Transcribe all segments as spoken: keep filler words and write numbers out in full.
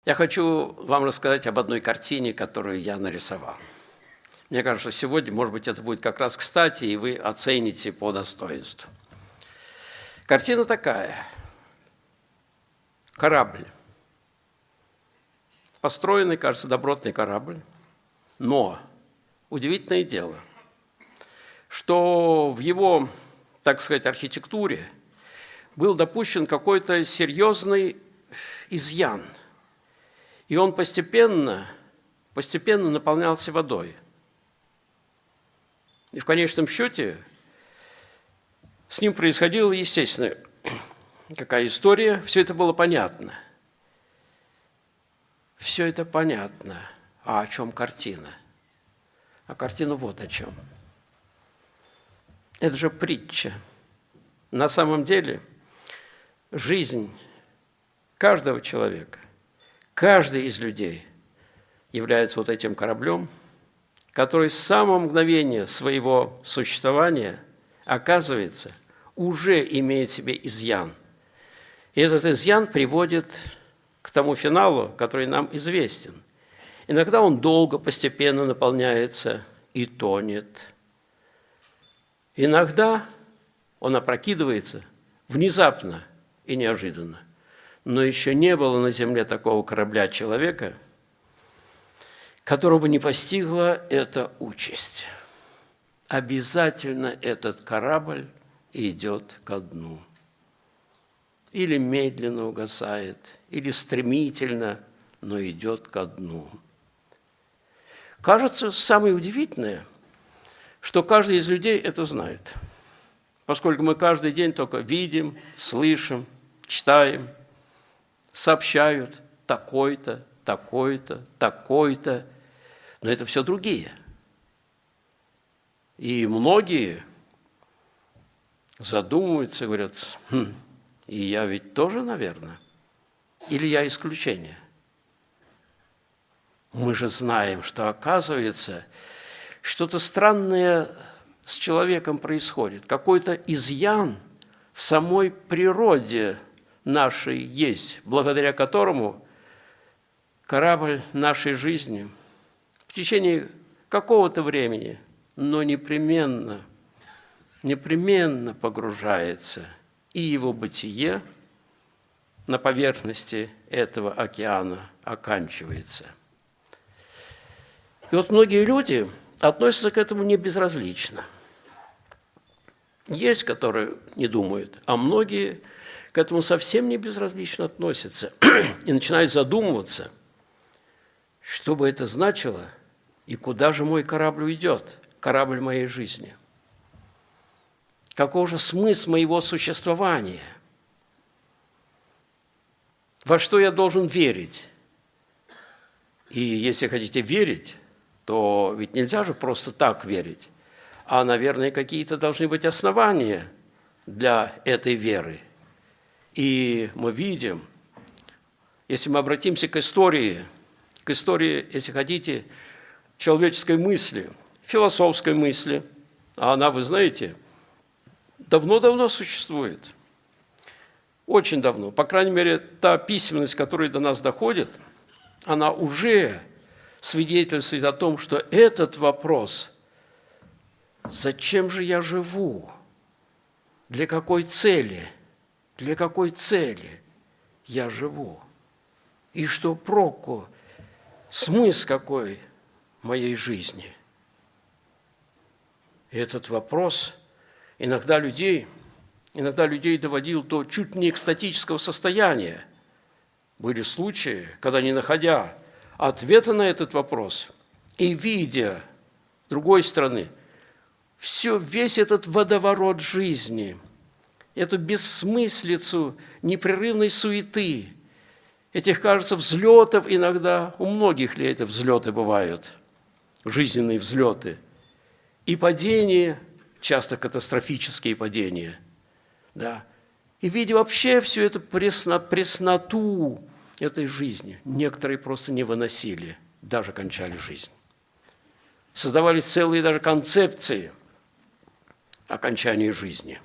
Я хочу вам рассказать об одной картине, которую я нарисовал. Мне кажется, что сегодня, может быть, это будет как раз кстати, и вы оцените по достоинству. Картина такая. Корабль. Построенный, кажется, добротный корабль. Но удивительное дело, что в его, так сказать, архитектуре был допущен какой-то серьезный изъян. И он постепенно, постепенно наполнялся водой. И в конечном счете с ним происходила, естественно, какая история. Все это было понятно. Все это понятно. А о чем картина? А картина вот о чем. Это же притча. На самом деле жизнь каждого человека, каждый из людей является вот этим кораблем, который с самого мгновения своего существования, оказывается, уже имеет в себе изъян. И этот изъян приводит к тому финалу, который нам известен. Иногда он долго, постепенно наполняется и тонет. Иногда он опрокидывается внезапно и неожиданно. Но еще не было на земле такого корабля человека, которого бы не постигла эта участь. Обязательно этот корабль идет ко дну. Или медленно угасает, или стремительно, но идет ко дну. Кажется, самое удивительное, что каждый из людей это знает, поскольку мы каждый день только видим, слышим, читаем, сообщают такой-то, такой-то, такой-то, но это все другие. И многие задумываются, говорят, хм, и я ведь тоже, наверное, или я исключение? Мы же знаем, что, оказывается, что-то странное с человеком происходит, какой-то изъян в самой природе нашей есть, благодаря которому корабль нашей жизни в течение какого-то времени, но непременно, непременно погружается, и его бытие на поверхности этого океана оканчивается. И вот многие люди относятся к этому не безразлично. Есть, которые не думают, а многие к этому совсем не безразлично относятся и начинают задумываться, что бы это значило и куда же мой корабль уйдет, корабль моей жизни. Каков же смысл моего существования? Во что я должен верить? И если хотите верить, то ведь нельзя же просто так верить, а, наверное, какие-то должны быть основания для этой веры. И мы видим, если мы обратимся к истории, к истории, если хотите, человеческой мысли, философской мысли, а она, вы знаете, давно-давно существует, очень давно. По крайней мере, та письменность, которая до нас доходит, она уже свидетельствует о том, что этот вопрос, зачем же я живу, для какой цели, для какой цели я живу, и что проку, смысл какой моей жизни. И этот вопрос иногда людей, иногда людей доводил до чуть не экстатического состояния. Были случаи, когда, не находя ответа на этот вопрос и видя с другой стороны все, весь этот водоворот жизни, эту бессмыслицу непрерывной суеты, этих, кажется, взлетов иногда, у многих ли это взлеты бывают, жизненные взлеты, и падения, часто катастрофические падения, да, и видя вообще всю эту пресно, пресноту этой жизни, некоторые просто не выносили, даже кончали жизнь. Создавались целые даже концепции окончания жизни.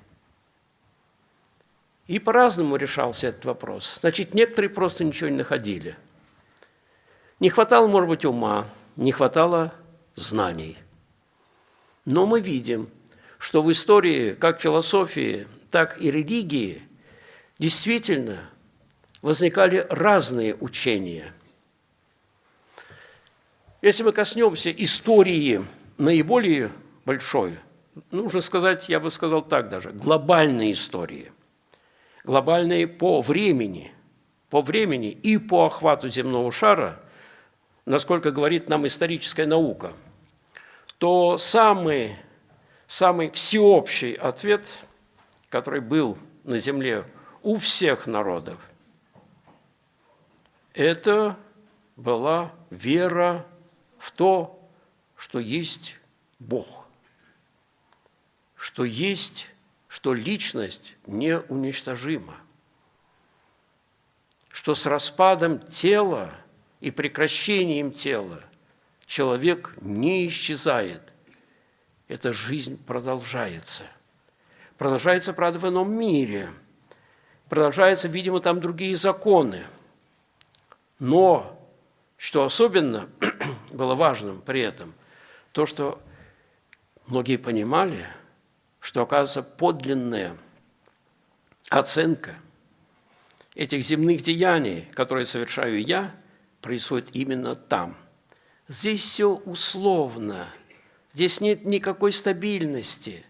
И по-разному решался этот вопрос. Значит, некоторые просто ничего не находили. Не хватало, может быть, ума, не хватало знаний. Но мы видим, что в истории, как философии, так и религии, действительно возникали разные учения. Если мы коснемся истории наиболее большой, нужно сказать, я бы сказал так даже, глобальной истории, глобальной по времени, по времени и по охвату земного шара, насколько говорит нам историческая наука, то самый, самый всеобщий ответ, который был на земле у всех народов, это была вера в то, что есть Бог, что есть, что личность неуничтожима, что с распадом тела и прекращением тела человек не исчезает. Эта жизнь продолжается. Продолжается, правда, в ином мире. Продолжаются, видимо, там другие законы. Но, что особенно было важным при этом, то, что многие понимали, что, оказывается, подлинная оценка этих земных деяний, которые совершаю я, происходит именно там. Здесь все условно, здесь нет никакой стабильности.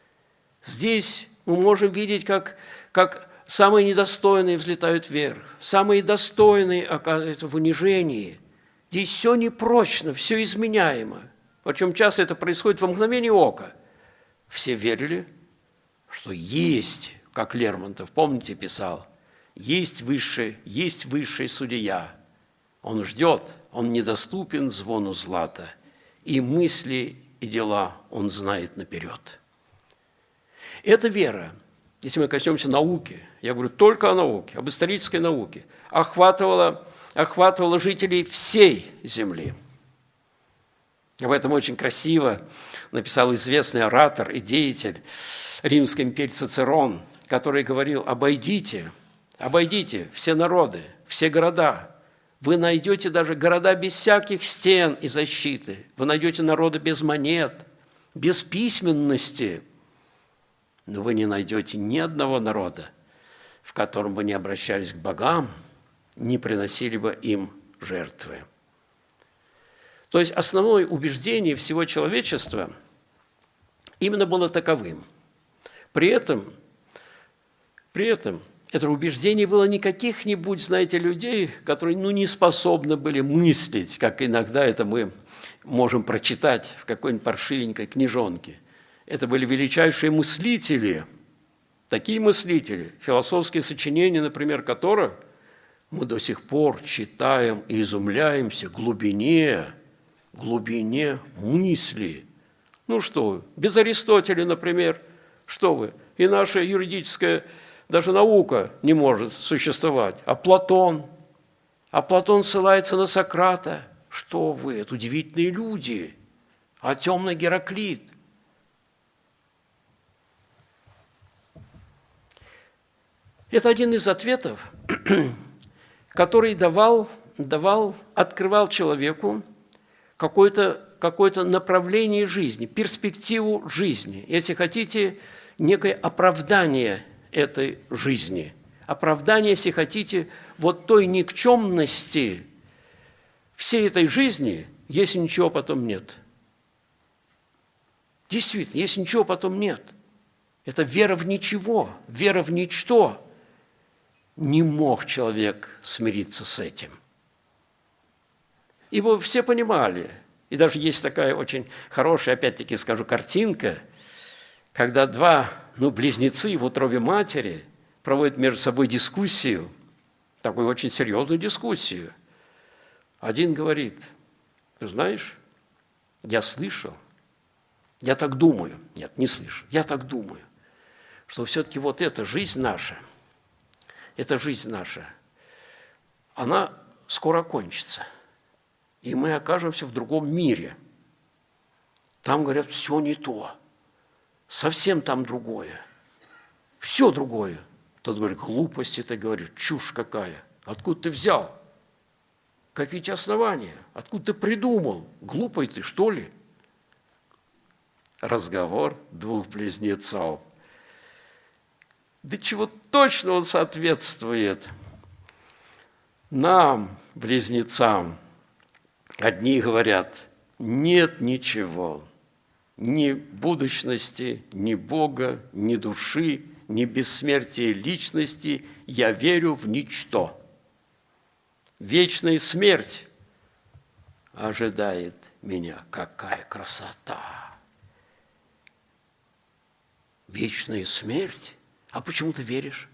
Здесь мы можем видеть, как, как самые недостойные взлетают вверх, самые достойные оказываются в унижении. Здесь все непрочно, все изменяемо. Причем часто это происходит во мгновение ока. Все верили, что есть, как Лермонтов, помните, писал, есть высший, есть высший судья. Он ждет, он недоступен звону злата, и мысли и дела он знает наперед. Эта вера, если мы коснемся науки, я говорю только о науке, об исторической науке, охватывала, охватывала жителей всей земли. Об этом очень красиво написал известный оратор и деятель Римской империи Цицерон, который говорил: обойдите, обойдите все народы, все города. Вы найдете даже города без всяких стен и защиты. Вы найдете народы без монет, без письменности. Но вы не найдете ни одного народа, в котором бы не обращались к богам, не приносили бы им жертвы. То есть основное убеждение всего человечества именно было таковым. При этом, при этом это убеждение было не каких-нибудь, знаете, людей, которые ну, не способны были мыслить, как иногда это мы можем прочитать в какой-нибудь паршивенькой книжонке. Это были величайшие мыслители, такие мыслители, философские сочинения, например, которых мы до сих пор читаем и изумляемся глубине, глубине мысли. Ну что вы, без Аристотеля, например, что вы, и наша юридическая даже наука не может существовать. А Платон, а Платон ссылается на Сократа. Что вы, это удивительные люди. А темный Гераклит. Это один из ответов, который давал, давал, открывал человеку какое-то, какое-то направление жизни, перспективу жизни. Если хотите, некое оправдание этой жизни. Оправдание, если хотите, вот той никчемности всей этой жизни, если ничего потом нет. Действительно, если ничего потом нет. Это вера в ничего, вера в ничто. Не мог человек смириться с этим. Ибо все понимали, и даже есть такая очень хорошая, опять-таки скажу, картинка, когда два ну, близнецы в утробе матери проводят между собой дискуссию, такую очень серьезную дискуссию. Один говорит: ты знаешь, я слышал, я так думаю, нет, не слышу, я так думаю, что все-таки вот эта жизнь наша, эта жизнь наша, она скоро кончится, и мы окажемся в другом мире. Там, говорят, все не то, совсем там другое, все другое. Тот говорит: глупости ты говоришь, чушь какая, откуда ты взял? Какие у тебя основания? Откуда ты придумал? Глупый ты, что ли? Разговор двух близнецов. Да чего точно он соответствует нам, близнецам. Одни говорят, нет ничего, ни будущности, ни Бога, ни души, ни бессмертия личности, я верю в ничто. Вечная смерть ожидает меня. Какая красота! Вечная смерть? А почему ты веришь?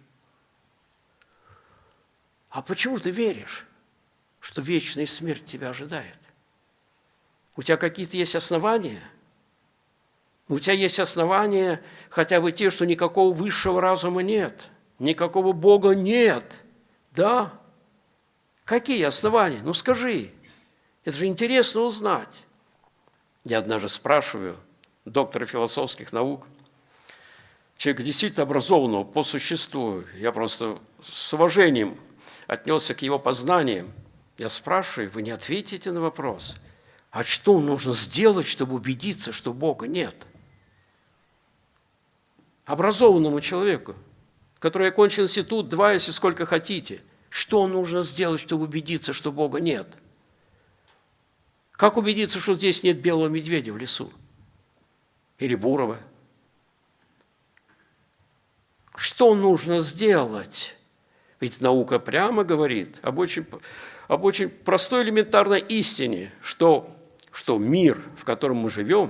А почему ты веришь, что вечная смерть тебя ожидает? У тебя какие-то есть основания? У тебя есть основания, хотя бы те, что никакого высшего разума нет, никакого Бога нет. Да? Какие основания? Ну скажи. Это же интересно узнать. Я однажды спрашиваю доктора философских наук, человека действительно образованного по существу, я просто с уважением отнесся к его познаниям. Я спрашиваю, вы не ответите на вопрос, а что нужно сделать, чтобы убедиться, что Бога нет? Образованному человеку, который окончил институт, два, если сколько хотите, что нужно сделать, чтобы убедиться, что Бога нет? Как убедиться, что здесь нет белого медведя в лесу? Или бурого? Что нужно сделать? Ведь наука прямо говорит об очень, об очень простой элементарной истине, что, что мир, в котором мы живем,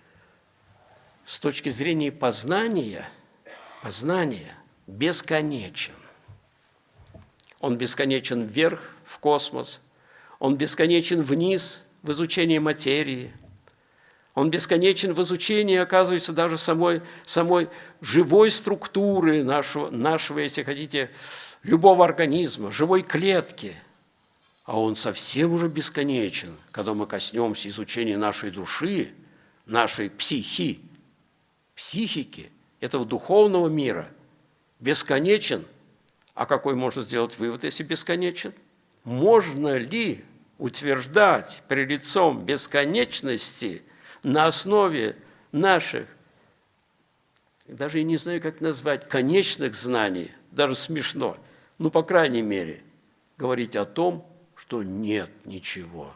с точки зрения познания, познания бесконечен. Он бесконечен вверх, в космос, он бесконечен вниз, в изучении материи, он бесконечен в изучении, оказывается, даже самой, самой живой структуры нашего, нашего, если хотите, любого организма, живой клетки. А он совсем уже бесконечен, когда мы коснемся изучения нашей души, нашей психи, психики, этого духовного мира, бесконечен. А какой можно сделать вывод, если бесконечен? Можно ли утверждать перед лицом бесконечности на основе наших, даже я не знаю, как назвать, конечных знаний, даже смешно, ну, по крайней мере, говорить о том, что нет ничего.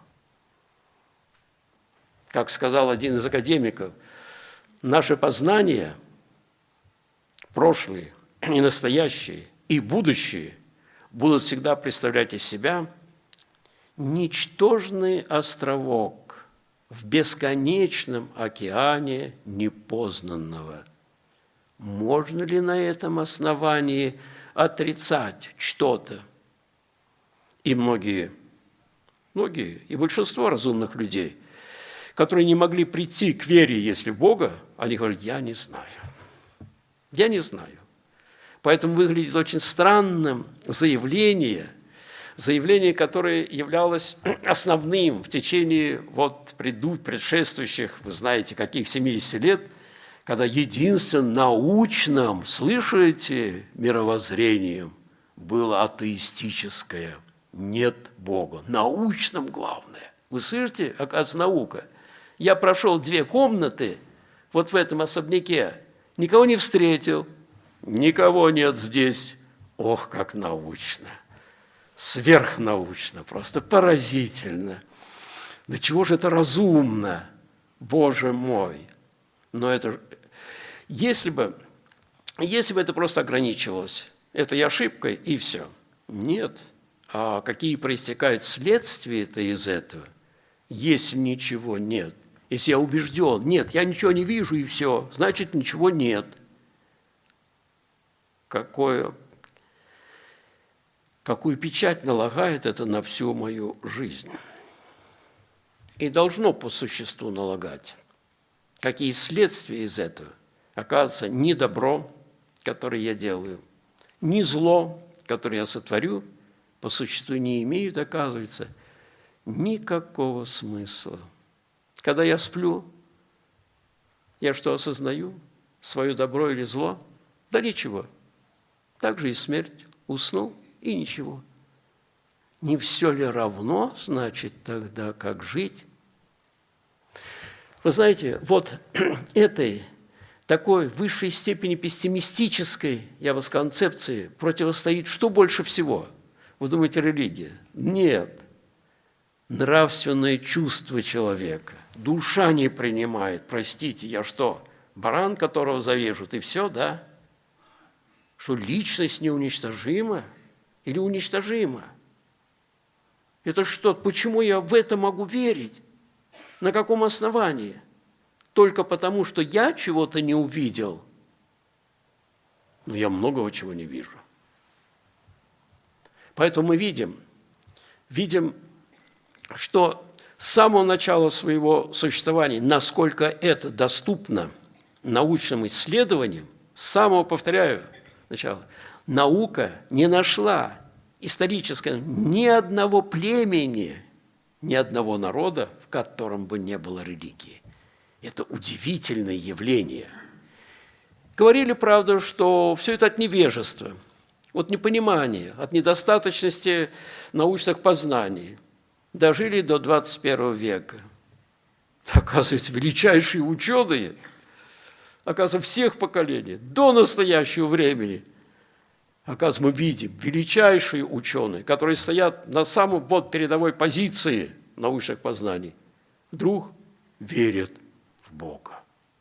Как сказал один из академиков, наше познание, прошлые и настоящие, и будущее будут всегда представлять из себя ничтожный островок в бесконечном океане непознанного. Можно ли на этом основании отрицать что-то? И многие, многие, и большинство разумных людей, которые не могли прийти к вере, если Бога, они говорят, я не знаю. Я не знаю. Поэтому выглядит очень странным заявление, заявление, которое являлось основным в течение вот преду, предшествующих, вы знаете, каких семидесяти лет, когда единственным научным, слышите, мировоззрением было атеистическое. Нет Бога. Научным главное. Вы слышите, оказывается, наука. Я прошел две комнаты вот в этом особняке, никого не встретил, никого нет здесь. Ох, как научно. Сверхнаучно, просто поразительно. Да чего же это разумно, Боже мой. Но это, если бы, если бы это просто ограничивалось этой ошибкой, и все. Нет. А какие проистекают следствия-то из этого, если ничего нет? Если я убежден, нет, я ничего не вижу, и все, значит, ничего нет. Какое, какую печать налагает это на всю мою жизнь? И должно по существу налагать. Какие следствия из этого? Оказывается, ни добро, которое я делаю, ни зло, которое я сотворю, по существу не имеют, оказывается, никакого смысла. Когда я сплю, я что осознаю? Свое добро или зло? Да ничего. Так же и смерть. Уснул, и ничего. Не все ли равно, значит, тогда как жить? Вы знаете, вот этой такой высшей степени пессимистической, я бы сказал, концепции противостоит что больше всего? Вы думаете, религия? Нет. Нравственное чувство человека. Душа не принимает. Простите, я что, баран, которого зарежут, и все, да? Что личность неуничтожима или уничтожима? Это что? Почему я в это могу верить? На каком основании? Только потому, что я чего-то не увидел? Но я многого чего не вижу. Поэтому мы видим, видим, что с самого начала своего существования, насколько это доступно научным исследованиям, с самого, повторяю, начала, наука не нашла историческое ни одного племени, ни одного народа, в котором бы не было религии. Это удивительное явление. Говорили, правда, что все это от невежества, от непонимания, от недостаточности научных познаний. Дожили до двадцать первого века. Оказывается, величайшие ученые, оказывается, всех поколений, до настоящего времени, оказывается, мы видим, величайшие ученые, которые стоят на самой вот передовой позиции научных познаний, вдруг верят в Бога.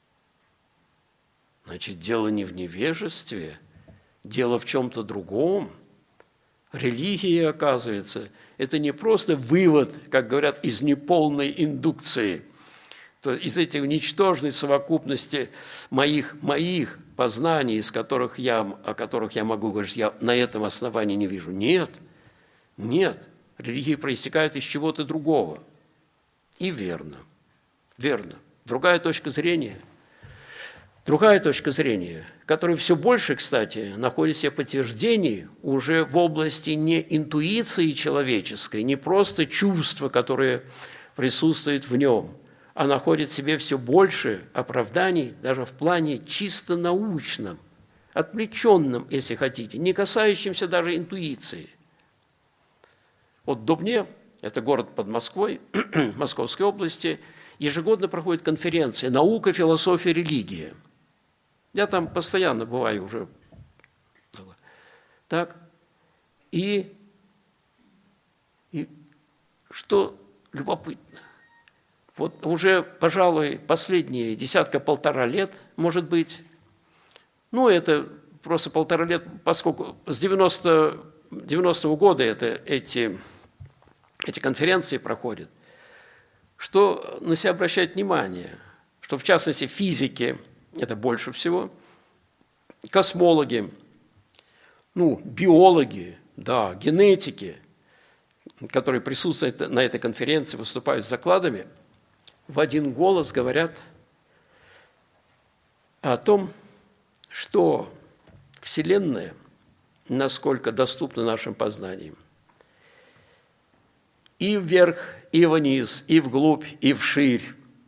Значит, дело не в невежестве, дело в чем-то другом. Религия, оказывается, это не просто вывод, как говорят, из неполной индукции, то из этих ничтожной совокупности моих, моих познаний, из которых я, о которых я могу говорить, я на этом основании не вижу. Нет, нет, религия проистекает из чего-то другого. И верно, верно. Другая точка зрения – Другая точка зрения, которая все больше, кстати, находит себе подтверждение уже в области не интуиции человеческой, не просто чувства, которые присутствуют в нем, а находит в себе все больше оправданий даже в плане чисто научном, отвлеченном, если хотите, не касающемся даже интуиции. Вот в Дубне, это город под Москвой, Московской области, ежегодно проходит конференция «Наука, философия, религия». Я там постоянно бываю уже. Так, и, и что любопытно, вот уже, пожалуй, последние десятка-полтора лет, может быть, ну, это просто полтора лет, поскольку с девяностого года это, эти, эти конференции проходят, что на себя обращает внимание, что, в частности, физики, это больше всего, космологи, ну, биологи, да, генетики, которые присутствуют на этой конференции, выступают с докладами, в один голос говорят о том, что Вселенная, насколько доступна нашим познаниям, и вверх, и вниз, и вглубь, и вширь,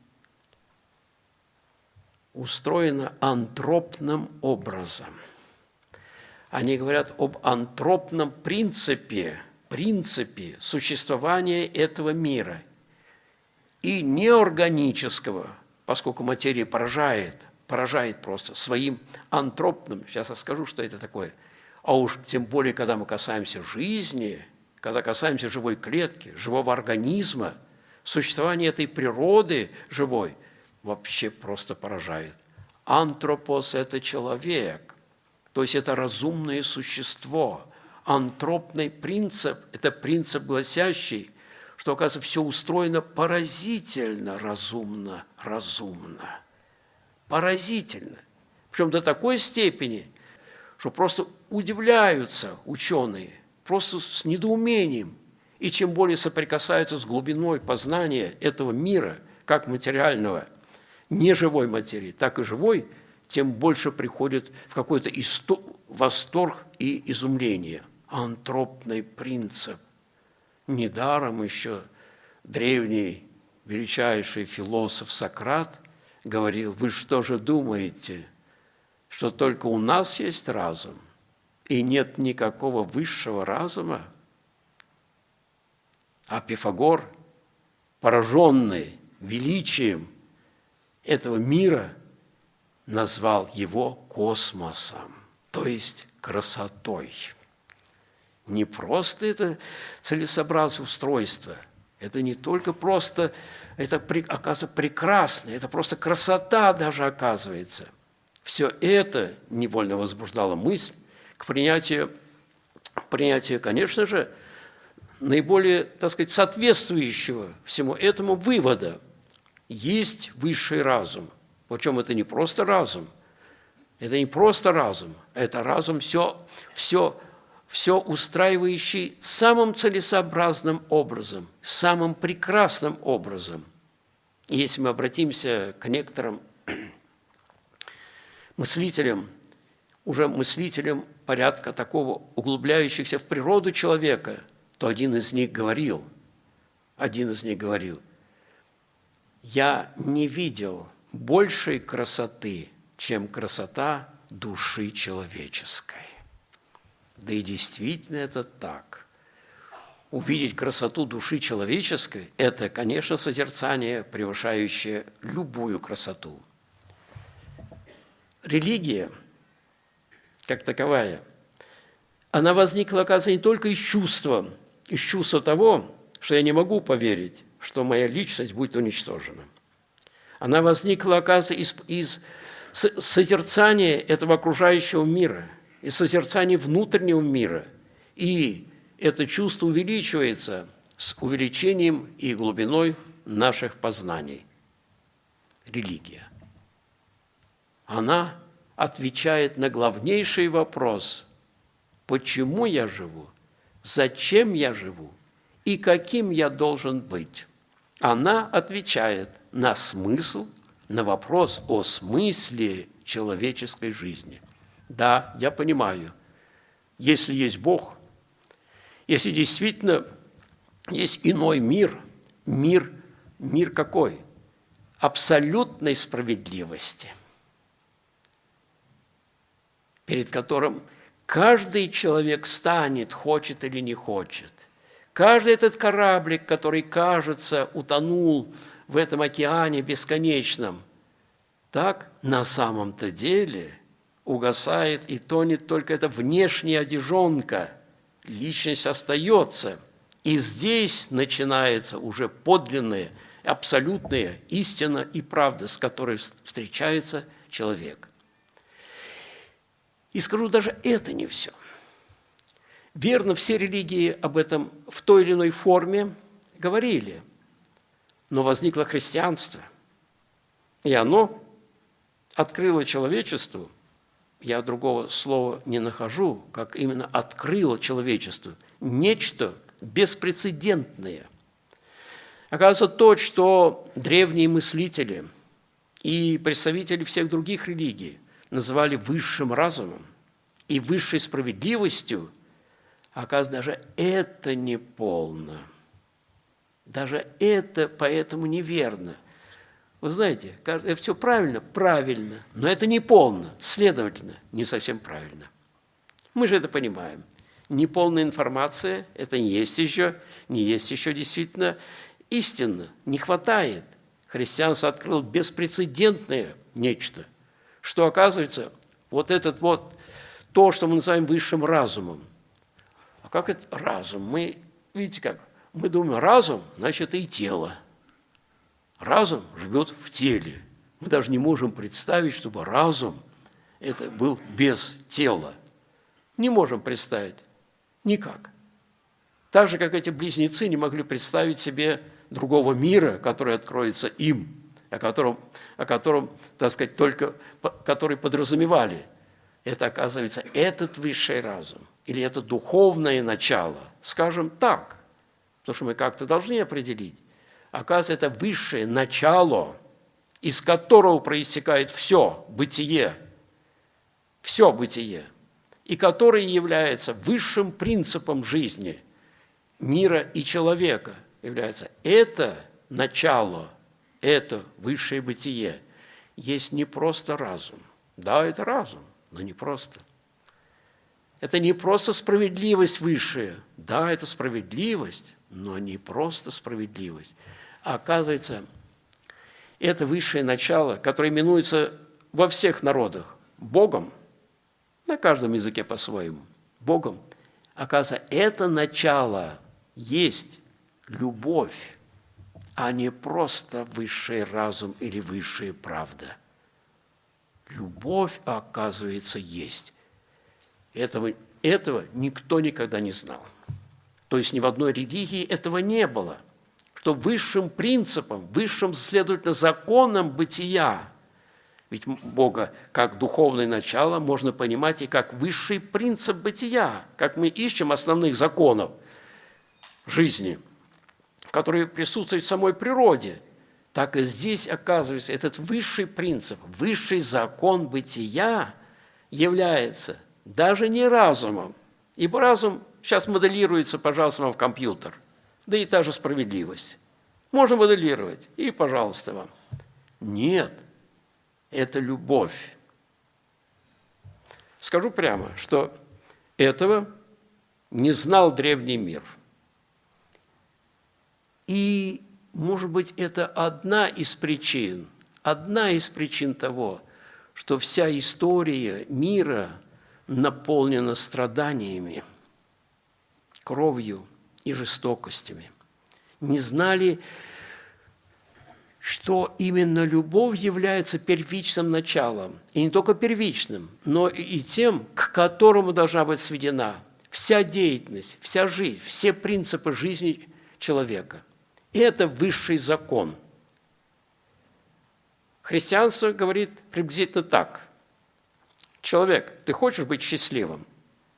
устроена антропным образом. Они говорят об антропном принципе, принципе существования этого мира. И неорганического, поскольку материя поражает, поражает просто своим антропным, сейчас я скажу, что это такое, а уж тем более, когда мы касаемся жизни, когда касаемся живой клетки, живого организма, существования этой природы живой, вообще просто поражает. Антропос – это человек, то есть это разумное существо. Антропный принцип – это принцип, гласящий, что, оказывается, все устроено поразительно разумно, разумно. Поразительно. Причем до такой степени, что просто удивляются ученые, просто с недоумением. И чем более соприкасаются с глубиной познания этого мира, как материального, неживой материи, так и живой, тем больше приходит в какой-то исто... восторг и изумление. Антропный принцип. Недаром еще древний величайший философ Сократ говорил: вы что же думаете, что только у нас есть разум, и нет никакого высшего разума? А Пифагор, пораженный величием этого мира, назвал его космосом, то есть красотой. Не просто это целесообразное устройство, это не только просто, это, оказывается, прекрасно, это просто красота даже оказывается. Все это невольно возбуждало мысль к принятию, к принятию, конечно же, наиболее, так сказать, соответствующего всему этому вывода. Есть высший разум. Причем это не просто разум, это не просто разум, это разум все, все, все устраивающий самым целесообразным образом, самым прекрасным образом. И если мы обратимся к некоторым мыслителям, уже мыслителям порядка такого углубляющихся в природу человека, то один из них говорил, один из них говорил, «Я не видел большей красоты, чем красота души человеческой». Да и действительно это так. Увидеть красоту души человеческой – это, конечно, созерцание, превышающее любую красоту. Религия, как таковая, она возникла, оказывается, не только из чувства, из чувства того, что я не могу поверить, что моя личность будет уничтожена. Она возникла, оказывается, из, из созерцания этого окружающего мира, из созерцания внутреннего мира. И это чувство увеличивается с увеличением и глубиной наших познаний. Религия. Она отвечает на главнейший вопрос: почему я живу, зачем я живу и каким я должен быть. Она отвечает на смысл, на вопрос о смысле человеческой жизни. Да, я понимаю, если есть Бог, если действительно есть иной мир, мир, мир какой? Абсолютной справедливости, перед которым каждый человек станет, хочет или не хочет. Каждый этот кораблик, который, кажется, утонул в этом океане бесконечном, так на самом-то деле угасает и тонет только эта внешняя одежонка. Личность остается. И здесь начинается уже подлинная, абсолютная истина и правда, с которой встречается человек. И скажу, даже это не все. Верно, все религии об этом в той или иной форме говорили, но возникло христианство, и оно открыло человечеству, я другого слова не нахожу, как именно открыло человечеству, нечто беспрецедентное. Оказывается, то, что древние мыслители и представители всех других религий называли высшим разумом и высшей справедливостью, оказывается, даже это не полно. Даже это поэтому неверно. Вы знаете, это все правильно? Правильно. Но это не полно. Следовательно, не совсем правильно. Мы же это понимаем. Неполная информация – это не есть еще, не есть еще действительно истинно. Не хватает. Христианство открыло беспрецедентное нечто, что, оказывается, вот этот вот, то, что мы называем высшим разумом. А как это разум? Мы, видите как, мы думаем, разум, значит, это и тело. Разум живет в теле. Мы даже не можем представить, чтобы разум это был без тела. Не можем представить. Никак. Так же, как эти близнецы не могли представить себе другого мира, который откроется им, о котором, о котором, так сказать, только, который подразумевали. Это, оказывается, этот высший разум, или это духовное начало, скажем так, потому что мы как-то должны определить. Оказывается, это высшее начало, из которого проистекает все бытие, все бытие, и которое является высшим принципом жизни мира и человека, является это начало, это высшее бытие, есть не просто разум. Да, это разум, но не просто. Это не просто справедливость высшая. Да, это справедливость, но не просто справедливость, а оказывается, это высшее начало, которое именуется во всех народах Богом, на каждом языке по-своему, Богом, оказывается, это начало есть любовь, а не просто высший разум или высшая правда. Любовь, оказывается, есть. Этого, этого никто никогда не знал. То есть ни в одной религии этого не было. Что высшим принципом, высшим, следовательно, законом бытия, ведь Бога как духовное начало можно понимать и как высший принцип бытия, как мы ищем основных законов жизни, которые присутствуют в самой природе, так и здесь, оказывается, этот высший принцип, высший закон бытия является даже не разумом, ибо разум сейчас моделируется, пожалуйста, вам в компьютер, да и та же справедливость. Можно моделировать, и пожалуйста вам. Нет, это любовь. Скажу прямо, что этого не знал древний мир. И, может быть, это одна из причин, одна из причин того, что вся история мира наполнена страданиями, кровью и жестокостями. Не знали, что именно любовь является первичным началом. И не только первичным, но и тем, к которому должна быть сведена вся деятельность, вся жизнь, все принципы жизни человека. И это высший закон. Христианство говорит приблизительно так. Человек, ты хочешь быть счастливым?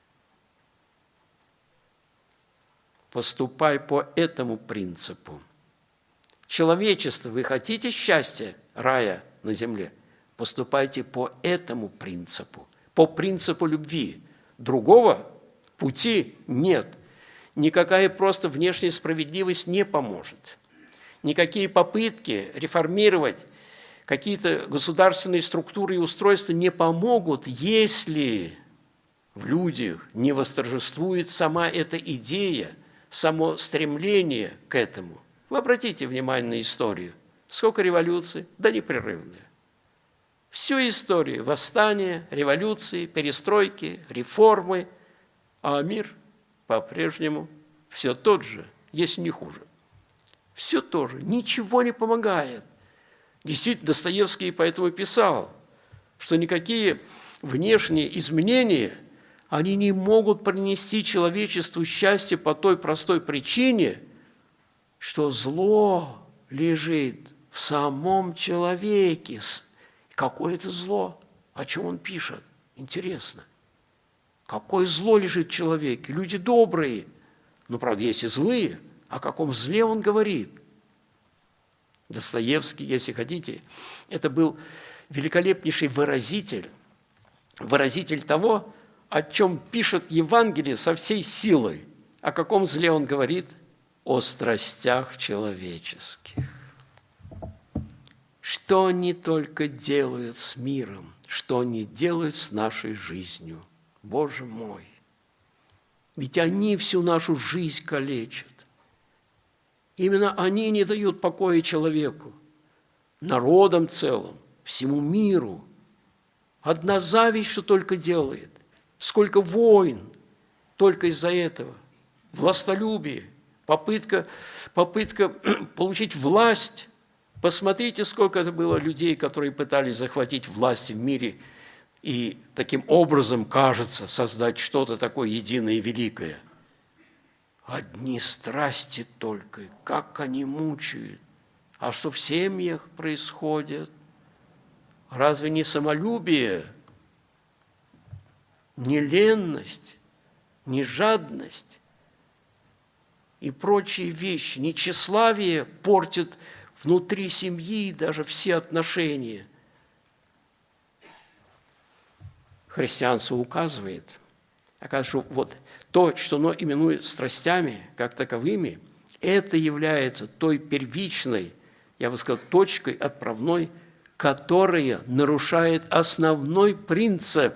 Поступай по этому принципу. Человечество, вы хотите счастья, рая на земле? Поступайте по этому принципу, по принципу любви. Другого пути нет. Никакая просто внешняя справедливость не поможет. Никакие попытки реформировать какие-то государственные структуры и устройства не помогут, если в людях не восторжествует сама эта идея, само стремление к этому. Вы обратите внимание на историю. Сколько революций? Да непрерывные. Всю историю восстания, революции, перестройки, реформы, а мир по-прежнему все тот же, если не хуже. Все то же, ничего не помогает. Действительно, Достоевский поэтому писал, что никакие внешние изменения, они не могут принести человечеству счастье по той простой причине, что зло лежит в самом человеке. Какое это зло? О чем он пишет? Интересно. Какое зло лежит в человеке? Люди добрые. Ну, правда, есть и злые. О каком зле он говорит? Достоевский, если хотите, это был великолепнейший выразитель, выразитель того, о чем пишет Евангелие со всей силой. О каком зле он говорит? О страстях человеческих. Что они только делают с миром, что они делают с нашей жизнью. Боже мой! Ведь они всю нашу жизнь калечат. Именно они не дают покоя человеку, народам целым, всему миру. Одна зависть, что только делает. Сколько войн только из-за этого. Властолюбие, попытка, попытка получить власть. Посмотрите, сколько это было людей, которые пытались захватить власть в мире и таким образом, кажется, создать что-то такое единое и великое. Одни страсти только, как они мучают. А что в семьях происходит? Разве не самолюбие, не ленность, не жадность и прочие вещи, не тщеславие портит внутри семьи даже все отношения? Христианство указывает, оказывается, что вот то, что оно именует страстями, как таковыми, это является той первичной, я бы сказал, точкой отправной, которая нарушает основной принцип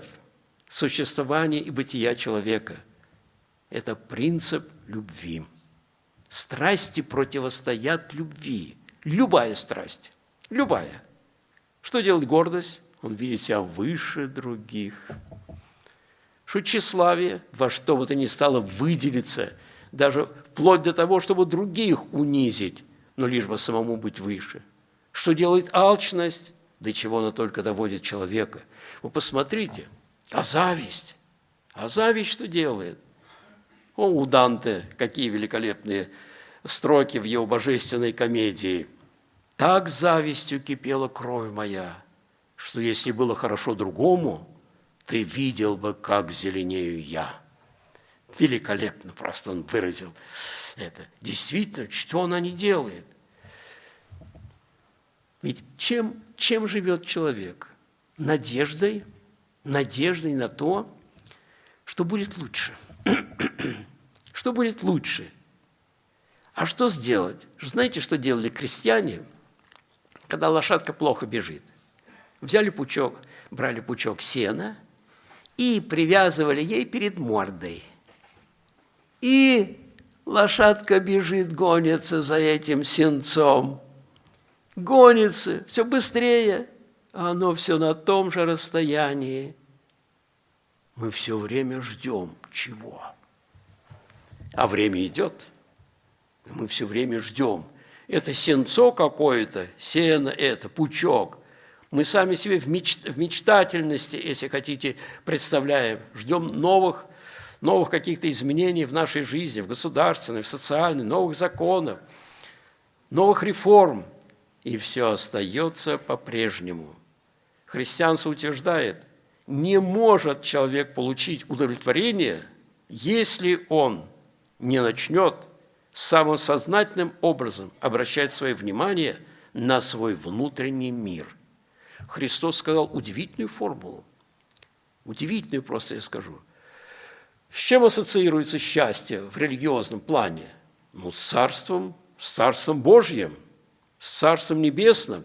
существования и бытия человека. Это принцип любви. Страсти противостоят любви. Любая страсть. Любая. Что делает гордость? Он видит себя выше других. Что тщеславие? Во что бы то ни стало выделиться, даже вплоть до того, чтобы других унизить, но лишь бы самому быть выше. Что делает алчность? До чего она только доводит человека. Вы посмотрите, а зависть? А зависть что делает? О, у Данте какие великолепные строки в его божественной комедии. «Так завистью кипела кровь моя, что если было хорошо другому, ты видел бы, как зеленею я». Великолепно просто он выразил это. Действительно, что она не делает? Ведь чем, чем живет человек? Надеждой, надеждой на то, что будет лучше. Что будет лучше? А что сделать? Знаете, что делали крестьяне, когда лошадка плохо бежит? Взяли пучок, брали пучок сена и привязывали ей перед мордой. И лошадка бежит, гонится за этим сенцом. Гонится все быстрее, а оно все на том же расстоянии. Мы все время ждем чего? А время идет, и мы все время ждем. Это сенцо какое-то, сено это, пучок. Мы сами себе в, меч... в мечтательности, если хотите, представляем. Ждем новых, новых каких-то изменений в нашей жизни, в государственной, в социальной, новых законов, новых реформ. И все остается по-прежнему. Христианство утверждает, не может человек получить удовлетворение, если он не начнет самым сознательным образом обращать свое внимание на свой внутренний мир. Христос сказал удивительную формулу, удивительную просто я скажу. С чем ассоциируется счастье в религиозном плане? Ну, с Царством, с Царством Божьим, с Царством Небесным.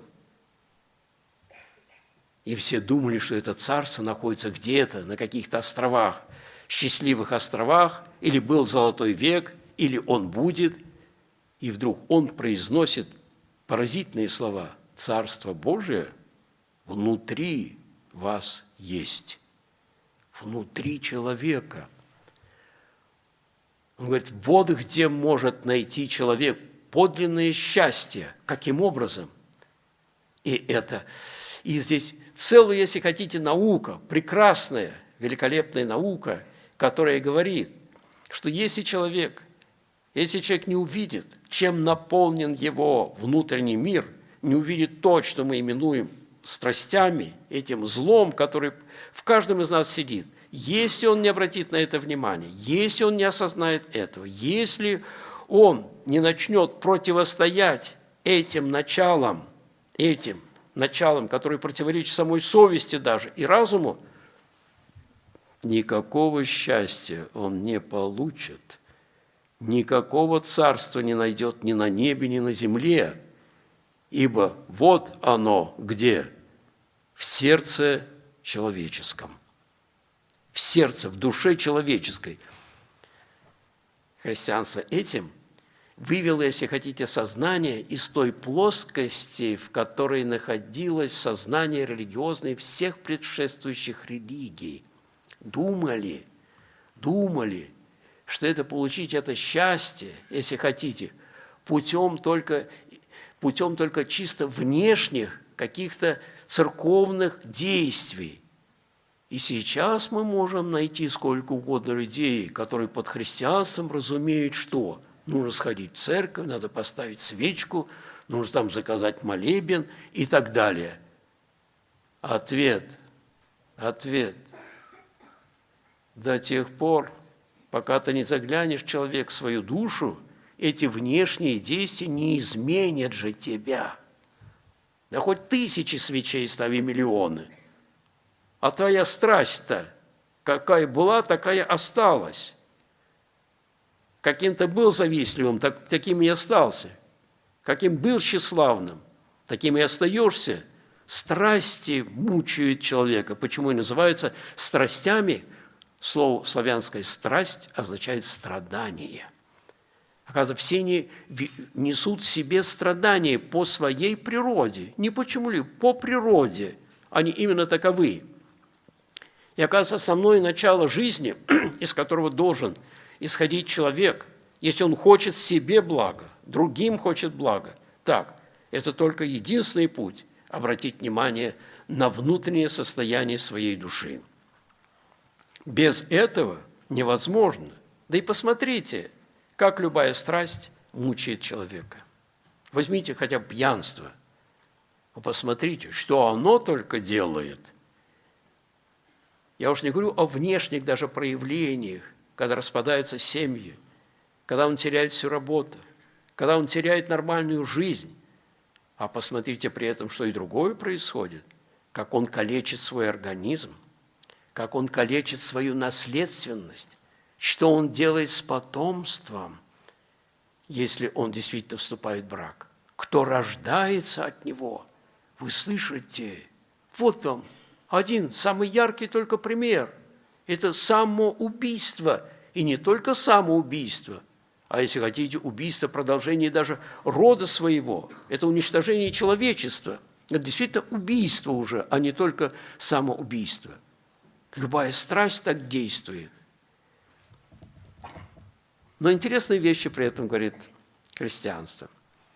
И все думали, что это царство находится где-то на каких-то островах, счастливых островах, или был золотой век, или он будет. И вдруг он произносит поразительные слова. Царство Божие внутри вас есть. Внутри человека. Он говорит, вот где может найти человек подлинное счастье. Каким образом? И это, и здесь целая, если хотите, наука, прекрасная, великолепная наука, которая говорит, что если человек, если человек не увидит, чем наполнен его внутренний мир, не увидит то, что мы именуем страстями, этим злом, который в каждом из нас сидит, если он не обратит на это внимание, если он не осознает этого, если он не начнет противостоять этим началам, этим началам, которые противоречат самой совести даже и разуму, никакого счастья он не получит, никакого царства не найдет ни на небе, ни на земле, ибо вот оно где? В сердце человеческом, в сердце, в душе человеческой. Христианство этим вывело, если хотите, сознание из той плоскости, в которой находилось сознание религиозное всех предшествующих религий. Думали, думали, что это получить это счастье, если хотите, путем только, путем только чисто внешних каких-то церковных действий. И сейчас мы можем найти сколько угодно людей, которые под христианством разумеют, что нужно сходить в церковь, надо поставить свечку, нужно там заказать молебен и так далее. Ответ, ответ. До тех пор, пока ты не заглянешь, человек, в свою душу, эти внешние действия не изменят же тебя. Да хоть тысячи свечей стави, миллионы. А твоя страсть-то, какая была, такая осталась. Каким ты был завистливым, так, таким и остался. Каким был тщеславным, таким и остаешься. Страсти мучают человека. Почему и называются страстями? Слово славянское «страсть» означает «страдание». Оказывается, все они несут в себе страдания по своей природе. Не почему-либо, по природе. Они именно таковы. И, оказывается, основное начало жизни, из которого должен исходить человек, если он хочет себе блага, другим хочет блага, так, это только единственный путь – обратить внимание на внутреннее состояние своей души. Без этого невозможно. Да и посмотрите, как любая страсть мучает человека. Возьмите хотя бы пьянство. Вы посмотрите, что оно только делает. Я уж не говорю о внешних даже проявлениях, когда распадаются семьи, когда он теряет всю работу, когда он теряет нормальную жизнь. А посмотрите при этом, что и другое происходит, как он калечит свой организм, как он калечит свою наследственность, что он делает с потомством, если он действительно вступает в брак. Кто рождается от него, вы слышите? Вот вам один, самый яркий только пример. Это самоубийство. И не только самоубийство, а, если хотите, убийство, продолжение даже рода своего. Это уничтожение человечества. Это действительно убийство уже, а не только самоубийство. Любая страсть так действует. Но интересные вещи при этом говорит христианство.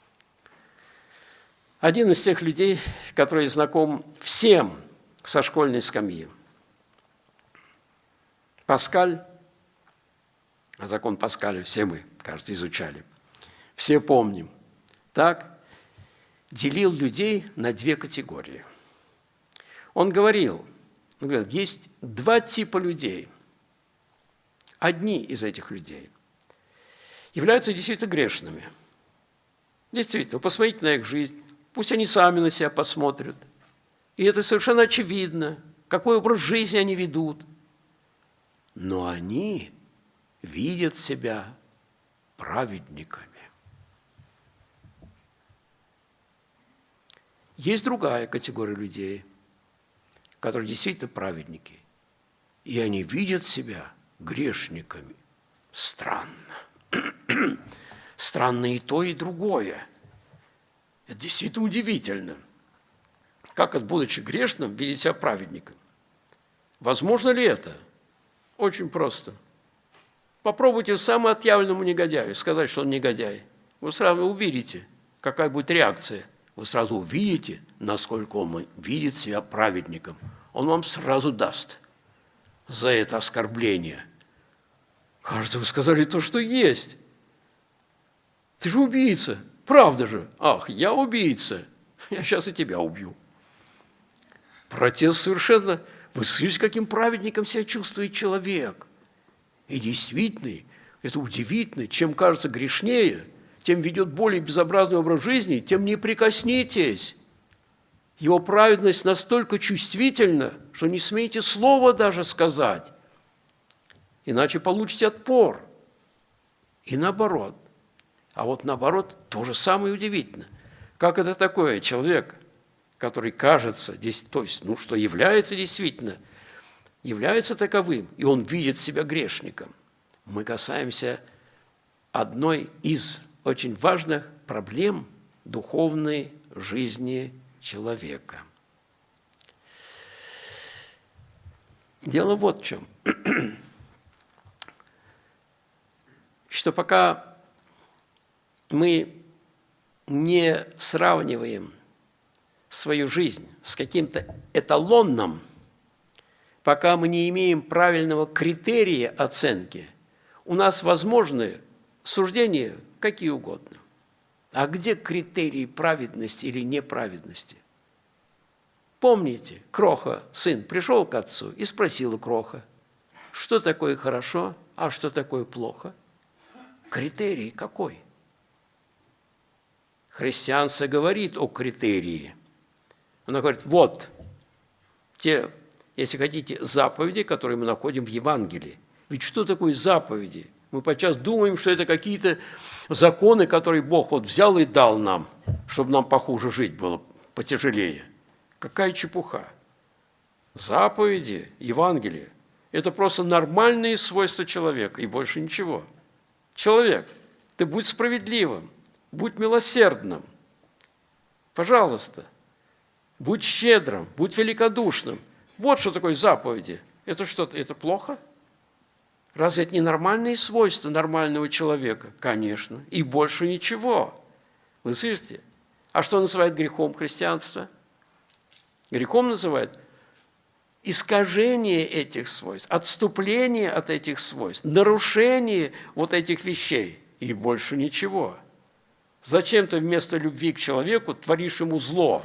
Один из тех людей, который знаком всем со школьной скамьи. Паскаль, а закон Паскаля все мы, кажется, изучали, все помним, так, делил людей на две категории. Он говорил, он говорил, есть два типа людей. Одни из этих людей являются действительно грешными. Действительно, вы посмотрите на их жизнь, пусть они сами на себя посмотрят. И это совершенно очевидно, какой образ жизни они ведут. Но они видят себя праведниками. Есть другая категория людей, которые действительно праведники, и они видят себя грешниками. Странно. Странно и то, и другое. Это действительно удивительно. Как от будучи грешным видеть себя праведником? Возможно ли это? Очень просто. Попробуйте самому отъявленному негодяю сказать, что он негодяй. Вы сразу увидите, какая будет реакция. Вы сразу увидите, насколько он видит себя праведником. Он вам сразу даст за это оскорбление. Кажется, вы сказали то, что есть. Ты же убийца. Правда же? Ах, я убийца. Я сейчас и тебя убью. Протест совершенно... Вы слышите, каким праведником себя чувствует человек. И действительно, это удивительно. Чем кажется грешнее, тем ведет более безобразный образ жизни, тем не прикоснитесь. Его праведность настолько чувствительна, что не смеете слова даже сказать. Иначе получите отпор. И наоборот. А вот наоборот, то же самое удивительно. Как это такое? Человек, который кажется, то есть, ну, что является действительно, является таковым, и он видит себя грешником. Мы касаемся одной из очень важных проблем духовной жизни человека. Дело вот в чем. Что пока мы не сравниваем свою жизнь с каким-то эталонным, пока мы не имеем правильного критерия оценки, у нас возможны суждения какие угодно. А где критерии праведности или неправедности? Помните, Кроха, сын, пришел к отцу и спросил у Кроха, что такое хорошо, а что такое плохо? Критерий какой? Христианство говорит о критерии. Она говорит, вот, те, если хотите, заповеди, которые мы находим в Евангелии. Ведь что такое заповеди? Мы подчас думаем, что это какие-то законы, которые Бог вот взял и дал нам, чтобы нам похуже жить было, потяжелее. Какая чепуха. Заповеди, Евангелие – это просто нормальные свойства человека, и больше ничего. Человек Ты будь справедливым, будь милосердным. Пожалуйста, будь щедрым, будь великодушным. Вот что такое заповеди. Это что, это плохо? Разве это не нормальные свойства нормального человека? Конечно. И больше ничего. Вы слышите? А что называет грехом христианство? Грехом называют искажение этих свойств, отступление от этих свойств, нарушение вот этих вещей. И больше ничего. Зачем ты вместо любви к человеку творишь ему зло?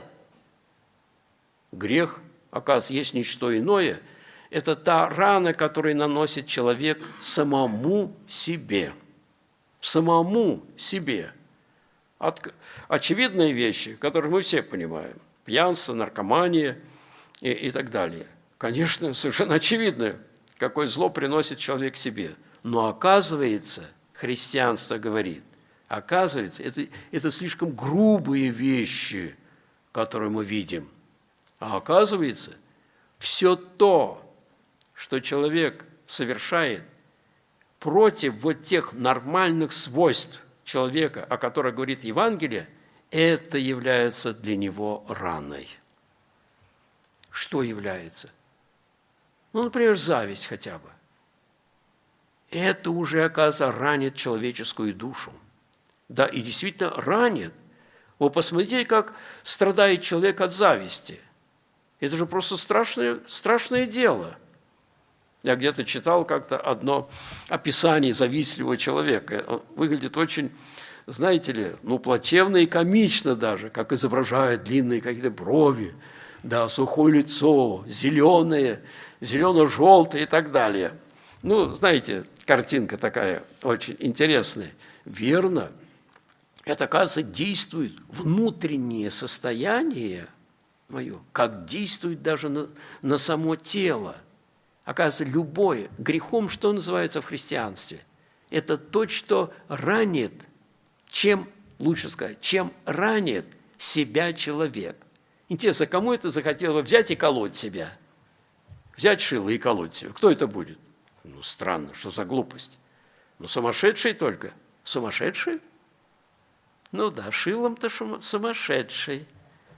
Грех, оказывается, есть ничто иное. Это та рана, которую наносит человек самому себе. Самому себе. От, очевидные вещи, которые мы все понимаем. Пьянство, наркомания и, и так далее. Конечно, совершенно очевидно, какое зло приносит человек себе. Но оказывается, христианство говорит, оказывается, это, это слишком грубые вещи, которые мы видим. А оказывается, все то, что человек совершает против вот тех нормальных свойств человека, о которых говорит Евангелие, это является для него раной. Что является? Ну, например, зависть хотя бы. Это уже, оказывается, ранит человеческую душу. Да, и действительно ранит. Вы посмотрите, как страдает человек от зависти. Это же просто страшное, страшное дело. Я где-то читал как-то одно описание завистливого человека. Он выглядит очень, знаете ли, ну, плачевно и комично даже, как изображают длинные какие-то брови, да, сухое лицо, зеленое, зелено-желтое и так далее. Ну, знаете, картинка такая очень интересная. Верно. Это, оказывается, действует внутреннее состояние мое, как действует даже на, на само тело. Оказывается, любое грехом, что называется в христианстве, это то, что ранит, чем, лучше сказать, чем ранит себя человек. Интересно, кому это захотелось бы взять и колоть себя? Взять шило и колоть себя. Кто это будет? Ну, странно, что за глупость. Ну, сумасшедший только. Сумасшедший? Ну да, шилом-то сумасшедший.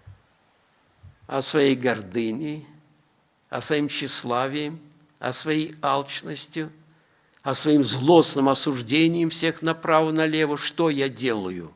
А своей гордыней, а своим тщеславием, а своей алчностью, а своим злостным осуждением всех направо-налево, что я делаю?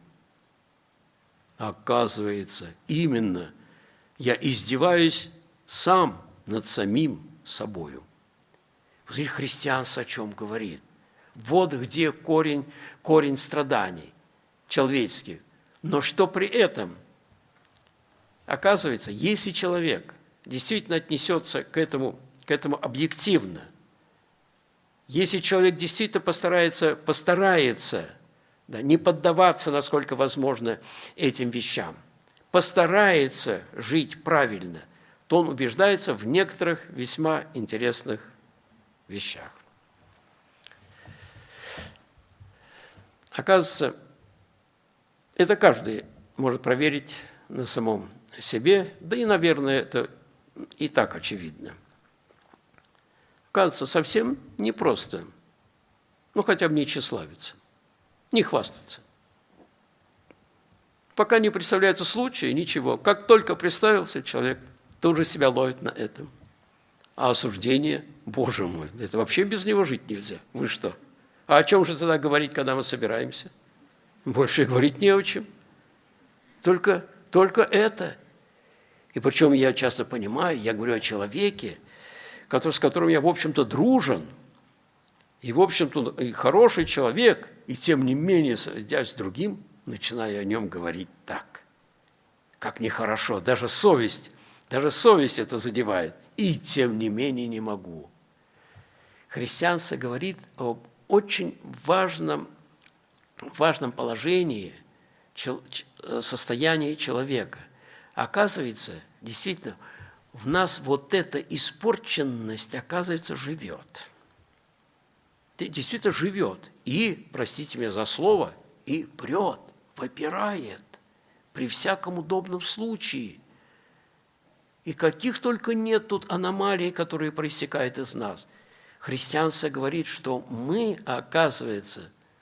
Оказывается, именно я издеваюсь сам над самим собою. Христианство о чем говорит? Вот где корень, корень страданий человеческих. Но что при этом? Оказывается, если человек действительно отнесется к этому, к этому объективно, если человек действительно постарается, постарается да, не поддаваться, насколько возможно, этим вещам, постарается жить правильно, то он убеждается в некоторых весьма интересных вещах. Оказывается, это каждый может проверить на самом себе, да и, наверное, это и так очевидно. Оказывается, совсем непросто, ну, хотя бы не тщеславиться, не хвастаться. Пока не представляется случая, ничего. Как только представился, человек тут же себя ловит на этом. А осуждение, Боже мой, это вообще без него жить нельзя. Вы что? А о чем же тогда говорить, когда мы собираемся? Больше говорить не о чем. Только, только это. И причем я часто понимаю, я говорю о человеке, который, с которым я, в общем-то, дружен, и, в общем-то, и хороший человек, и тем не менее, сойдясь с другим, начинаю о нем говорить так. Как нехорошо, даже совесть, даже совесть это задевает. И тем не менее не могу. Христианство говорит об очень важном, важном положении, состоянии человека. Оказывается, действительно, в нас вот эта испорченность, оказывается, живет. Действительно живет. И, простите меня за слово, и прет, выпирает при всяком удобном случае. И каких только нет тут аномалий, которые проистекают из нас. Христианство говорит, что мы, оказывается,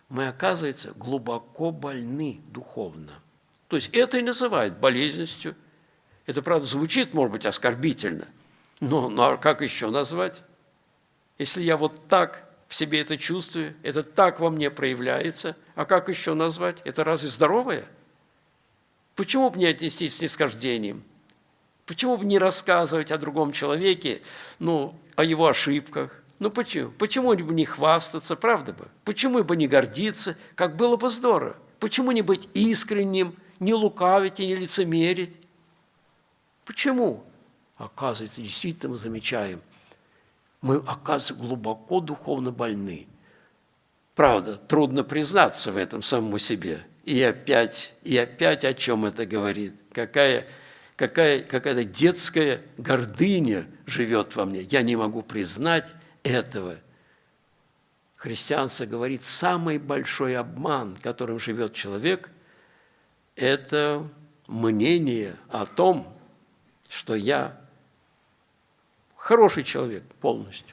мы, оказывается, глубоко больны духовно. То есть это и называют болезненностью. Это, правда, звучит, может быть, оскорбительно, но, но как еще назвать? Если я вот так в себе это чувствую, это так во мне проявляется, а как еще назвать? Это разве здоровое? Почему бы не отнестись с снисхождением? Почему бы не рассказывать о другом человеке, ну, о его ошибках? Ну, почему? Почему бы не хвастаться, правда бы? Почему бы не гордиться, как было бы здорово? Почему не быть искренним, не лукавить и не лицемерить? Почему? Оказывается, действительно мы замечаем, мы, оказывается, глубоко духовно больны. Правда, трудно признаться в этом самому себе. И опять, и опять о чем это говорит? Какая, какая, какая-то детская гордыня живет во мне. Я не могу признать этого. Христианство говорит, самый большой обман, которым живет человек, это мнение о том, что я хороший человек полностью.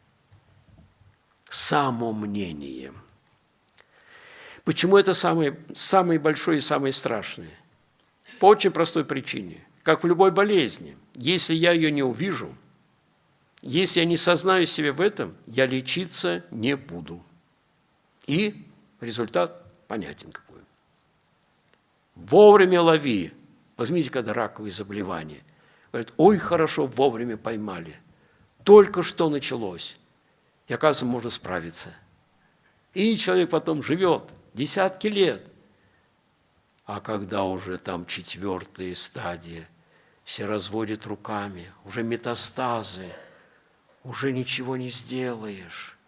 Самомнение. Почему это самое, самое большое и самое страшное? По очень простой причине. Как в любой болезни, если я ее не увижу, если я не сознаю себе в этом, я лечиться не буду. И результат понятен какой. Вовремя лови. Возьмите, когда раковые заболевания. Говорят, ой, хорошо, вовремя поймали. Только что началось. И, оказывается, можно справиться. И человек потом живет десятки лет. А когда уже там четвертая стадия, все разводят руками, уже метастазы, уже ничего не сделаешь.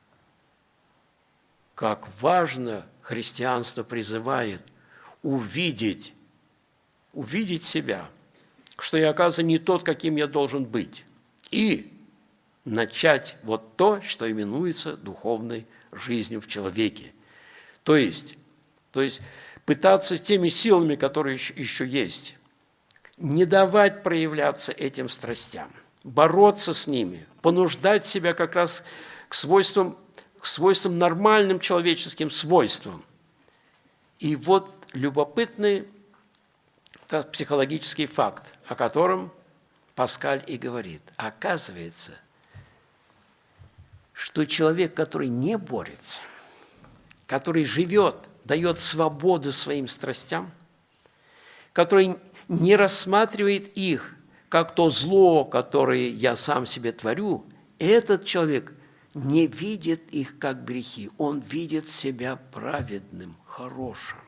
Как важно христианство призывает увидеть, увидеть себя, что я, оказывается, не тот, каким я должен быть, и начать вот то, что именуется духовной жизнью в человеке. То есть, то есть пытаться теми силами, которые еще, еще есть, не давать проявляться этим страстям, бороться с ними, понуждать себя как раз к свойствам, к свойствам нормальным человеческим свойствам. И вот любопытный психологический факт, о котором Паскаль и говорит. Оказывается, что человек, который не борется, который живет, дает свободу своим страстям, который не рассматривает их как то зло, которое я сам себе творю, этот человек не видит их как грехи, он видит себя праведным, хорошим.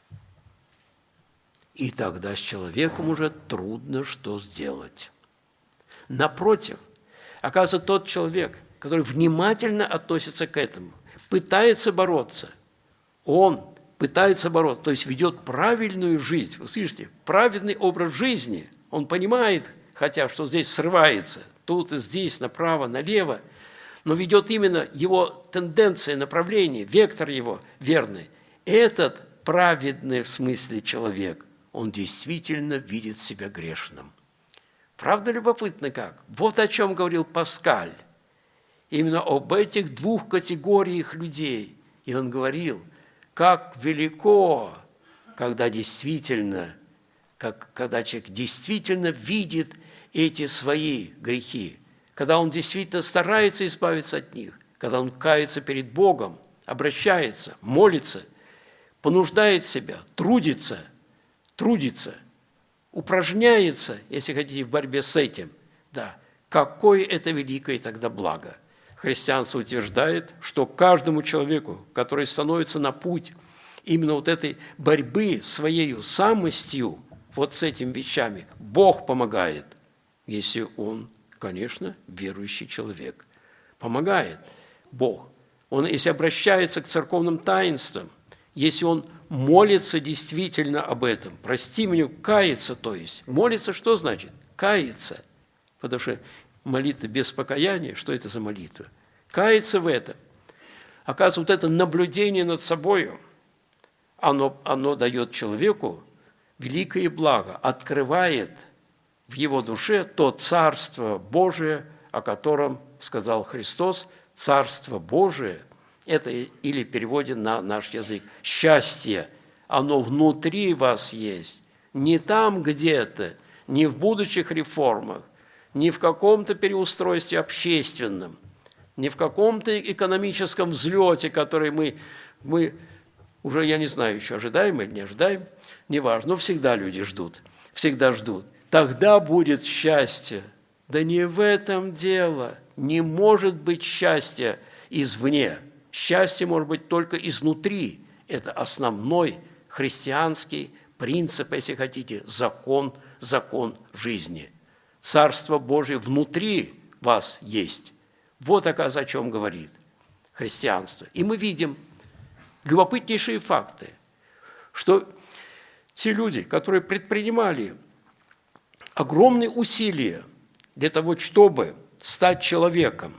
И тогда с человеком уже трудно что сделать. Напротив, оказывается, тот человек, который внимательно относится к этому, пытается бороться, он пытается бороться, то есть ведет правильную жизнь. Вы слышите, праведный образ жизни. Он понимает, хотя что здесь срывается, тут и здесь, направо, налево, но ведет именно его тенденция, направление, вектор его верный. Этот праведный в смысле человек, он действительно видит себя грешным. Правда любопытно как? Вот о чем говорил Паскаль. Именно об этих двух категориях людей. И он говорил, как велико, когда действительно, как, когда человек действительно видит эти свои грехи, когда он действительно старается избавиться от них, когда он кается перед Богом, обращается, молится, понуждает себя, трудится, трудится, упражняется, если хотите, в борьбе с этим. Да, какое это великое тогда благо. Христианство утверждает, что каждому человеку, который становится на путь именно вот этой борьбы своей самостью, вот с этими вещами, Бог помогает, если он, конечно, верующий человек. Помогает Бог. Он, если обращается к церковным таинствам, если он молится действительно об этом, прости меня, кается, то есть. Молится что значит? Кается. Потому что молитва без покаяния, что это за молитва? Кается в этом. Оказывается, вот это наблюдение над собой, оно, оно дает человеку великое благо, открывает в его душе то Царство Божие, о котором сказал Христос. Царство Божие – Это или переводим на наш язык. Счастье, оно внутри вас есть. Не там где-то, не в будущих реформах, не в каком-то переустройстве общественном, не в каком-то экономическом взлете, который мы, мы уже, я не знаю, еще ожидаем или не ожидаем, неважно, но всегда люди ждут, всегда ждут. Тогда будет счастье. Да не в этом дело. Не может быть счастья извне. Счастье может быть только изнутри. Это основной христианский принцип, если хотите, закон, закон жизни. Царство Божие внутри вас есть. Вот, оказывается, о чем говорит христианство. И мы видим любопытнейшие факты, что те люди, которые предпринимали огромные усилия для того, чтобы стать человеком,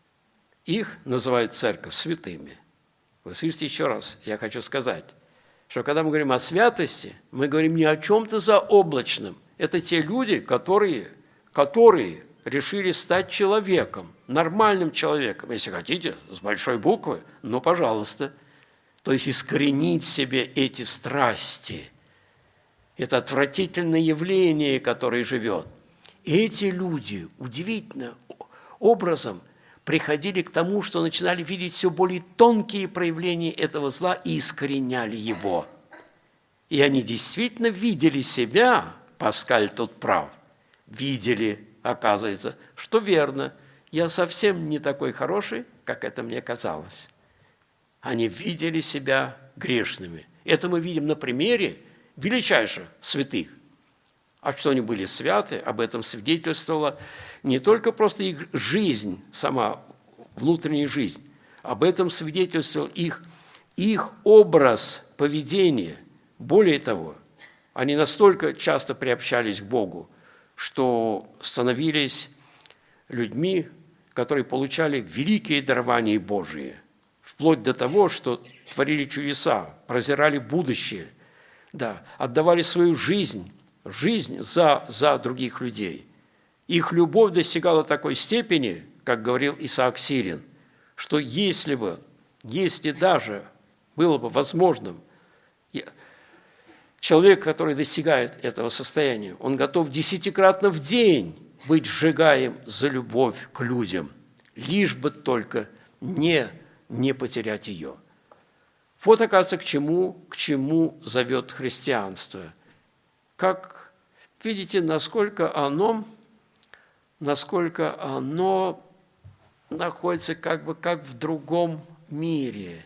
их называют церковь святыми. Вы слышите еще раз, я хочу сказать, что когда мы говорим о святости, мы говорим не о чем-то заоблачном. Это те люди, которые, которые решили стать человеком, нормальным человеком, если хотите, с большой буквы, ну, пожалуйста. То есть искоренить в себе эти страсти, это отвратительное явление, которое живет. И эти люди удивительным образом приходили к тому, что начинали видеть все более тонкие проявления этого зла и искореняли его. И они действительно видели себя, Паскаль тут прав, видели, оказывается, что верно, я совсем не такой хороший, как это мне казалось. Они видели себя грешными. Это мы видим на примере величайших святых. А что они были святы, об этом свидетельствовала не только просто их жизнь, сама внутренняя жизнь, об этом свидетельствовал их, их образ поведения. Более того, они настолько часто приобщались к Богу, что становились людьми, которые получали великие дарования Божии, вплоть до того, что творили чудеса, прозирали будущее, да, отдавали свою жизнь, жизнь за, за других людей. Их любовь достигала такой степени, как говорил Исаак Сирин, что если бы, если даже было бы возможным, человек, который достигает этого состояния, он готов десятикратно в день быть сжигаем за любовь к людям, лишь бы только не, не потерять ее. Вот, оказывается, к чему, к чему зовет христианство. Как видите, насколько оно, насколько оно находится как бы как в другом мире.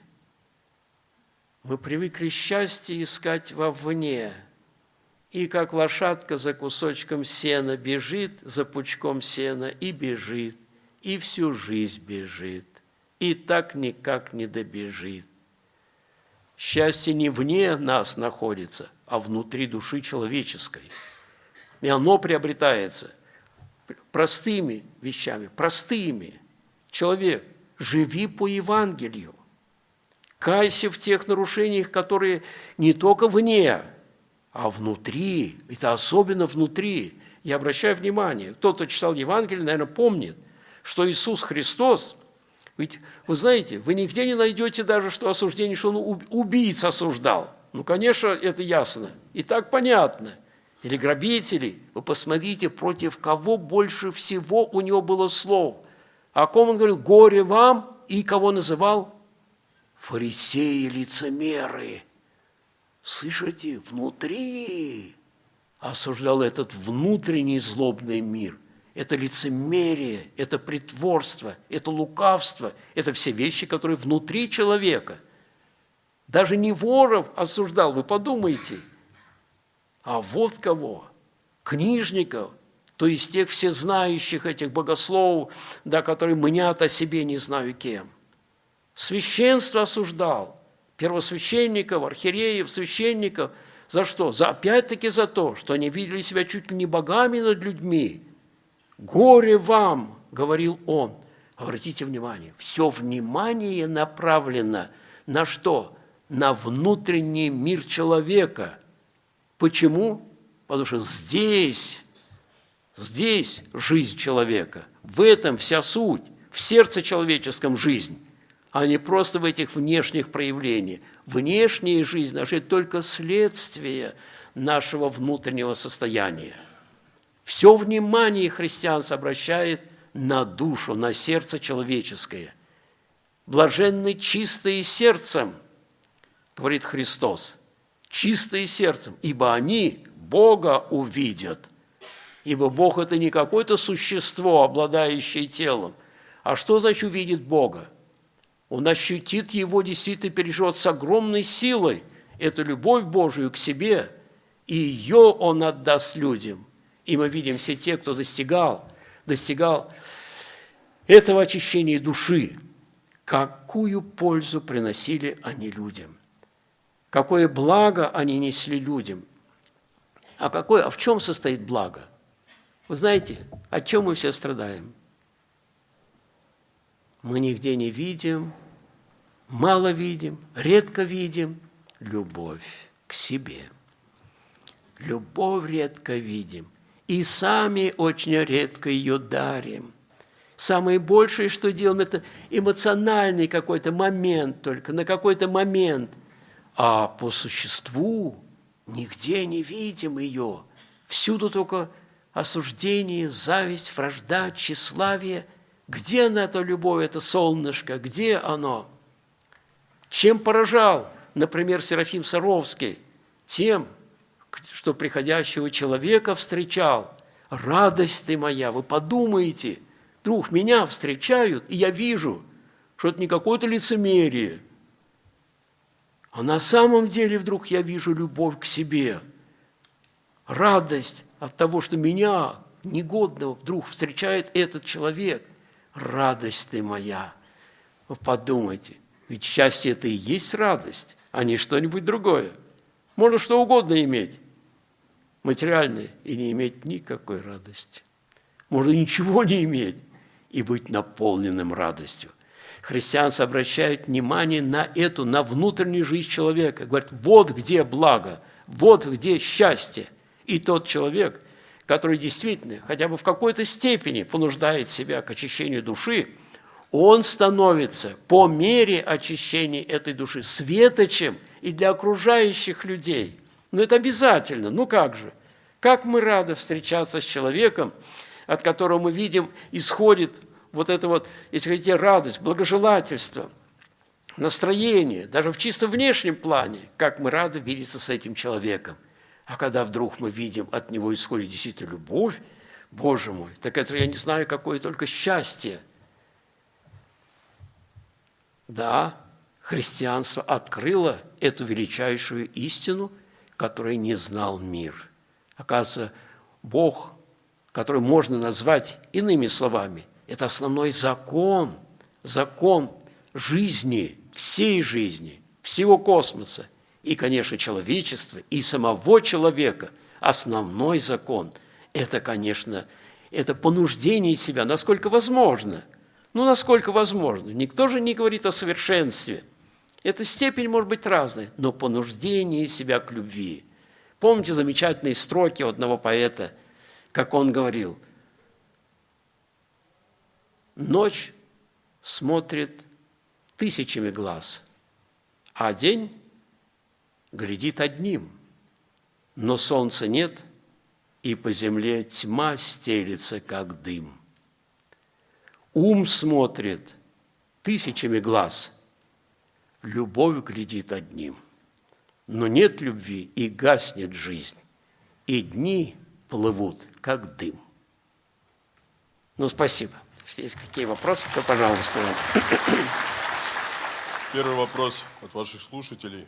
Мы привыкли счастье искать вовне, и как лошадка за кусочком сена бежит, за пучком сена и бежит, и всю жизнь бежит, и так никак не добежит. Счастье не вне нас находится, а внутри души человеческой. И оно приобретается простыми вещами, простыми. Человек, живи по Евангелию. Кайся в тех нарушениях, которые не только вне, а внутри. Это особенно внутри. Я обращаю внимание, кто-то читал Евангелие, наверное, помнит, что Иисус Христос, ведь вы знаете, вы нигде не найдете даже, что осуждение, что он убийц осуждал. Ну, конечно, это ясно. И так понятно. Или грабителей. Вы посмотрите, против кого больше всего у него было слов. О ком он говорил? Горе вам. И кого называл? Фарисеи, лицемеры. Слышите, внутри осуждал этот внутренний злобный мир. Это лицемерие, это притворство, это лукавство, это все вещи, которые внутри человека. Даже не воров осуждал, вы подумайте, а вот кого, книжников, то есть тех всезнающих этих богословов, да, которые мнят о себе не знаю кем. Священство осуждал, первосвященников, архиереев, священников. За что? За, опять-таки за то, что они видели себя чуть ли не богами над людьми. «Горе вам!» – говорил он. Обратите внимание, все внимание направлено на что? На внутренний мир человека. Почему? Потому что здесь, здесь жизнь человека, в этом вся суть, в сердце человеческом жизнь. а не просто в этих внешних проявлениях. Внешняя жизнь наша – это только следствие нашего внутреннего состояния. Все внимание христианство обращает на душу, на сердце человеческое. «Блаженны чистые сердцем», говорит Христос, «чистые сердцем, ибо они Бога увидят». Ибо Бог – это не какое-то существо, обладающее телом. А что значит увидит Бога? Он ощутит Его, действительно переживет с огромной силой эту любовь Божию к себе, и ее Он отдаст людям. И мы видим все те, кто достигал, достигал этого очищения души, какую пользу приносили они людям, какое благо они несли людям. А, какое, а в чем состоит благо? Вы знаете, о чем мы все страдаем? Мы нигде не видим, мало видим, редко видим любовь к себе. Любовь редко видим, и сами очень редко ее дарим. Самое большее, что делаем, это эмоциональный какой-то момент только, на какой-то момент. А по существу нигде не видим ее. Всюду только осуждение, зависть, вражда, тщеславие. Где она, эта любовь, это солнышко? Где оно? Чем поражал, например, Серафим Саровский? Тем, что приходящего человека встречал. Радость ты моя, вы подумайте, друг, меня встречают, и я вижу, что это не какое-то лицемерие, а на самом деле вдруг я вижу любовь к себе, радость от того, что меня, негодного, вдруг встречает этот человек. Радость ты моя. Вы подумайте, ведь счастье – это и есть радость, а не что-нибудь другое. Можно что угодно иметь, материальное, и не иметь никакой радости. Можно ничего не иметь и быть наполненным радостью. Христианство обращает внимание на эту, на внутреннюю жизнь человека. Говорят, вот где благо, вот где счастье. И тот человек, который действительно, хотя бы в какой-то степени понуждает себя к очищению души, он становится по мере очищения этой души светочем и для окружающих людей. Но это обязательно. Ну как же? Как мы рады встречаться с человеком, от которого мы видим, исходит вот это вот, если хотите, радость, благожелательство, настроение, даже в чисто внешнем плане, как мы рады видеться с этим человеком. А когда вдруг мы видим, от него исходит действительно любовь, Боже мой, так это я не знаю, какое только счастье. Да, христианство открыло эту величайшую истину, которую не знал мир. Оказывается, Бог, который можно назвать иными словами, это основной закон, закон жизни, всей жизни, всего космоса, и, конечно, человечества, и самого человека. Основной закон – это, конечно, это понуждение себя, насколько возможно. Ну, насколько возможно. Никто же не говорит о совершенстве. Эта степень может быть разной, но понуждение себя к любви. Помните замечательные строки одного поэта, как он говорил: «Ночь смотрит тысячами глаз, а день глядит одним, но солнца нет, и по земле тьма стелется, как дым. Ум смотрит тысячами глаз, любовь глядит одним, но нет любви, и гаснет жизнь, и дни плывут, как дым». Ну, спасибо. Если есть какие вопросы, то, пожалуйста. Первый вопрос от ваших слушателей.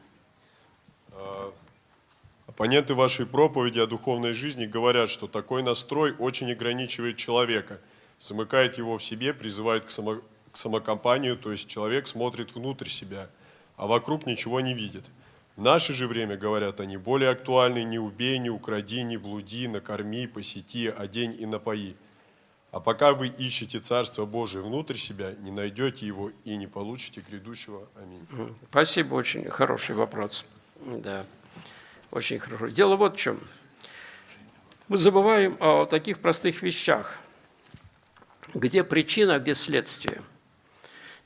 Оппоненты вашей проповеди о духовной жизни говорят, что такой настрой очень ограничивает человека, замыкает его в себе, призывает к, само, к самокомпанию, то есть человек смотрит внутрь себя, а вокруг ничего не видит. В наше же время, говорят они, более актуальны: не убей, не укради, не блуди, накорми, посети, одень и напои. А пока вы ищете Царство Божие внутрь себя, не найдете его и не получите грядущего. Аминь. Спасибо, очень хороший вопрос. Да, очень хорошо. Дело вот в чем. Мы забываем о таких простых вещах. Где причина, а где следствие.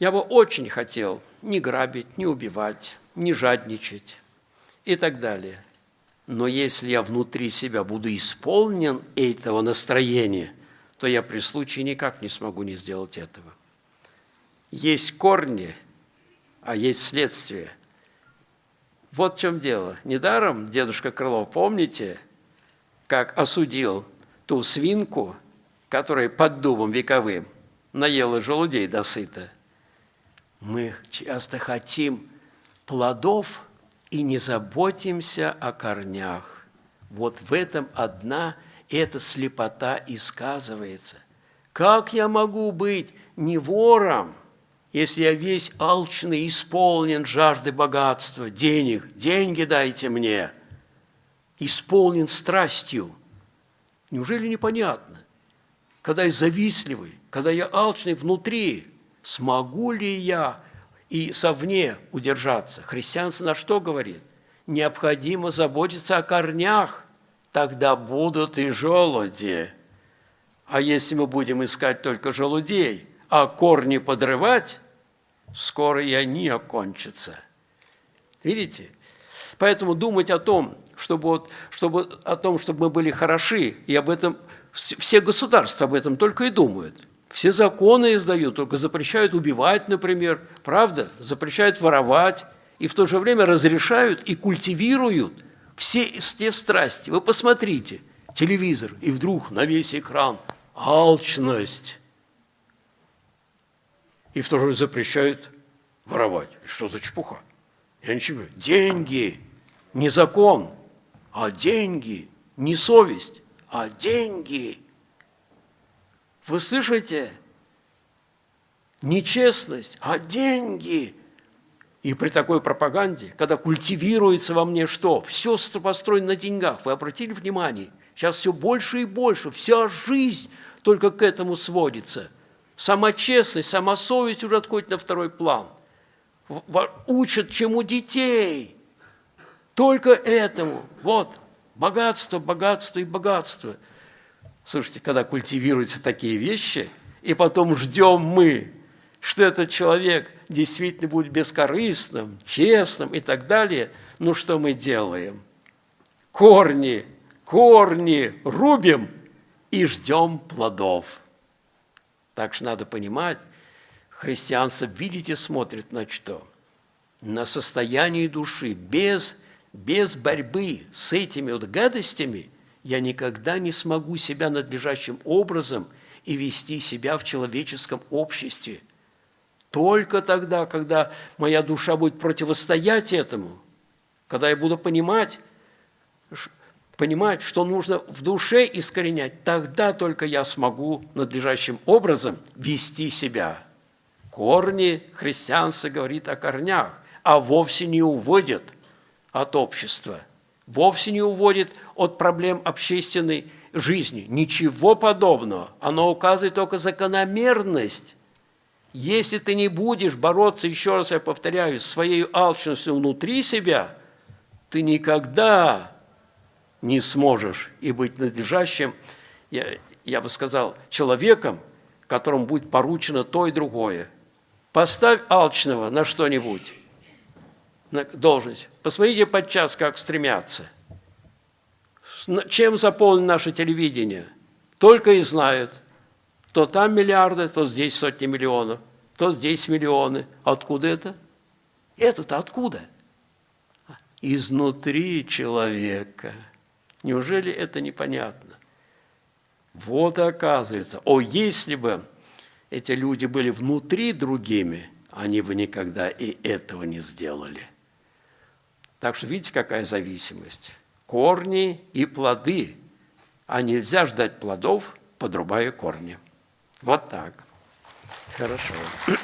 Я бы очень хотел не грабить, не убивать, не жадничать и так далее. Но если я внутри себя буду исполнен этого настроения, то я при случае никак не смогу не сделать этого. Есть корни, а есть следствие. Вот в чем дело. Недаром дедушка Крылов, помните, как осудил ту свинку, которая под дубом вековым наела желудей досыта. Мы часто хотим плодов и не заботимся о корнях. Вот в этом одна эта слепота и сказывается. Как я могу быть не вором, если я весь алчный, исполнен жажды богатства, денег, деньги дайте мне, исполнен страстью? Неужели непонятно? Когда я завистливый, когда я алчный внутри, смогу ли я и совне удержаться? Христианство на что говорит? Необходимо заботиться о корнях, тогда будут и желуди. А если мы будем искать только желудей, а корни подрывать, скоро и они окончатся. Видите? Поэтому думать о том, чтобы, вот, чтобы, о том, чтобы мы были хороши, и об этом все государства об этом только и думают. Все законы издают, только запрещают убивать, например, правда? Запрещают воровать, и в то же время разрешают и культивируют все те страсти. Вы посмотрите, телевизор, и вдруг на весь экран алчность. И в то же время запрещают воровать. Что за чепуха? Я ничего. Деньги, не закон, а деньги, не совесть, а деньги. Вы слышите? Нечестность, а деньги. И при такой пропаганде, когда культивируется во мне что? Все построено на деньгах. Вы обратили внимание? Сейчас все больше и больше. Вся жизнь только к этому сводится. Сама честность, сама совесть уже отходит на второй план. Учат чему детей. Только этому. Вот, богатство, богатство и богатство. Слушайте, когда культивируются такие вещи, и потом ждем мы, что этот человек действительно будет бескорыстным, честным и так далее, ну что мы делаем? Корни, корни рубим и ждем плодов. Так что надо понимать, христианство, видите, смотрит на что? На состояние души. Без, без борьбы с этими вот гадостями я никогда не смогу себя надлежащим образом и вести себя в человеческом обществе. Только тогда, когда моя душа будет противостоять этому, когда я буду понимать, понимать, что нужно в душе искоренять, тогда только я смогу надлежащим образом вести себя. Корни, христианство говорит о корнях, а вовсе не уводит от общества, вовсе не уводит от проблем общественной жизни. Ничего подобного. Оно указывает только закономерность. Если ты не будешь бороться, еще раз я повторяю, с своей алчностью внутри себя, ты никогда не сможешь и быть надлежащим, я, я бы сказал, человеком, которому будет поручено то и другое. Поставь алчного на что-нибудь, на должность. Посмотрите подчас, как стремятся. Чем заполнено наше телевидение? Только и знают. То там миллиарды, то здесь сотни миллионов, то здесь миллионы. Откуда это? Это-то откуда? Изнутри человека. Неужели это непонятно? Вот и оказывается. О, если бы эти люди были внутри другими, они бы никогда и этого не сделали. Так что видите, какая зависимость? Корни и плоды. А нельзя ждать плодов, подрубая корни. Вот так. Хорошо.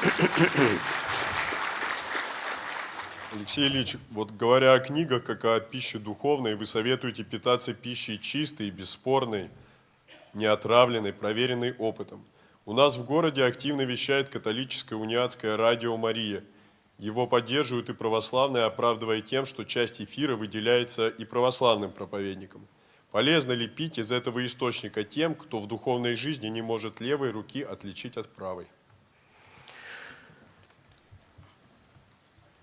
Алексей Ильич, вот говоря о книгах, как о пище духовной, вы советуете питаться пищей чистой, бесспорной, неотравленной, проверенной опытом. У нас в городе активно вещает католическое униатское радио «Мария». Его поддерживают и православные, оправдывая тем, что часть эфира выделяется и православным проповедникам. Полезно ли пить из этого источника тем, кто в духовной жизни не может левой руки отличить от правой?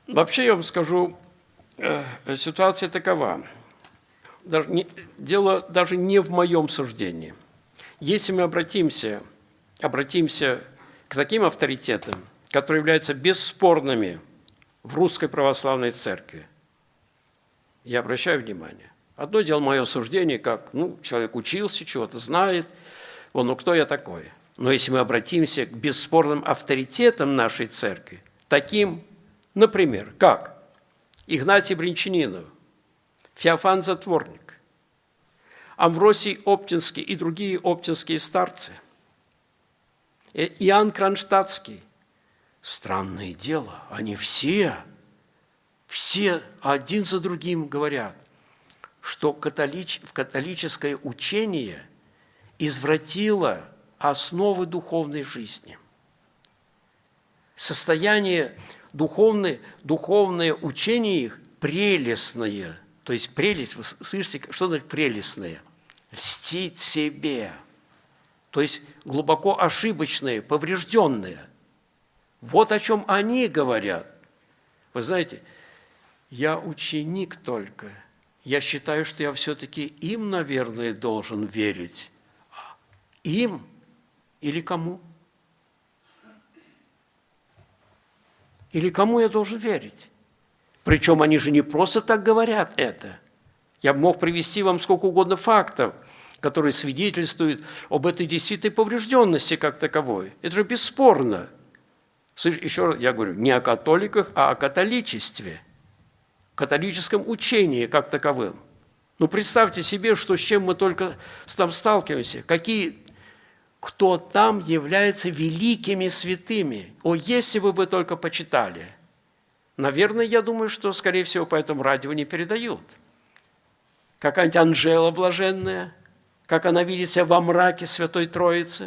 Вообще, я вам скажу, ситуация такова. Даже не, дело даже не в моем суждении. Если мы обратимся, обратимся к таким авторитетам, которые являются бесспорными в Русской Православной Церкви, я обращаю внимание. Одно дело мое суждение, как ну, человек учился, чего-то знает, он, ну кто я такой? Но если мы обратимся к бесспорным авторитетам нашей Церкви, таким, например, как Игнатий Бринчанинов, Феофан Затворник, Амвросий Оптинский и другие оптинские старцы, Иоанн Кронштадтский. Странное дело, они все, все один за другим говорят, что католич, в католическое учение извратило основы духовной жизни. Состояние духовное, духовное учение их прелестное. То есть прелесть, вы слышите, что значит прелестное? Льстить себе. То есть глубоко ошибочное, поврежденное. Вот о чем они говорят. Вы знаете, я ученик только. Я считаю, что я все-таки им, наверное, должен верить. Им или кому? Или кому я должен верить? Причем они же не просто так говорят это. Я мог привести вам сколько угодно фактов, которые свидетельствуют об этой действительной поврежденности как таковой. Это же бесспорно. Еще раз я говорю, не о католиках, а о католичестве, католическом учении как таковым. Ну, представьте себе, что с чем мы только там сталкиваемся, какие, кто там является великими святыми. О, если бы вы только почитали. Наверное, я думаю, что, скорее всего, по этому радио не передают. Какая-нибудь Анжела блаженная, как она видит себя во мраке Святой Троицы,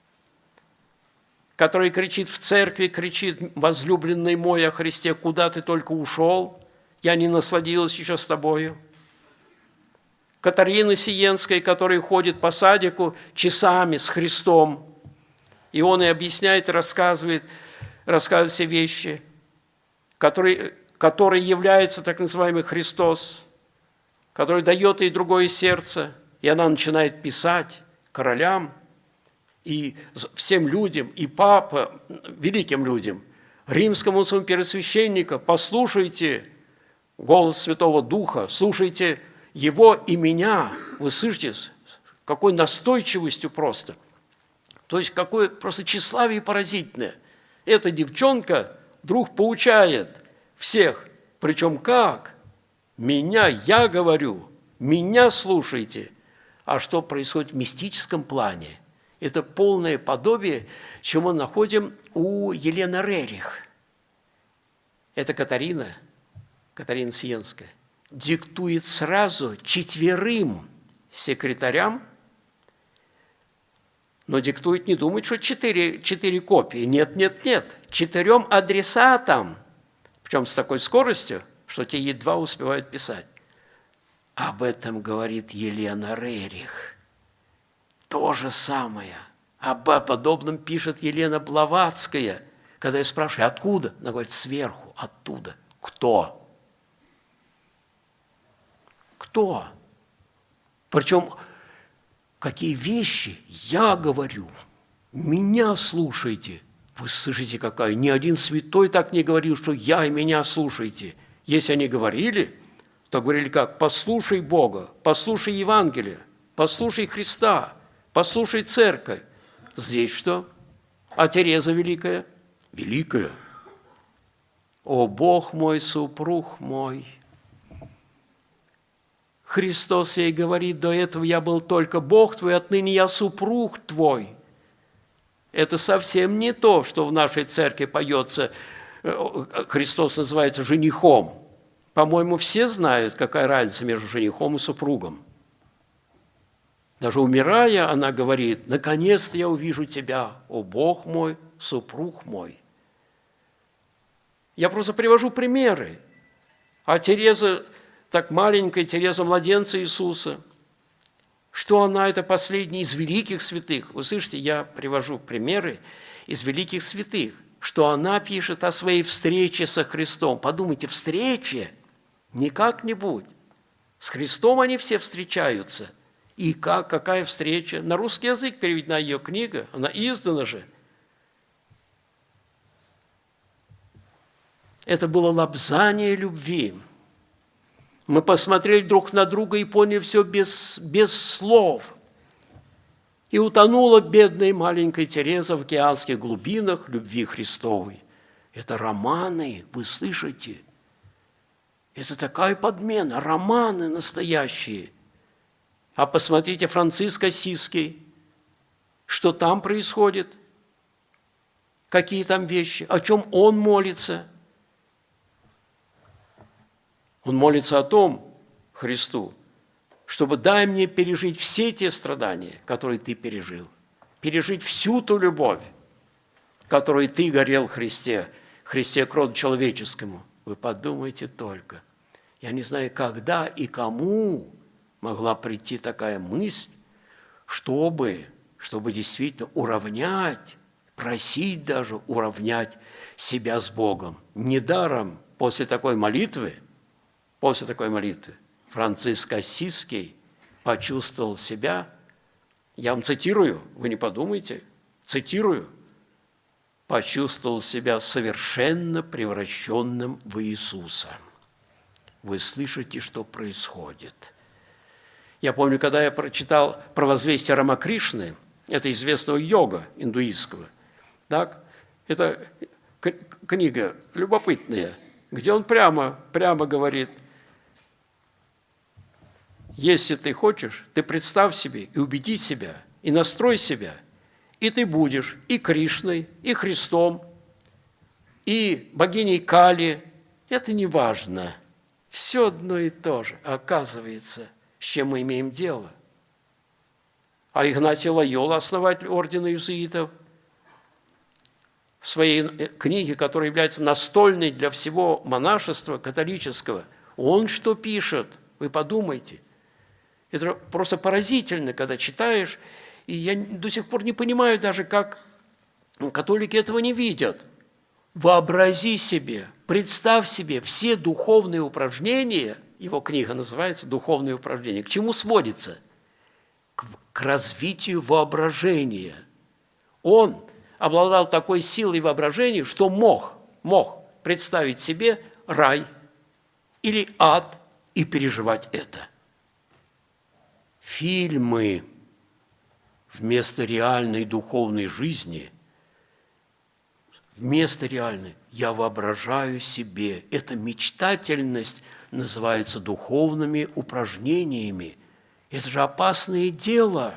который кричит в церкви, кричит: «Возлюбленный мой о Христе, куда ты только ушел? Я не насладилась еще с тобою». Катарина Сиенская, которая ходит по садику часами с Христом, и он и объясняет, и рассказывает, рассказывает все вещи, который, который является так называемый Христос, который дает ей другое сердце, и она начинает писать королям, и всем людям, и папа, великим людям, римскому своему первосвященнику: послушайте голос Святого Духа, слушайте его и меня. Вы слышите, какой настойчивостью просто. То есть, какое просто тщеславие поразительное. Эта девчонка вдруг поучает всех. Причем как? Меня, я говорю, меня слушайте. А что происходит в мистическом плане? Это полное подобие, чем мы находим у Елены Рерих. Это Катарина, Катарина Сиенская, диктует сразу четверым секретарям, но диктует, не думает, что четыре, четыре копии. Нет, нет, нет. Четырем адресатам, причем с такой скоростью, что те едва успевают писать. Об этом говорит Елена Рерих. То же самое. Об подобном пишет Елена Блаватская. Когда я спрашиваю, откуда? Она говорит, сверху, оттуда. Кто? Кто? Причем, какие вещи я говорю? Меня слушайте. Вы слышите, какая? Ни один святой так не говорил, что я и меня слушайте. Если они говорили, то говорили как? Послушай Бога, послушай Евангелие, послушай Христа, послушай церковь. Здесь что? А Тереза Великая? Великая. О, Бог мой, супруг мой. Христос ей говорит, до этого я был только Бог твой, отныне я супруг твой. Это совсем не то, что в нашей церкви поется, Христос называется женихом. По-моему, все знают, какая разница между женихом и супругом. Даже умирая, она говорит, наконец-то я увижу тебя, о Бог мой, супруг мой. Я просто привожу примеры. А Тереза, так маленькая, Тереза младенца Иисуса, что она, это последний из великих святых. Вы слышите, я привожу примеры из великих святых. что она пишет о своей встрече со Христом. Подумайте, встрече не как-нибудь. С Христом они все встречаются. И как, какая встреча? На русский язык переведена ее книга, она издана же. Это было лобзание любви. Мы посмотрели друг на друга и поняли все без, без слов. И утонула бедная маленькая Тереза в океанских глубинах любви Христовой. Это романы, вы слышите? Это такая подмена, романы настоящие. А посмотрите Франциск Ассизский, что там происходит, какие там вещи, о чем он молится. Он молится о том, Христу, чтобы дай мне пережить все те страдания, которые ты пережил, пережить всю ту любовь, которой ты горел в Христе, Христе к роду человеческому. Вы подумайте только. Я не знаю, когда и кому могла прийти такая мысль, чтобы, чтобы действительно уравнять, просить даже уравнять себя с Богом. Недаром после такой молитвы, после такой молитвы Франциск Ассизский почувствовал себя, я вам цитирую, вы не подумайте, цитирую, почувствовал себя совершенно превращенным в Иисуса. Вы слышите, что происходит? Я помню, когда я прочитал про возвестие Рамакришны, это известного йога индуистского, так? Это книга любопытная, где он прямо, прямо говорит, если ты хочешь, ты представь себе и убеди себя, и настрой себя, и ты будешь и Кришной, и Христом, и богиней Кали. Это не важно. Все одно и то же, оказывается, с чем мы имеем дело. А Игнатий Лойола, основатель ордена иезуитов, в своей книге, которая является настольной для всего монашества католического, он что пишет? Вы подумайте. Это просто поразительно, когда читаешь, и я до сих пор не понимаю даже, как католики этого не видят. Вообрази себе, представь себе все духовные упражнения, его книга называется «Духовные упражнения», к чему сводится? К, к развитию воображения. Он обладал такой силой воображения, что мог, мог представить себе рай или ад и переживать это. Фильмы вместо реальной духовной жизни, вместо реальной, я воображаю себе. Эта мечтательность называется духовными упражнениями. Это же опасное дело.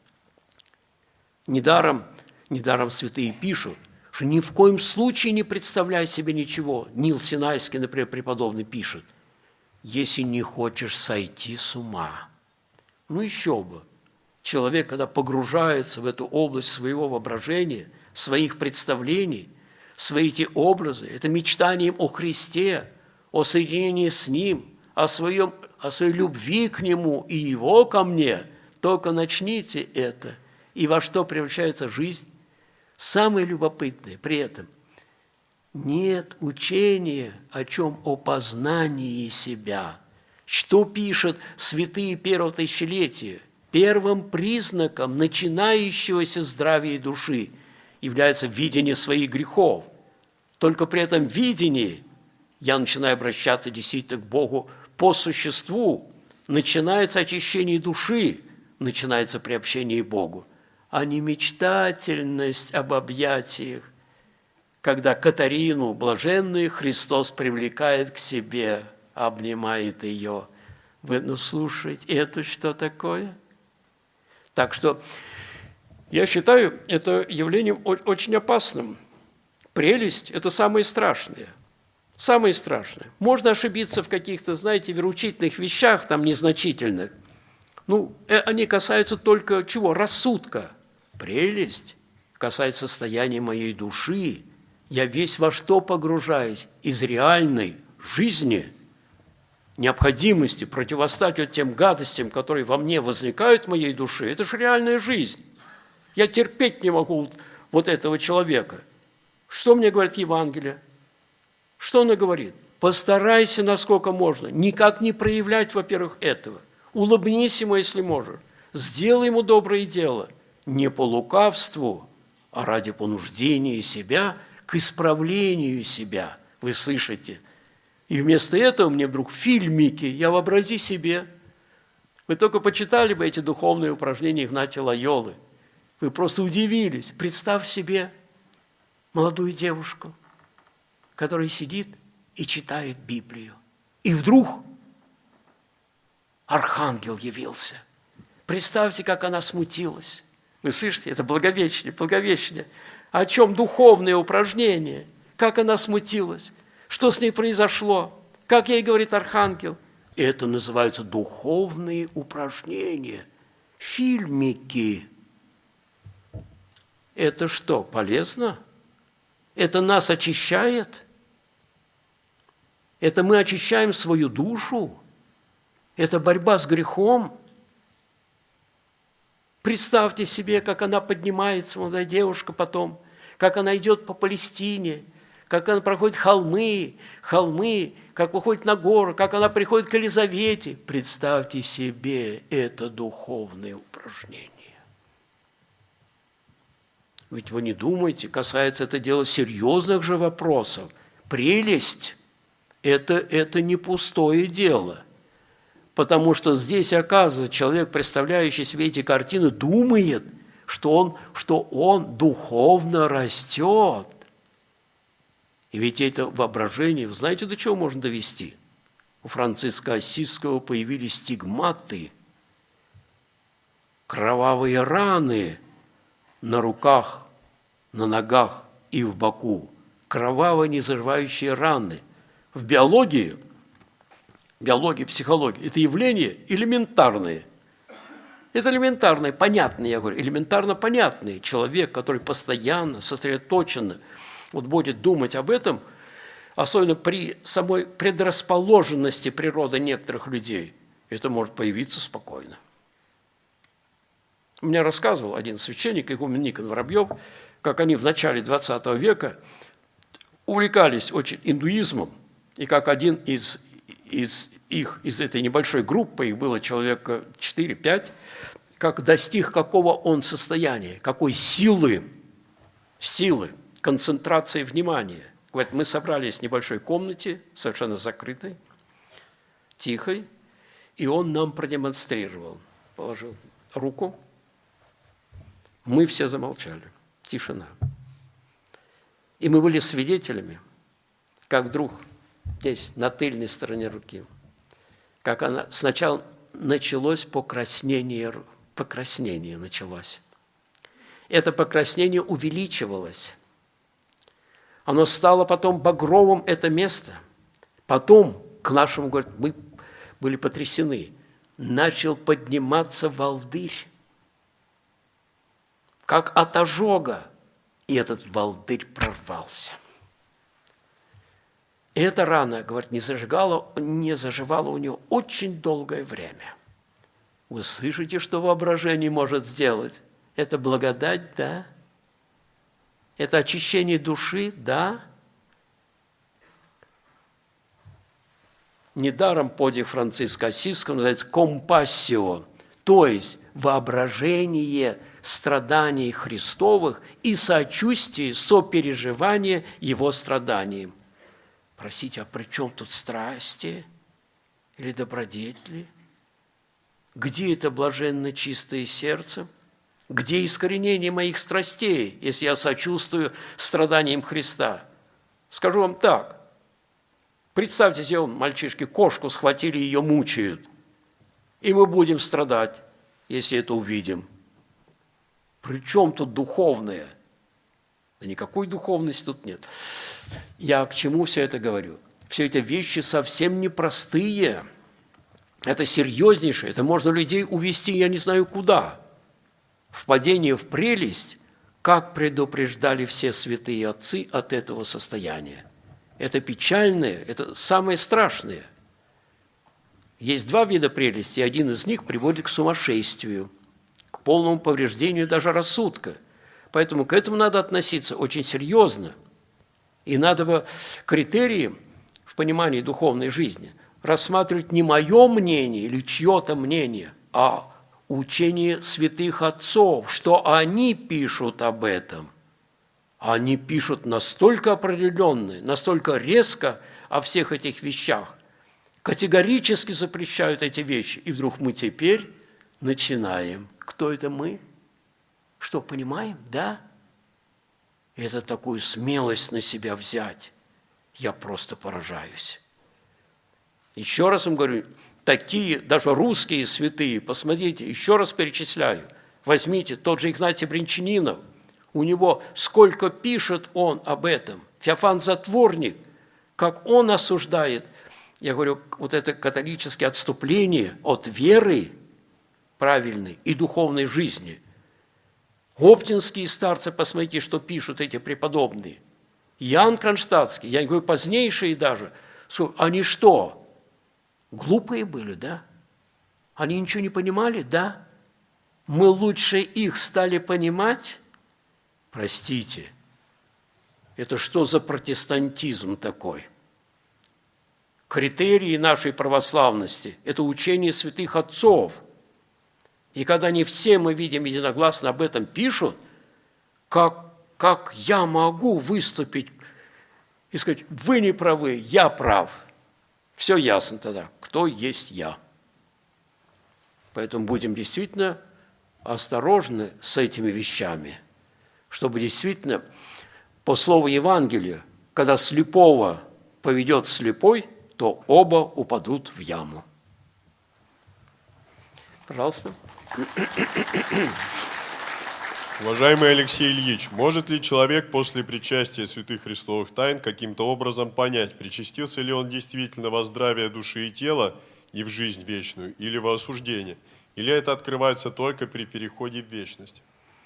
Недаром, недаром святые пишут, что ни в коем случае не представляй себе ничего. Нил Синайский, например, преподобный пишет, если не хочешь сойти с ума. Ну еще бы. Человек, когда погружается в эту область своего воображения, своих представлений, свои эти образы, это мечтанием о Христе, о соединении с Ним, о, своем, о своей любви к Нему и Его ко мне, только начните это. И во что превращается жизнь? Самое любопытное при этом нет учения о чем? О познании себя. Что пишут святые первого тысячелетия? Первым признаком начинающегося здравия души является видение своих грехов. Только при этом видении я начинаю обращаться действительно к Богу по существу. Начинается очищение души, начинается приобщение к Богу, а не мечтательность об объятиях, когда Катарину, блаженную, Христос привлекает к себе, обнимает ее. Вы, ну, слушайте, это что такое? Так что я считаю это явлением очень опасным. Прелесть – это самое страшное. Самое страшное. Можно ошибиться в каких-то, знаете, вероучительных вещах, там, незначительных. Ну, они касаются только чего? Рассудка. Прелесть касается состояния моей души. Я весь во что погружаюсь? Из реальной жизни, необходимости противостать вот тем гадостям, которые во мне возникают в моей душе. Это же реальная жизнь. Я терпеть не могу вот этого человека. Что мне говорит Евангелие? Что оно говорит? Постарайся, насколько можно, никак не проявлять, во-первых, этого. Улыбнись ему, если можешь. Сделай ему доброе дело. Не по лукавству, а ради понуждения себя к исправлению себя. Вы слышите? И вместо этого мне вдруг фильмики, я вообрази себе. Вы только почитали бы эти духовные упражнения Игнатия Лойолы. Вы просто удивились. Представь себе молодую девушку, которая сидит и читает Библию. И вдруг архангел явился. Представьте, как она смутилась. Вы слышите? Это благовещение, благовещение. О чем духовное упражнение? Как она смутилась? Что с ней произошло? Как ей говорит архангел? Это называются духовные упражнения. Фильмики. Это что, полезно? Это нас очищает? Это мы очищаем свою душу? Это борьба с грехом? Представьте себе, как она поднимается, молодая девушка потом, как она идет по Палестине, как она проходит холмы, холмы, как выходит на гору, как она приходит к Елизавете. Представьте себе это духовное упражнение. Ведь вы не думайте, касается это дела серьезных же вопросов. Прелесть – это, это не пустое дело. Потому что здесь, оказывается, человек, представляющий себе эти картины, думает, что он, что он духовно растет. И ведь это воображение, вы знаете, до чего можно довести? У Франциска Ассизского появились стигматы, кровавые раны на руках, на ногах и в боку. Кровавые незаживающие раны. В биологии, биологии, психологии, это явления элементарные. Это элементарные, понятные, я говорю, элементарно понятные. Человек, который постоянно, сосредоточенно вот будет думать об этом, особенно при самой предрасположенности природы некоторых людей, это может появиться спокойно. Мне рассказывал один священник, игумен Никон Воробьев, как они в начале двадцатого века увлекались очень индуизмом, и как один из, из их, из этой небольшой группы, их было человека четыре-пять, как достиг какого он состояния, какой силы, силы, концентрации внимания. Говорит, мы собрались в небольшой комнате, совершенно закрытой, тихой, и он нам продемонстрировал. Положил руку, мы все замолчали, тишина. И мы были свидетелями, как вдруг здесь, на тыльной стороне руки, как она сначала началось покраснение, покраснение началось. Это покраснение увеличивалось. Оно стало потом багровым, это место. Потом, к нашему, говорит, мы были потрясены, начал подниматься волдырь, как от ожога, и этот волдырь прорвался. И эта рана, говорит, не зажигала, не заживала у него очень долгое время. Вы слышите, что воображение может сделать? Это благодать, да? Это очищение души, да? Недаром подвиг Франциска Ассизского называется компассио, то есть воображение страданий Христовых и сочувствие, сопереживание Его страданиям. Простите, а при чем тут страсти или добродетели? Где это блаженно чистое сердце? Где искоренение моих страстей, если я сочувствую страданиям Христа? Скажу вам так. Представьте себе, мальчишки кошку схватили, ее мучают. И мы будем страдать, если это увидим. При чем тут духовное? Да никакой духовности тут нет. Я к чему все это говорю? Все эти вещи совсем непростые. Это серьезнейшее. Это можно людей увести, я не знаю куда. Впадение в прелесть, как предупреждали все святые отцы от этого состояния. Это печальное, это самое страшное. Есть два вида прелести, один из них приводит к сумасшествию, к полному повреждению даже рассудка. Поэтому к этому надо относиться очень серьезно. И надо бы критерии в понимании духовной жизни рассматривать не мое мнение или чье-то мнение, а учение святых отцов, что они пишут об этом. Они пишут настолько определенно, настолько резко о всех этих вещах, категорически запрещают эти вещи. И вдруг мы теперь начинаем. Кто это мы? Что, понимаем? Да? Это такую смелость на себя взять. Я просто поражаюсь. Еще раз вам говорю, такие, даже русские святые, посмотрите, еще раз перечисляю. Возьмите тот же Игнатий Брянчанинов. У него сколько пишет он об этом. Феофан Затворник, как он осуждает, я говорю, вот это католическое отступление от веры правильной и духовной жизни. Оптинские старцы, посмотрите, что пишут эти преподобные. Иоанн Кронштадтский, я говорю, позднейшие даже, они что? Глупые были, да? Они ничего не понимали, да? Мы лучше их стали понимать? Простите, это что за протестантизм такой? Критерии нашей православности – это учение святых отцов. И когда не все, мы видим, единогласно об этом пишут, как, как я могу выступить и сказать, вы не правы, я прав. Все ясно тогда, кто есть я. Поэтому будем действительно осторожны с этими вещами, чтобы действительно, по слову Евангелия, когда слепого поведет слепой, то оба упадут в яму. Пожалуйста. Уважаемый Алексей Ильич, может ли человек после причастия святых христовых тайн каким-то образом понять, причастился ли он действительно во здравие души и тела и в жизнь вечную, или во осуждение, или это открывается только при переходе в вечность?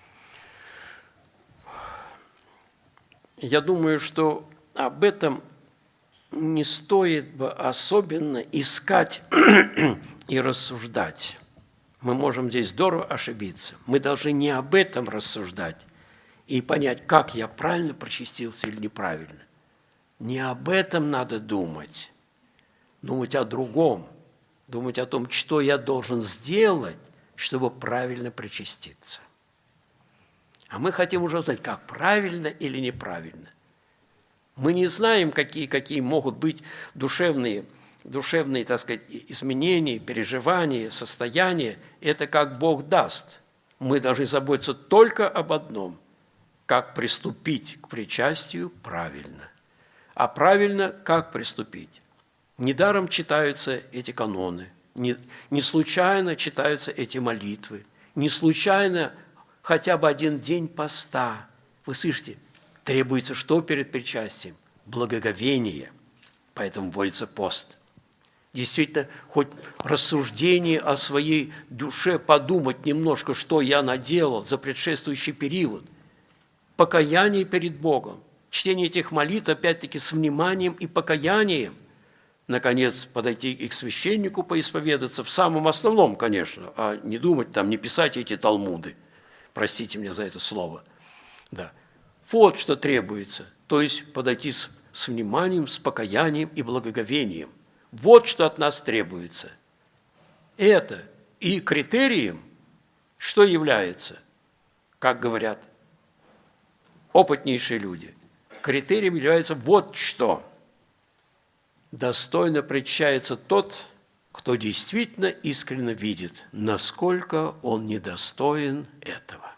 Я думаю, что об этом не стоит бы особенно искать и рассуждать. Мы можем здесь здорово ошибиться. Мы должны не об этом рассуждать и понять, как я правильно причастился или неправильно. Не об этом надо думать. Думать о другом. Думать о том, что я должен сделать, чтобы правильно причаститься. А мы хотим уже узнать, как правильно или неправильно. Мы не знаем, какие, какие могут быть душевные душевные, так сказать, изменения, переживания, состояния, это как Бог даст. Мы должны заботиться только об одном – как приступить к причастию правильно. А правильно как приступить? Недаром читаются эти каноны, не, не случайно читаются эти молитвы, не случайно хотя бы один день поста. Вы слышите, требуется что перед причастием? Благоговение, поэтому вводится пост. Действительно, хоть рассуждение о своей душе, подумать немножко, что я наделал за предшествующий период. Покаяние перед Богом. Чтение этих молитв, опять-таки, с вниманием и покаянием. Наконец, подойти и к священнику поисповедаться, в самом основном, конечно, а не думать там, не писать эти талмуды. Простите меня за это слово. Да. Вот что требуется. То есть подойти с, с вниманием, с покаянием и благоговением. Вот что от нас требуется. Это и критерием, что является, как говорят опытнейшие люди, критерием является вот что. Достойно причащается тот, кто действительно искренне видит, насколько он недостоин этого.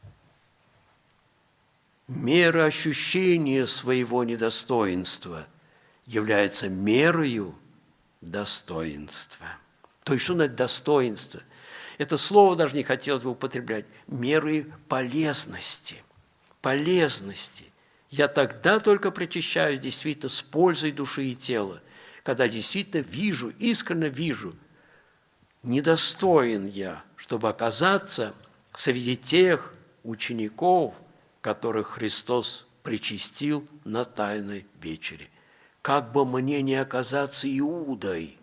Мера ощущения своего недостоинства является мерою достоинства. То есть, что значит достоинство? Это слово даже не хотелось бы употреблять. Меры полезности. Полезности. Я тогда только причащаюсь действительно с пользой души и тела, когда действительно вижу, искренне вижу, недостоин я, чтобы оказаться среди тех учеников, которых Христос причастил на Тайной вечере. Как бы мне не оказаться Иудой.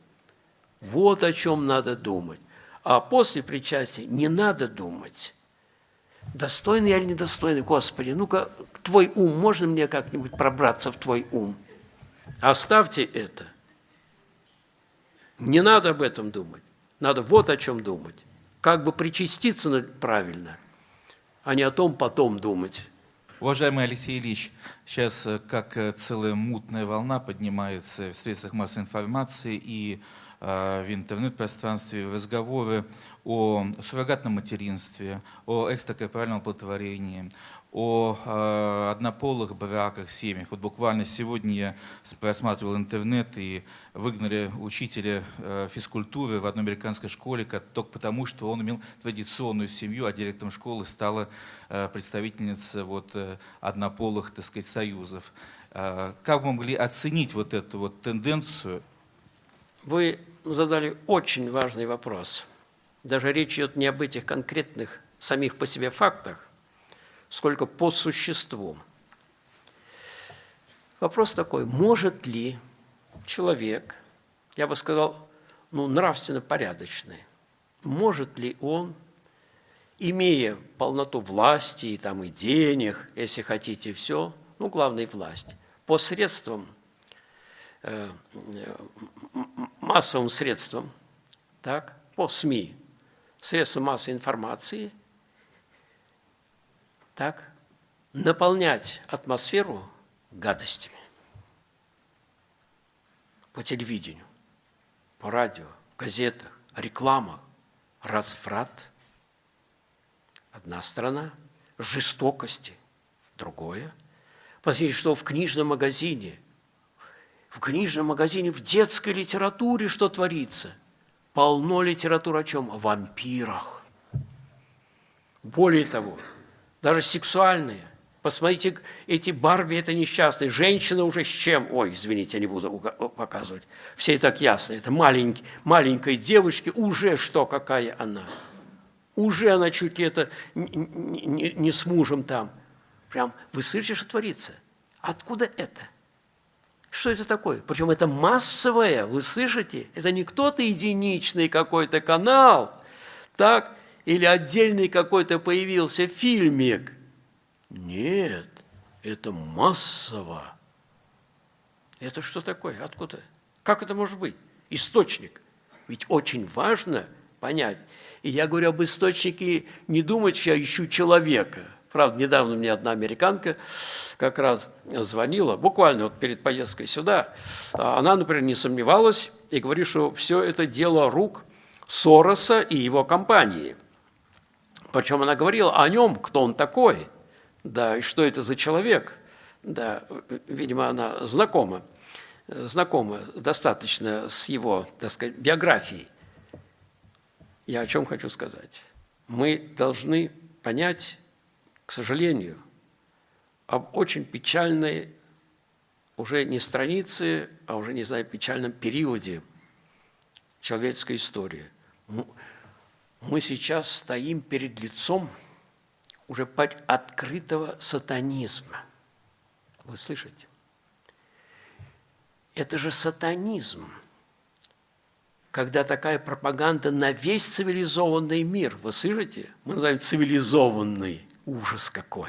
Вот о чем надо думать. А после причастия не надо думать. Достойный или недостойный, Господи, ну-ка, Твой ум, можно мне как-нибудь пробраться в Твой ум? Оставьте это. Не надо об этом думать. Надо вот о чем думать. Как бы причаститься правильно, а не о том потом думать. Уважаемый Алексей Ильич, сейчас как целая мутная волна поднимается в средствах массовой информации и в интернет-пространстве разговоры о суррогатном материнстве, о экстракорпоральном оплодотворении, о э, однополых браках, семьях. Вот буквально сегодня я просматривал интернет и выгнали учителя э, физкультуры в одной американской школе только потому, что он имел традиционную семью, а директором школы стала э, представительница вот, э, однополых, так сказать, союзов. Э, как вы могли оценить вот эту вот тенденцию? Вы задали очень важный вопрос. Даже речь идет не об этих конкретных самих по себе фактах, сколько по существу. Вопрос такой, может ли человек, я бы сказал, ну, нравственно порядочный, может ли он, имея полноту власти и, там, и денег, если хотите, все, ну, главное, власть, посредством, э, массовым средством, так, по СМИ, средством массовой информации, так, наполнять атмосферу гадостями по телевидению, по радио, в газетах, рекламах, разврат – одна сторона, жестокости – другое. Посмотрите, что в книжном магазине, в книжном магазине, в детской литературе что творится? Полно литературы о чем? О вампирах. Более того, даже сексуальные. Посмотрите, эти Барби – это несчастные. Женщина уже с чем? Ой, извините, я не буду показывать. Все и так ясно. Это маленький, маленькой девочке уже что, какая она. Уже она чуть ли это не, не, не с мужем там. Прям вы слышите, что творится? Откуда это? Что это такое? Причем это массовое, вы слышите? Это не кто-то единичный какой-то канал, так? Или отдельный какой-то появился фильмик. Нет, это массово. Это что такое? Откуда? Как это может быть? Источник. Ведь очень важно понять. И я говорю об источнике, не думать, что я ищу человека. Правда, недавно мне одна американка как раз звонила, буквально вот перед поездкой сюда. Она, например, не сомневалась и говорит, что все это дело рук Сороса и его компании. Причем она говорила о нем, кто он такой, да, и что это за человек. Да, видимо, она знакома, знакома достаточно с его, так сказать, биографией. Я о чем хочу сказать. Мы должны понять, к сожалению, об очень печальной, уже не странице, а уже, не знаю, печальном периоде человеческой истории. Мы сейчас стоим перед лицом уже открытого сатанизма. Вы слышите? Это же сатанизм, когда такая пропаганда на весь цивилизованный мир. Вы слышите? Мы называем цивилизованный. Ужас какой.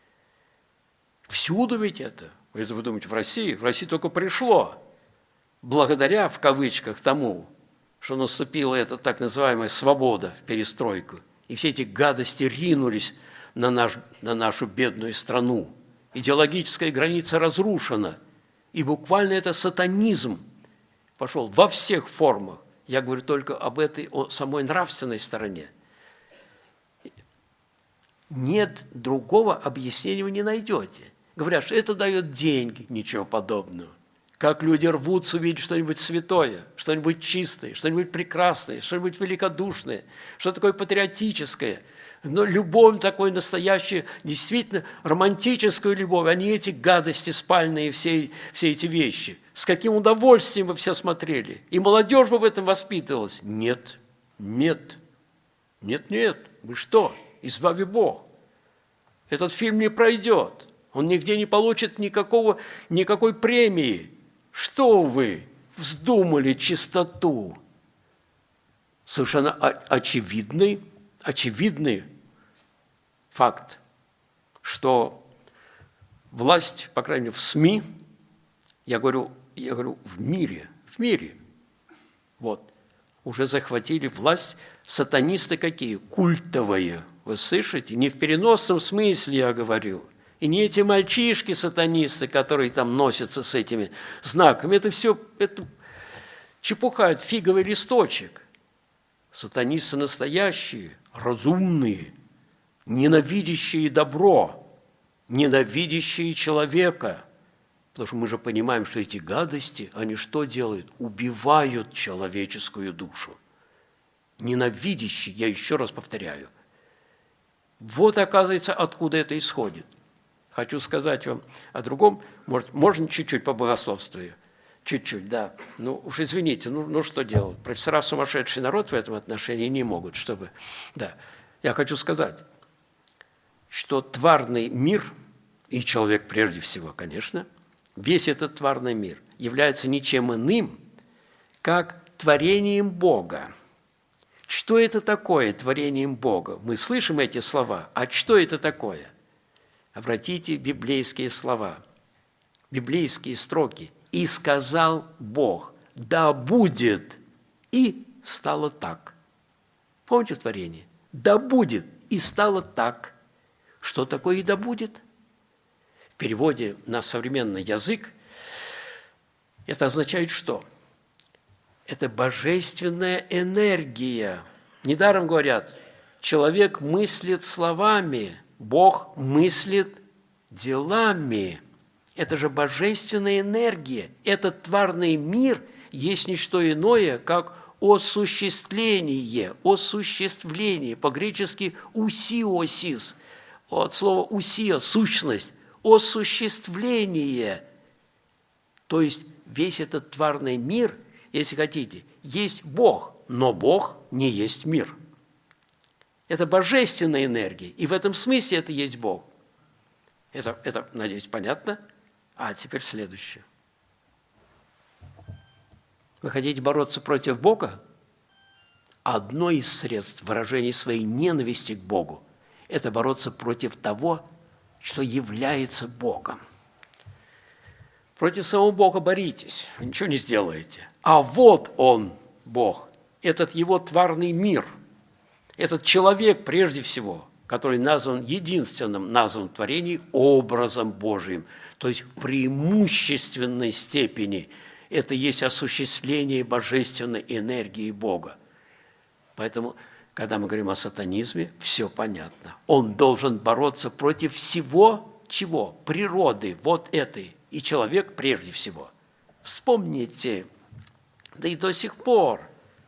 Всюду ведь это. Это вы думаете, в России? В России только пришло, благодаря, в кавычках, тому, что наступила эта так называемая свобода в перестройку. И все эти гадости ринулись на, наш, на нашу бедную страну. Идеологическая граница разрушена. И буквально это сатанизм пошел во всех формах. Я говорю только об этой, о самой нравственной стороне. Нет, другого объяснения вы не найдете. Говорят, что это дает деньги. Ничего подобного. Как люди рвутся увидеть что-нибудь святое, что-нибудь чистое, что-нибудь прекрасное, что-нибудь великодушное, что такое патриотическое. Но любовь такой настоящая, действительно романтическую любовь, а не эти гадости спальные, все, все эти вещи. С каким удовольствием вы все смотрели. И молодежь бы в этом воспитывалась. Нет, нет, нет, нет. Вы что? Избави Бог. Этот фильм не пройдет. Он нигде не получит никакого, никакой премии. Что вы вздумали чистоту? Совершенно очевидный, очевидный факт, что власть, по крайней мере, в СМИ, я говорю, я говорю в мире, в мире, вот, уже захватили власть сатанисты какие? Культовые. Вы слышите? Не в переносном смысле я говорю. И не эти мальчишки-сатанисты, которые там носятся с этими знаками. Это все это чепуха, это фиговый листочек. Сатанисты настоящие, разумные, ненавидящие добро, ненавидящие человека. Потому что мы же понимаем, что эти гадости, они что делают? Убивают человеческую душу. Ненавидящие, я еще раз повторяю. Вот, оказывается, откуда это исходит. Хочу сказать вам о другом. Может, можно чуть-чуть по богословству? Чуть-чуть, да. Ну, уж извините, ну, ну что делать? Профессора сумасшедший народ в этом отношении не могут, чтобы... Да, я хочу сказать, что тварный мир, и человек прежде всего, конечно, весь этот тварный мир является ничем иным, как творением Бога. Что это такое творением Бога? Мы слышим эти слова, а что это такое? Обратите библейские слова, библейские строки. «И сказал Бог, да будет, и стало так». Помните творение? «Да будет, и стало так». Что такое «и да будет»? В переводе на современный язык это означает что? Это божественная энергия. Недаром говорят, человек мыслит словами, Бог мыслит делами. Это же божественная энергия. Этот тварный мир есть не что иное, как осуществление, осуществление, по-гречески «усиосис», от слова «усия» – сущность, осуществление. То есть весь этот тварный мир, если хотите, есть Бог, но Бог не есть мир. Это божественная энергия, и в этом смысле это есть Бог. Это, это, надеюсь, понятно? А теперь следующее. Вы хотите бороться против Бога? Одно из средств выражения своей ненависти к Богу – это бороться против того, что является Богом. Против самого Бога боритесь, вы ничего не сделаете. А вот Он, Бог, этот Его тварный мир, этот человек прежде всего, который назван единственным назван в творении образом Божиим, то есть в преимущественной степени это есть осуществление божественной энергии Бога. Поэтому, когда мы говорим о сатанизме, все понятно. Он должен бороться против всего, чего? Природы, вот этой. И человек прежде всего. Вспомните, да и до сих пор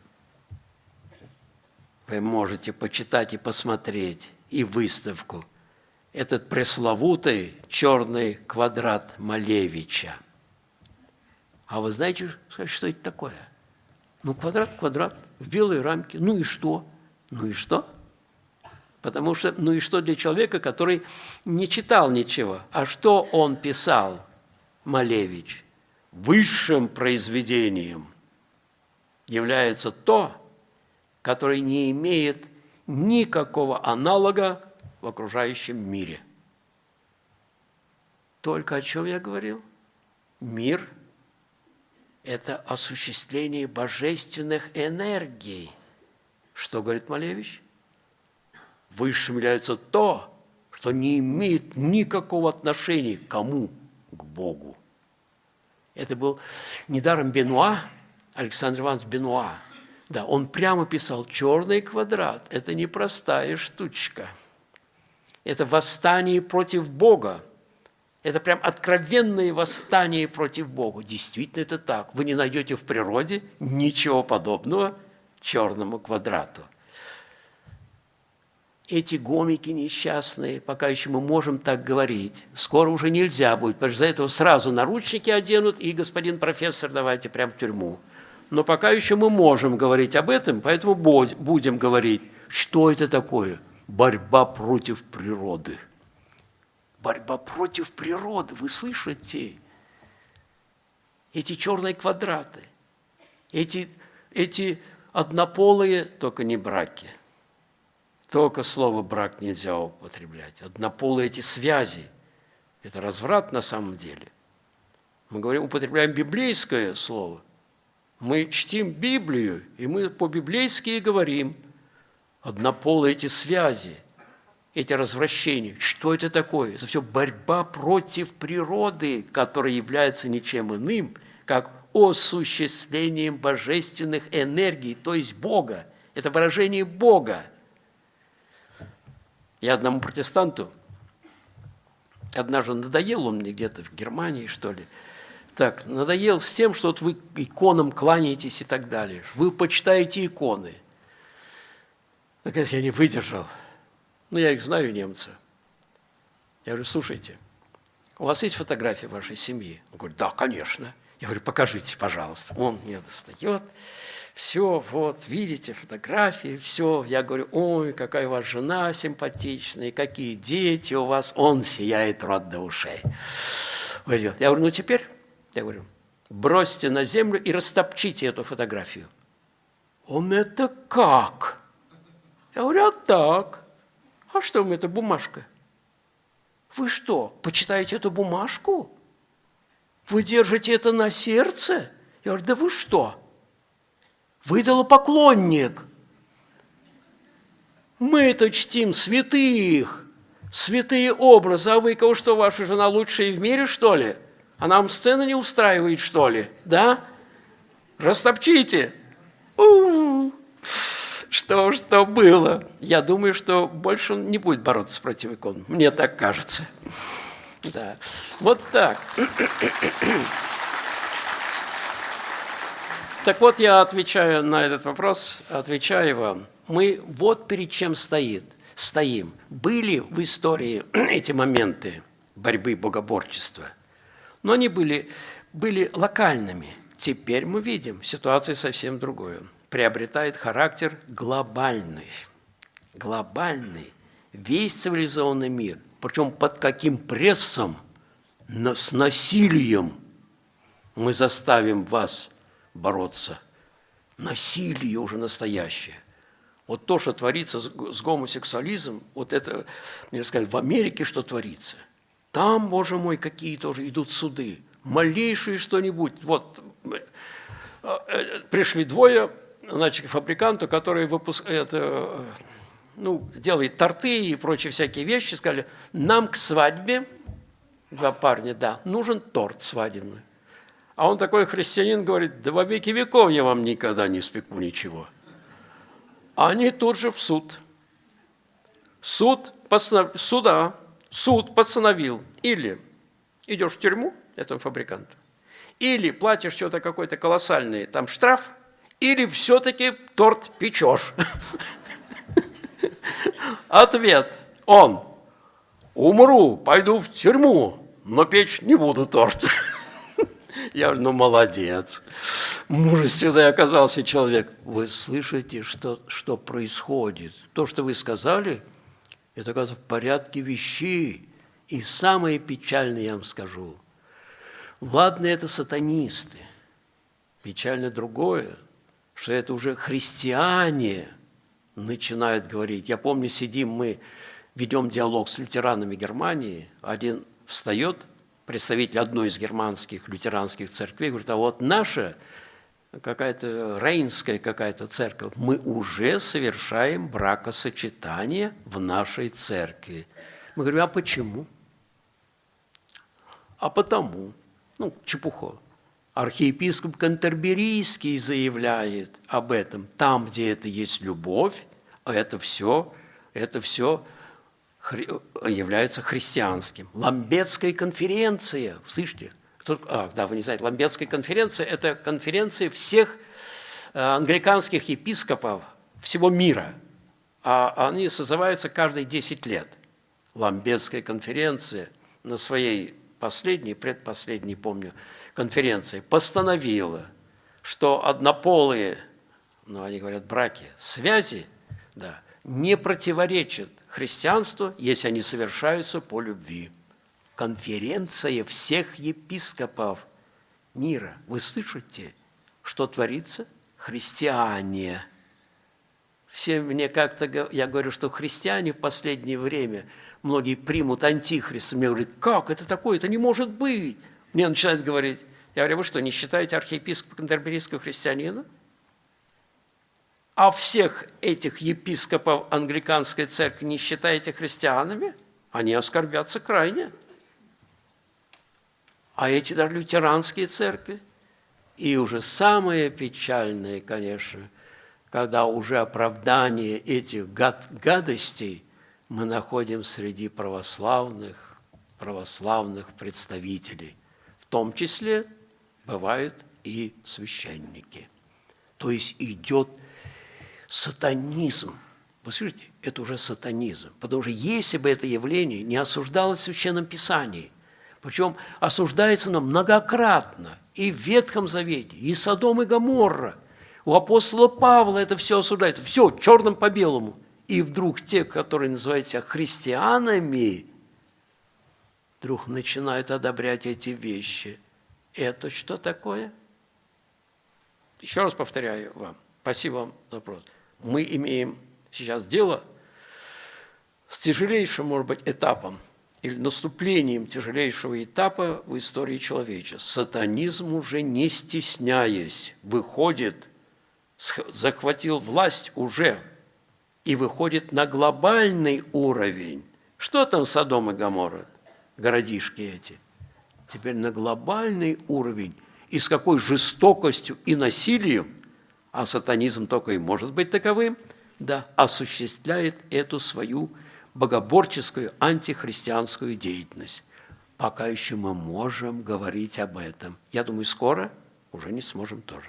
вы можете почитать и посмотреть и выставку. Этот пресловутый черный квадрат Малевича. А вы знаете, что это такое? Ну, квадрат, квадрат, в белой рамке. Ну и что? Ну и что? Потому что, ну и что для человека, который не читал ничего? А что он писал, Малевич? Высшим произведением является то, которое не имеет никакого аналога в окружающем мире. Только о чем я говорил? Мир – это осуществление божественных энергий. Что говорит Малевич? Высшим является то, что не имеет никакого отношения к кому? К Богу. Это был недаром Бенуа, Александр Иванович Бенуа. Да, он прямо писал «черный квадрат». Это непростая штучка. Это восстание против Бога. Это прям откровенное восстание против Бога. Действительно, это так. Вы не найдете в природе ничего подобного черному квадрату. Эти гомики несчастные, пока еще мы можем так говорить, скоро уже нельзя будет, потому что за этого сразу наручники оденут, и, господин профессор, давайте прям в тюрьму. Но пока еще мы можем говорить об этом, поэтому будем говорить, что это такое? Борьба против природы. Борьба против природы, вы слышите? Эти черные квадраты, эти, эти однополые, только не браки. Только слово «брак» нельзя употреблять. Однополые эти связи – это разврат на самом деле. Мы говорим, употребляем библейское слово. Мы чтим Библию, и мы по-библейски и говорим. Однополые эти связи, эти развращения. Что это такое? Это все борьба против природы, которая является ничем иным, как осуществлением божественных энергий, то есть Бога. Это выражение Бога. Я одному протестанту, однажды надоел он мне где-то в Германии, что ли, так, надоел с тем, что вот вы иконам кланяетесь и так далее. Вы почитаете иконы. Наконец я не выдержал. Ну, я их знаю, немца. Я говорю, слушайте, у вас есть фотография вашей семьи? Он говорит, да, конечно. Я говорю, покажите, пожалуйста. Он мне достает. Все, вот, видите, фотографии, все. Я говорю, ой, какая у вас жена симпатичная, какие дети у вас. Он сияет рот до ушей. Я говорю, ну теперь, я говорю, бросьте на землю и растопчите эту фотографию. Он, это как? Я говорю, а так. А что вам эта бумажка? Вы что, почитаете эту бумажку? Вы держите это на сердце? Я говорю, да вы что? Вы идолопоклонник. Мы это чтим святых, святые образы. А вы кого что, ваша жена лучшая в мире, что ли? А нам сцена не устраивает, что ли? Да? Растопчите. У-у-у. Что, что было? Я думаю, что больше он не будет бороться против икон. Мне так кажется. Да. Вот так. Так вот, я отвечаю на этот вопрос, отвечаю вам. Мы вот перед чем стоит, стоим. Были в истории эти моменты борьбы богоборчества, но они были, были локальными. Теперь мы видим, ситуация совсем другая. Приобретает характер глобальный. Глобальный. Весь цивилизованный мир. Причем под каким прессом, с насилием мы заставим вас бороться. Насилие уже настоящее. Вот то, что творится с гомосексуализмом, вот это, мне сказать, в Америке что творится. Там, Боже мой, какие тоже идут суды. Малейшее что-нибудь. Вот пришли двое, значит, к фабриканту, который выпуск... это, ну, делает торты и прочие всякие вещи, сказали, нам к свадьбе, два парня, да, нужен торт свадебный. А он такой христианин говорит, да во веки веков я вам никогда не спеку ничего. Они тут же в суд. Суд, постанов... Суда, суд постановил, или идешь в тюрьму этому фабриканту, или платишь что-то какой-то колоссальный там штраф, или все-таки торт печешь. Ответ. Он. Умру, пойду в тюрьму, но печь не буду торт. Я говорю, ну молодец. Мужественный оказался человек. Вы слышите, что, что происходит? То, что вы сказали, это, оказывается, в порядке вещей. И самое печальное я вам скажу. Ладно, это сатанисты. Печально другое, что это уже христиане начинают говорить. Я помню, сидим мы, ведем диалог с лютеранами Германии. Один встает, представитель одной из германских лютеранских церквей, говорит, а вот наша какая-то рейнская какая-то церковь, мы уже совершаем бракосочетание в нашей церкви. Мы говорим, а почему? А потому, ну, чепуха. Архиепископ Кантерберийский заявляет об этом. Там, где это есть любовь, это все, это все хри... является христианским. Ламбетская конференция, слышите? А, да, вы не знаете, Ламбетская конференция – это конференция всех англиканских епископов всего мира. А они созываются каждые десять лет. Ламбетская конференция на своей последней, предпоследней, помню, конференции постановила, что однополые, ну, они говорят, браки, связи, да, не противоречат христианству, если они совершаются по любви. Конференция всех епископов мира. Вы слышите, что творится? Христиане Все мне как-то, я говорю, что христиане в последнее время, многие примут антихриста. Мне говорят, как это такое, это не может быть. Мне начинают говорить, я говорю, вы что, не считаете архиепископа Кантерберийского христианина? А всех этих епископов англиканской церкви не считаете христианами? Они оскорбятся крайне. А эти даже лютеранские церкви. И уже самое печальное, конечно, когда уже оправдание этих гад гадостей мы находим среди православных, православных представителей. В том числе бывают и священники. То есть идет сатанизм. Вы слышите, это уже сатанизм. Потому что если бы это явление не осуждалось в Священном Писании, причем осуждается оно многократно и в Ветхом Завете, и Содом и Гоморра, у апостола Павла это все осуждается, все черным по белому. И вдруг те, которые называют себя христианами, вдруг начинают одобрять эти вещи. Это что такое? Еще раз повторяю вам, спасибо вам за вопрос. Мы имеем сейчас дело с тяжелейшим, может быть, этапом или наступлением тяжелейшего этапа в истории человечества. Сатанизм уже не стесняясь выходит, захватил власть уже и выходит на глобальный уровень. Что там Содом и Гоморра, городишки эти? Теперь на глобальный уровень. И с какой жестокостью и насилием, а сатанизм только и может быть таковым, да, осуществляет эту свою богоборческую антихристианскую деятельность. Пока еще мы можем говорить об этом. Я думаю, скоро уже не сможем тоже.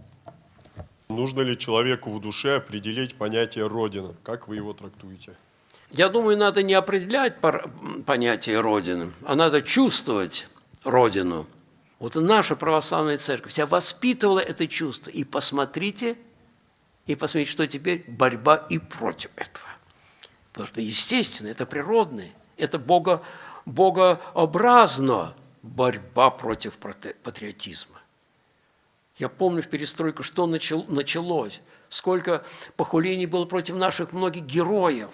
Нужно ли человеку в душе определить понятие «родина»? Как вы его трактуете? Я думаю, надо не определять понятие «родины», а надо чувствовать родину. Вот наша православная церковь вся воспитывала это чувство. И посмотрите, и посмотрите, что теперь борьба и против этого. Потому что, естественно, это природное, это бого, богообразно борьба против патриотизма. Я помню в перестройку, что началось, сколько похвалений было против наших многих героев.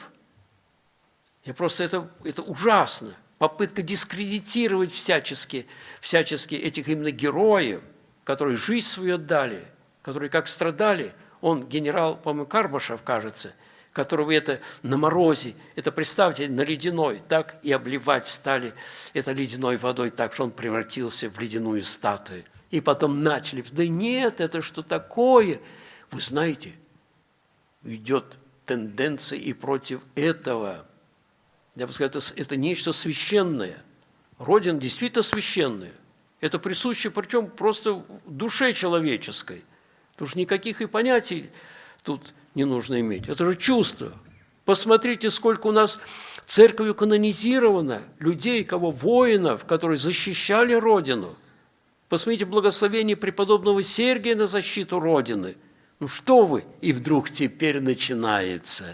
Я просто, это, это ужасно. Попытка дискредитировать всячески, всячески этих именно героев, которые жизнь свою отдали, которые как страдали. Он, генерал, по-моему, Карбашев, кажется, которого это на морозе, это, представьте, на ледяной, так и обливать стали это ледяной водой, так что он превратился в ледяную статую. И потом начали, да нет, это что такое? Вы знаете, идет тенденция и против этого. Я бы сказал, это, это нечто священное. Родина действительно священная. Это присуще, причем просто в душе человеческой. Потому что никаких и понятий тут не нужно иметь. Это же чувство. Посмотрите, сколько у нас церковью канонизировано людей, кого воинов, которые защищали Родину. Посмотрите благословение преподобного Сергия на защиту Родины. Ну что вы? И вдруг теперь начинается.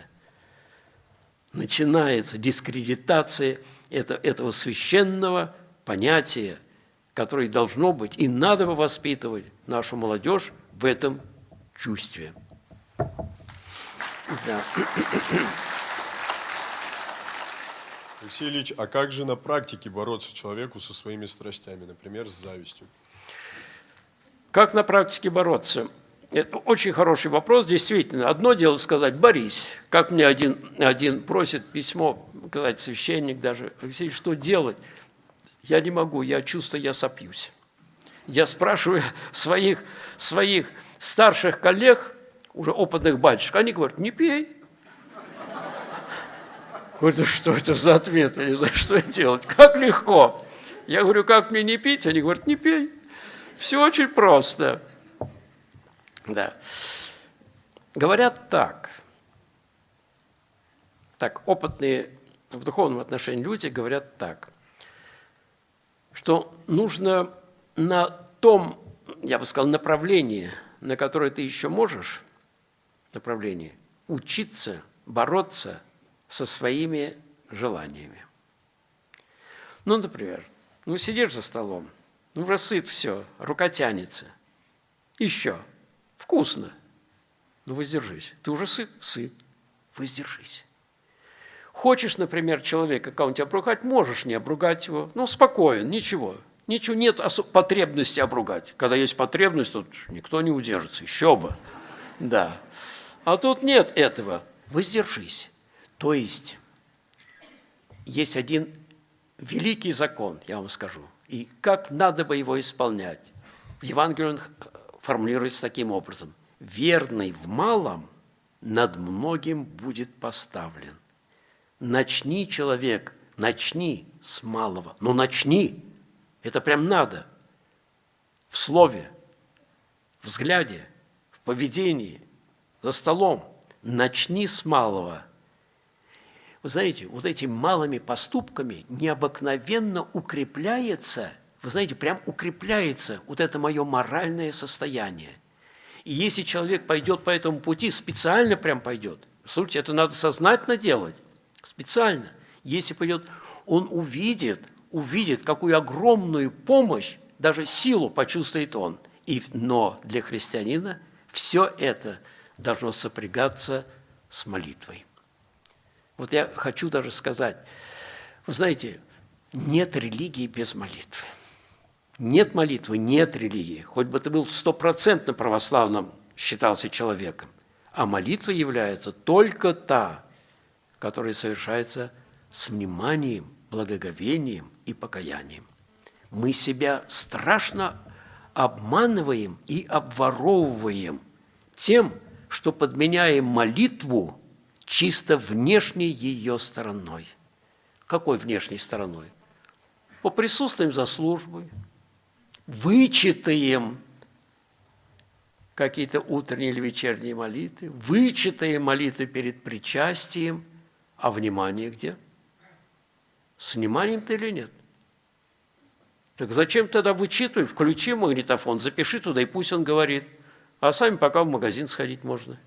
Начинается дискредитация этого священного понятия, которое должно быть и надо бы воспитывать нашу молодежь в этом чувстве. Да. Алексей Ильич, а как же на практике бороться человеку со своими страстями, например, с завистью? Как на практике бороться? Это очень хороший вопрос, действительно. Одно дело сказать «борись», как мне один, один просит письмо, сказать священник даже, Алексей, что делать? Я не могу, я чувствую, я сопьюсь. Я спрашиваю своих, своих старших коллег, уже опытных батюшек, они говорят, не пей. Говорю, что это за ответ? Я не знаю, что делать. Как легко. Я говорю, как мне не пить? Они говорят, не пей. Все очень просто. Да. Говорят так. Так, опытные в духовном отношении люди говорят так, что нужно на том, я бы сказал, направлении, на которое ты еще можешь, направлении, учиться, бороться со своими желаниями. Ну, например, ну, сидишь за столом, ну, уже сыт все, рука тянется. Еще. Вкусно. Ну, воздержись. Ты уже сыт? Сыт. Воздержись. Хочешь, например, человека кого-нибудь обругать, можешь не обругать его. Ну, спокоен, ничего. Ничего, нет потребности обругать. Когда есть потребность, тут никто не удержится. Еще бы. Да. А тут нет этого. Воздержись. То есть, есть один великий закон, я вам скажу. И как надо бы его исполнять. В Евангелии он формулируется таким образом. Верный в малом над многим будет поставлен. Начни, человек, начни с малого. Ну, начни. Это прям надо. В слове, в взгляде, в поведении, за столом. Начни с малого. Вы знаете, вот этими малыми поступками необыкновенно укрепляется, вы знаете, прям укрепляется вот это мое моральное состояние. И если человек пойдет по этому пути, специально прям пойдет, слушайте, это надо сознательно делать, специально. Если пойдет, он увидит, увидит, какую огромную помощь, даже силу почувствует он. И, но для христианина все это должно сопрягаться с молитвой. Вот я хочу даже сказать, вы знаете, нет религии без молитвы. Нет молитвы, нет религии. Хоть бы ты был стопроцентно православным, считался человеком. А молитва является только та, которая совершается с вниманием, благоговением и покаянием. Мы себя страшно обманываем и обворовываем тем, что подменяем молитву чисто внешней ее стороной. Какой внешней стороной? Поприсутствуем за службой, вычитаем какие-то утренние или вечерние молитвы, вычитаем молитвы перед причастием, а внимание где? С вниманием-то или нет? Так зачем тогда вычитывать? Включи магнитофон, запиши туда, и пусть он говорит. А сами пока в магазин сходить можно.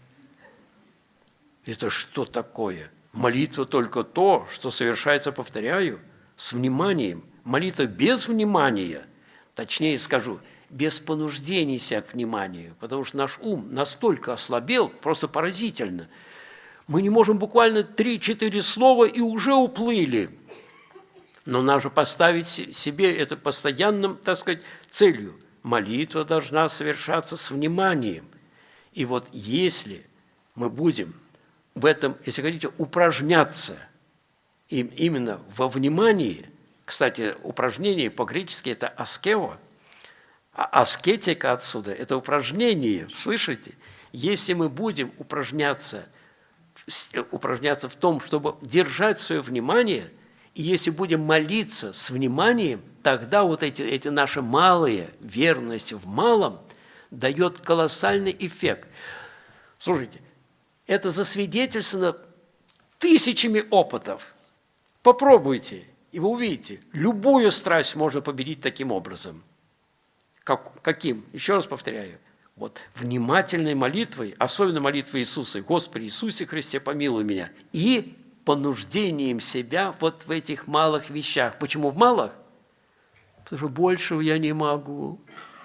Это что такое? Молитва только то, что совершается, повторяю, с вниманием. Молитва без внимания, точнее скажу, без понуждения себя к вниманию, потому что наш ум настолько ослабел, просто поразительно. Мы не можем буквально три-четыре слова и уже уплыли. Но надо поставить себе это постоянным, так сказать, целью. Молитва должна совершаться с вниманием. И вот если мы будем в этом, если хотите, упражняться им именно во внимании, кстати, упражнение по-гречески это аскео, а аскетика отсюда – это упражнение, слышите? Если мы будем упражняться, упражняться в том, чтобы держать свое внимание, и если будем молиться с вниманием, тогда вот эти, эти наши малые верности в малом дает колоссальный эффект. Слушайте, это засвидетельствовано тысячами опытов. Попробуйте, и вы увидите, любую страсть можно победить таким образом. Как, каким? Еще раз повторяю. Вот внимательной молитвой, особенно молитвой Иисуса, Господи Иисусе Христе, помилуй меня, и понуждением себя вот в этих малых вещах. Почему в малых? Потому что большего я не могу.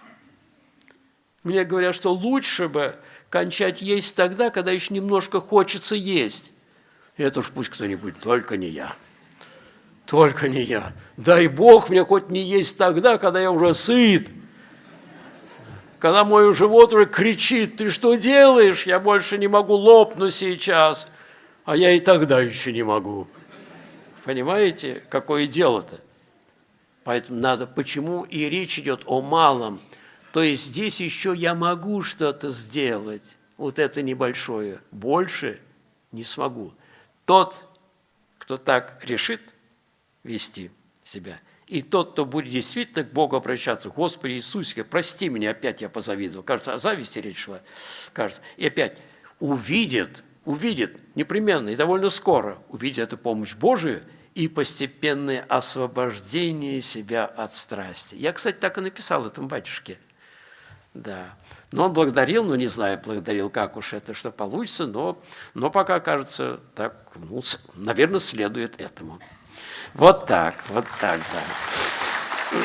Мне говорят, что лучше бы кончать есть тогда, когда еще немножко хочется есть. Это уж пусть кто-нибудь, только не я. Только не я. Дай Бог мне хоть не есть тогда, когда я уже сыт. Когда мой живот уже кричит, ты что делаешь? Я больше не могу, лопну сейчас. А я и тогда еще не могу. Понимаете, какое дело-то? Поэтому надо, почему и речь идет о малом. То есть здесь еще я могу что-то сделать, вот это небольшое. Больше не смогу. Тот, кто так решит вести себя, и тот, кто будет действительно к Богу обращаться, Господи Иисусе, прости меня, опять я позавидовал. Кажется, о зависти речь шла. Кажется. И опять увидит, увидит непременно и довольно скоро, увидит эту помощь Божию и постепенное освобождение себя от страсти. Я, кстати, так и написал этому батюшке. Да. Но он благодарил, ну, не знаю, благодарил, как уж это, что получится, но, но пока, кажется, так, ну, наверное, следует этому. Вот так, вот так, да.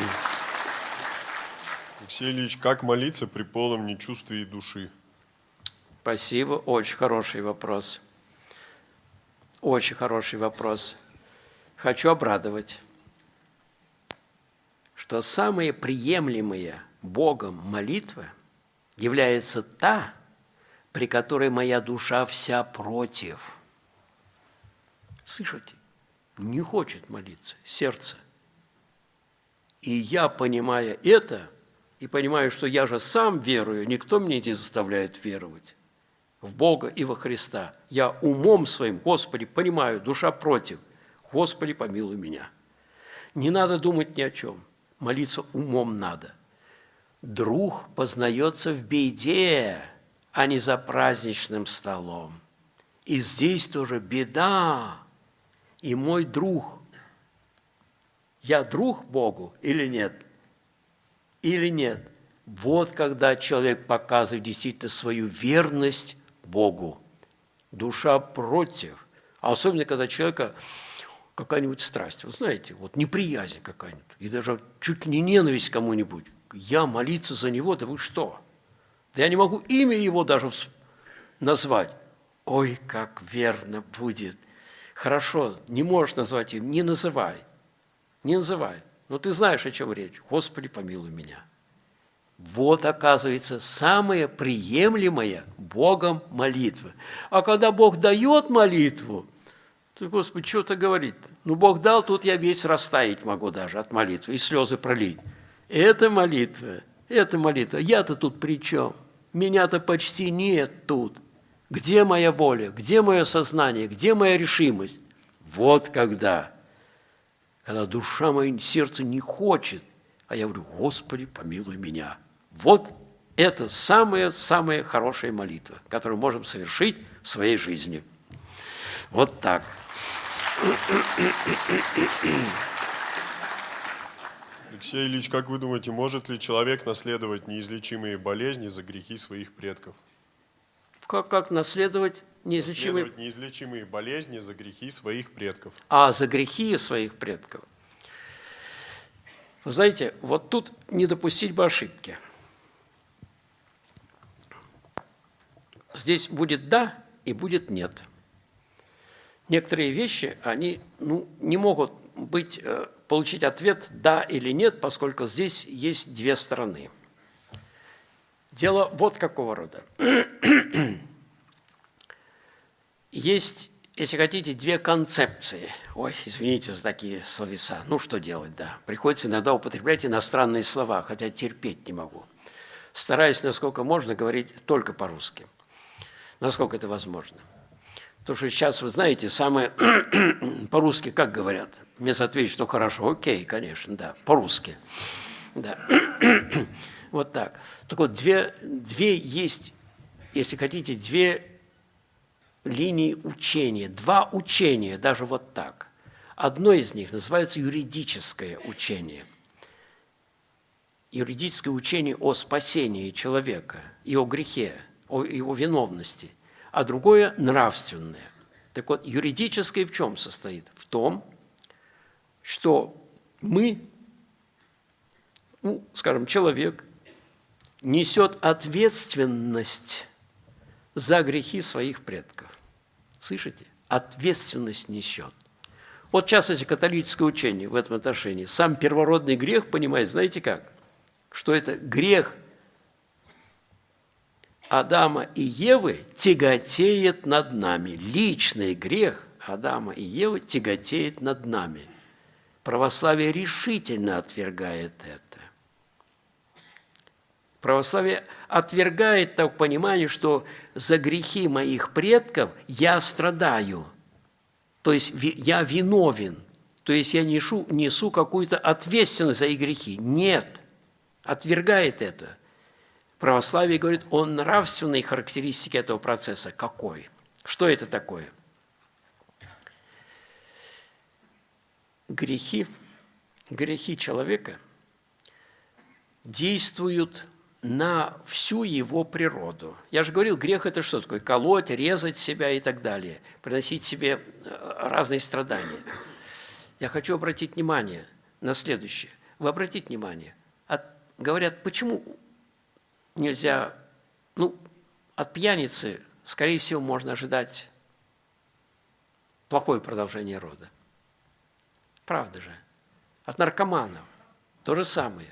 Алексей Ильич, как молиться при полном нечувствии души? Спасибо, очень хороший вопрос. Очень хороший вопрос. Хочу обрадовать, что самая приемлемая Богом молитва является та, при которой моя душа вся против. Слышите? Не хочет молиться сердце. И я, понимая это, и понимаю, что я же сам верую, никто меня не заставляет веровать в Бога и во Христа. Я умом своим, Господи, понимаю, душа против. Господи, помилуй меня. Не надо думать ни о чем. Молиться умом надо. Друг познается в беде, а не за праздничным столом. И здесь тоже беда. И мой друг. Я друг Богу или нет? Или нет? Вот когда человек показывает действительно свою верность Богу. Душа против. А особенно, когда человека какая-нибудь страсть. Вы знаете, вот неприязнь какая-нибудь. И даже чуть ли не ненависть к кому-нибудь. Я молиться за него, да вы что? Да я не могу имя его даже назвать. Ой, как верно будет. Хорошо, не можешь назвать его, не называй. Не называй. Но ты знаешь, о чем речь. Господи, помилуй меня. Вот, оказывается, самая приемлемая Богом молитва. А когда Бог дает молитву, то, Господи, что-то говорит. Ну, Бог дал, тут я весь растаять могу даже от молитвы и слезы пролить. Это молитва, это молитва. Я-то тут при чем? Меня-то почти нет тут. Где моя воля? Где мое сознание? Где моя решимость? Вот когда. Когда душа моя, сердце не хочет, а я говорю, Господи, помилуй меня. Вот это самая-самая хорошая молитва, которую можем совершить в своей жизни. Вот так. Алексей Ильич, как вы думаете, может ли человек наследовать неизлечимые болезни за грехи своих предков? Как, как наследовать неизлечимые... Наследовать неизлечимые болезни за грехи своих предков. А, за грехи своих предков. Вы знаете, вот тут не допустить бы ошибки. Здесь будет «да» и будет «нет». Некоторые вещи, они ну, не могут быть, получить ответ «да» или «нет», поскольку здесь есть две стороны. Дело вот какого рода. Есть, если хотите, две концепции. Ой, извините за такие словеса. Ну, что делать, да. Приходится иногда употреблять иностранные слова, хотя терпеть не могу. Стараюсь, насколько можно, говорить только по-русски. Насколько это возможно. Потому что сейчас, вы знаете, самое по-русски как говорят? Вместо ответить, что хорошо, окей, конечно, да, по-русски. Да. Вот так. Так вот, две, две есть, если хотите, две линии учения, два учения, даже вот так. Одно из них называется юридическое учение. Юридическое учение о спасении человека и о грехе, о его виновности. А другое – нравственное. Так вот, юридическое в чем состоит? В том, что мы, ну, скажем, человек несет ответственность за грехи своих предков. Слышите? Ответственность несет. Вот, в частности, католическое учение в этом отношении. Сам первородный грех, понимаете, знаете как? Что это грех Адама и Евы тяготеет над нами. Личный грех Адама и Евы тяготеет над нами. Православие решительно отвергает это. Православие отвергает так понимание, что за грехи моих предков я страдаю. То есть я виновен. То есть я несу, несу какую-то ответственность за их грехи. Нет. Отвергает это. Православие говорит о нравственной характеристике этого процесса. Какой? Что это такое? Грехи, грехи человека действуют на всю его природу. Я же говорил, грех – это что такое? Колоть, резать себя и так далее, приносить себе разные страдания. Я хочу обратить внимание на следующее. Вы обратите внимание. От, говорят, почему нельзя, ну, от пьяницы, скорее всего, можно ожидать плохое продолжение рода. Правда же. От наркоманов то же самое.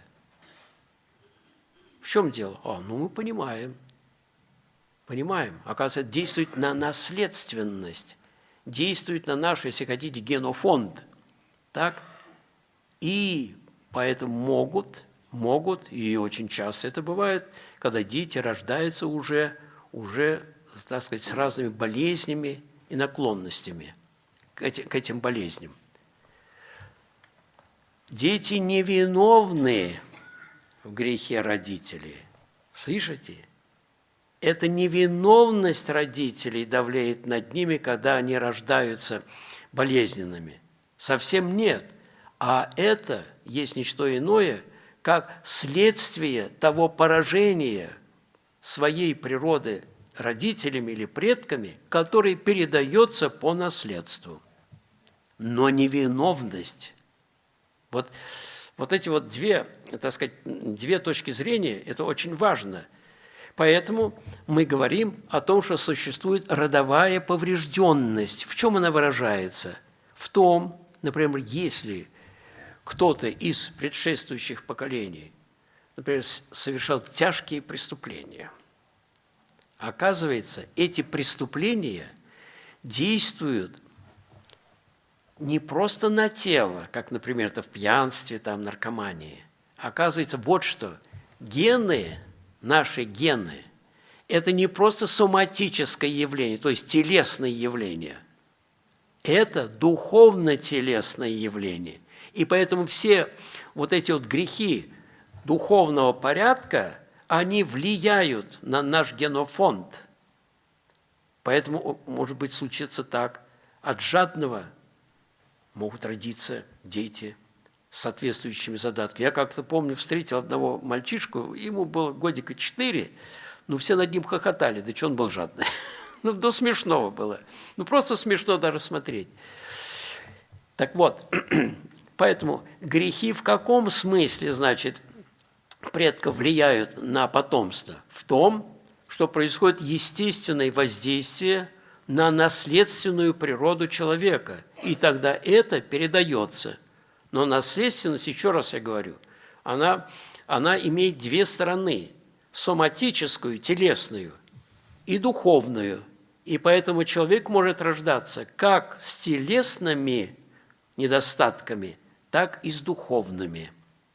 В чем дело? А, ну мы понимаем. Понимаем. Оказывается, действует на наследственность, действует на наш, если хотите, генофонд. Так? И поэтому могут, могут, и очень часто это бывает, когда дети рождаются уже, уже, так сказать, с разными болезнями и наклонностями к этим, к этим болезням. Дети невиновны в грехе родителей. Слышите? Эта невиновность родителей давляет над ними, когда они рождаются болезненными. Совсем нет. А это есть не что иное, как следствие того поражения своей природы родителями или предками, который передается по наследству. Но невиновность. Вот, вот эти вот две, так сказать, две точки зрения, это очень важно. Поэтому мы говорим о том, что существует родовая поврежденность. В чем она выражается? В том, например, если кто-то из предшествующих поколений, например, совершал тяжкие преступления, оказывается, эти преступления действуют не просто на тело, как, например, это в пьянстве, там, наркомании. Оказывается, вот что, гены, наши гены, это не просто соматическое явление, то есть телесное явление, это духовно-телесное явление. И поэтому все вот эти вот грехи духовного порядка, они влияют на наш генофонд. Поэтому, может быть, случится так, от жадного могут родиться дети с соответствующими задатками. Я как-то помню, встретил одного мальчишку, ему было годика четыре, ну, все над ним хохотали, да что он был жадный. Ну, до смешного было. Ну, просто смешно даже смотреть. Так вот, поэтому грехи в каком смысле, значит, предков влияют на потомство? В том, что происходит естественное воздействие на наследственную природу человека, и тогда это передается. Но наследственность, еще раз я говорю, она, она имеет две стороны – соматическую, телесную, и духовную. И поэтому человек может рождаться как с телесными недостатками, так и с духовными.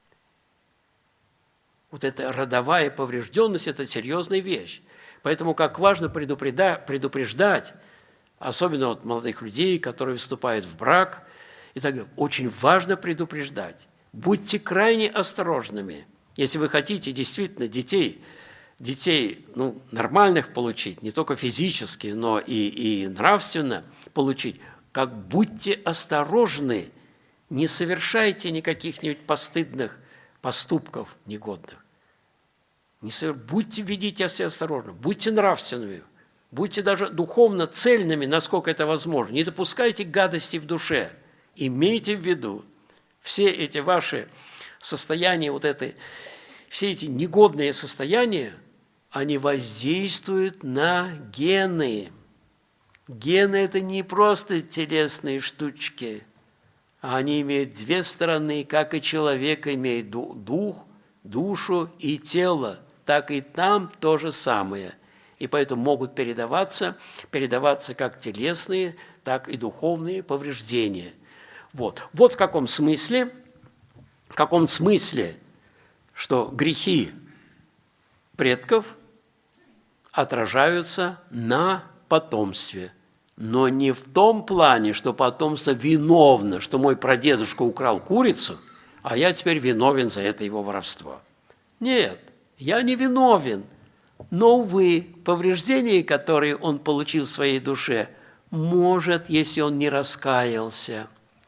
Вот эта родовая поврежденность – это серьезная вещь. Поэтому как важно предупреждать, особенно вот молодых людей, которые вступают в брак, и так далее, очень важно предупреждать. Будьте крайне осторожными. Если вы хотите действительно детей, детей ну, нормальных получить, не только физически, но и, и нравственно получить, как будьте осторожны, не совершайте никаких-нибудь постыдных поступков негодных. Не совер... Будьте, ведите себя осторожно, будьте нравственными, будьте даже духовно цельными, насколько это возможно. Не допускайте гадости в душе. Имейте в виду, все эти ваши состояния, вот это, все эти негодные состояния, они воздействуют на гены. Гены – это не просто телесные штучки, а они имеют две стороны, как и человек имеет дух, душу и тело, так и там то же самое. И поэтому могут передаваться, передаваться как телесные, так и духовные повреждения. Вот, вот в каком смысле, в каком смысле, что грехи предков отражаются на потомстве. Но не в том плане, что потомство виновно, что мой прадедушка украл курицу, а я теперь виновен за это его воровство. Нет, я не виновен. Но, увы, повреждения, которые он получил в своей душе, может, если он не раскаялся,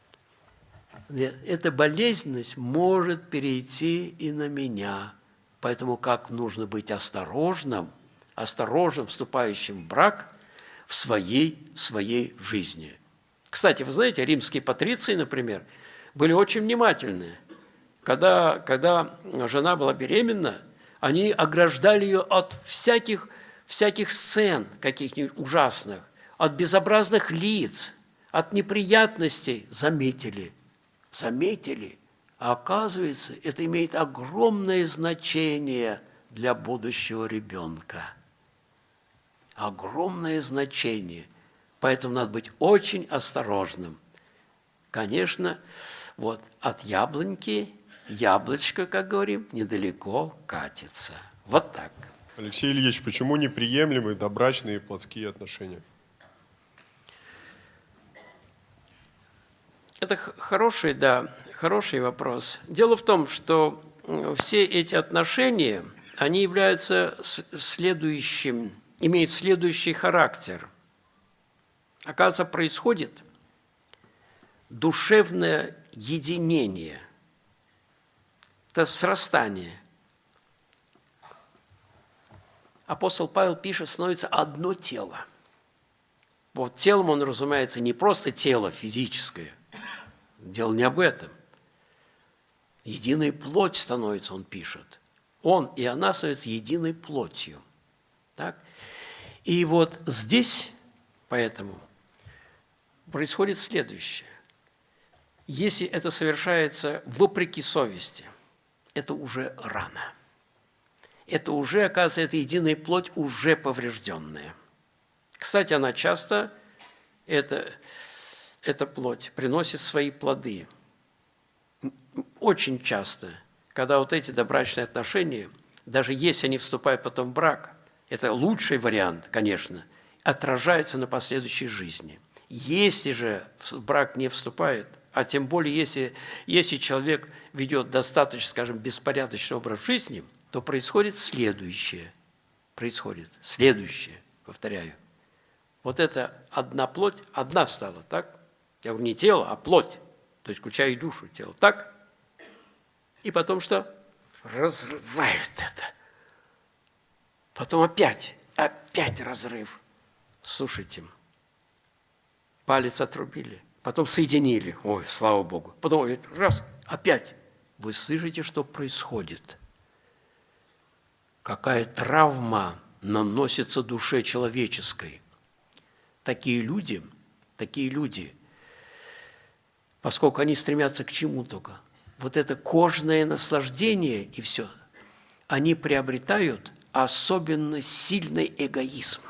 эта болезненность может перейти и на меня. Поэтому как нужно быть осторожным, осторожным, вступающим в брак в своей, своей жизни. Кстати, вы знаете, римские патриции, например, были очень внимательны. Когда, когда жена была беременна, они ограждали ее от всяких, всяких сцен каких-нибудь ужасных, от безобразных лиц, от неприятностей заметили. Заметили. А оказывается, это имеет огромное значение для будущего ребенка. Огромное значение. Поэтому надо быть очень осторожным. Конечно, вот от яблоньки яблочко, как говорим, недалеко катится. Вот так. Алексей Ильич, почему неприемлемы добрачные плотские отношения? Это хороший, да, хороший вопрос. Дело в том, что все эти отношения, они являются следующим, имеют следующий характер. Оказывается, происходит душевное единение, это срастание. Апостол Павел пишет, становится одно тело. Вот телом он, разумеется, не просто тело физическое. Дело не об этом. Единой плоть становится, он пишет. Он и она становятся единой плотью. Так? И вот здесь, поэтому, происходит следующее. Если это совершается вопреки совести, это уже рано. Это уже, оказывается, эта единая плоть уже поврежденная. Кстати, она часто, это, эта плоть, приносит свои плоды. Очень часто, когда вот эти добрачные отношения, даже если они вступают потом в брак, это лучший вариант, конечно, отражается на последующей жизни. Если же в брак не вступает, а тем более, если, если человек ведет достаточно, скажем, беспорядочный образ жизни, то происходит следующее. Происходит следующее, повторяю. Вот это одна плоть, одна стала, так? Я говорю, не тело, а плоть, то есть включая и душу, тело, так? И потом что? Разрывают это. Потом опять, опять разрыв. Слушайте, палец отрубили, потом соединили, ой, слава Богу. Потом раз, опять. Вы слышите, что происходит? Какая травма наносится душе человеческой. Такие люди, такие люди, поскольку они стремятся к чему только, вот это кожное наслаждение и все, они приобретают особенно сильный эгоизм.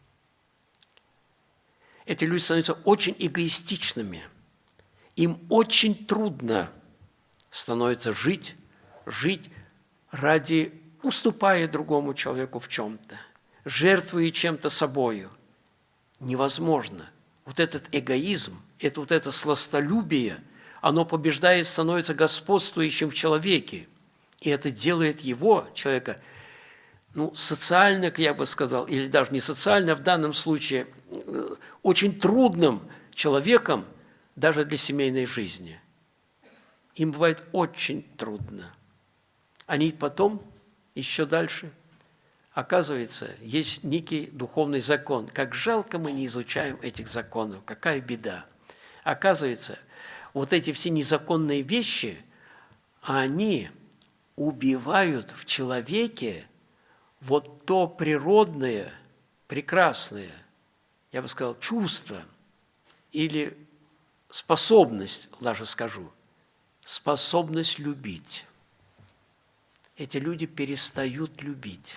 Эти люди становятся очень эгоистичными. Им очень трудно становится жить, жить ради, уступая другому человеку в чем-то, жертвуя чем-то собою. Невозможно. Вот этот эгоизм, это вот это сластолюбие, оно побеждает, становится господствующим в человеке. И это делает его, человека, ну, социально, я бы сказал, или даже не социально, а в данном случае очень трудным человеком даже для семейной жизни. Им бывает очень трудно. Они потом, еще дальше, оказывается, есть некий духовный закон. Как жалко мы не изучаем этих законов, какая беда. Оказывается, вот эти все незаконные вещи, они убивают в человеке вот то природное, прекрасное, я бы сказал, чувство или способность, даже скажу, способность любить. Эти люди перестают любить.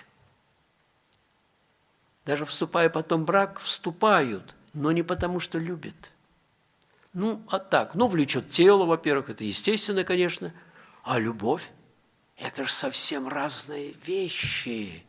Даже вступая потом в брак, вступают, но не потому, что любят. Ну, а так, ну, влечет тело, во-первых, это естественно, конечно, а любовь – это же совсем разные вещи.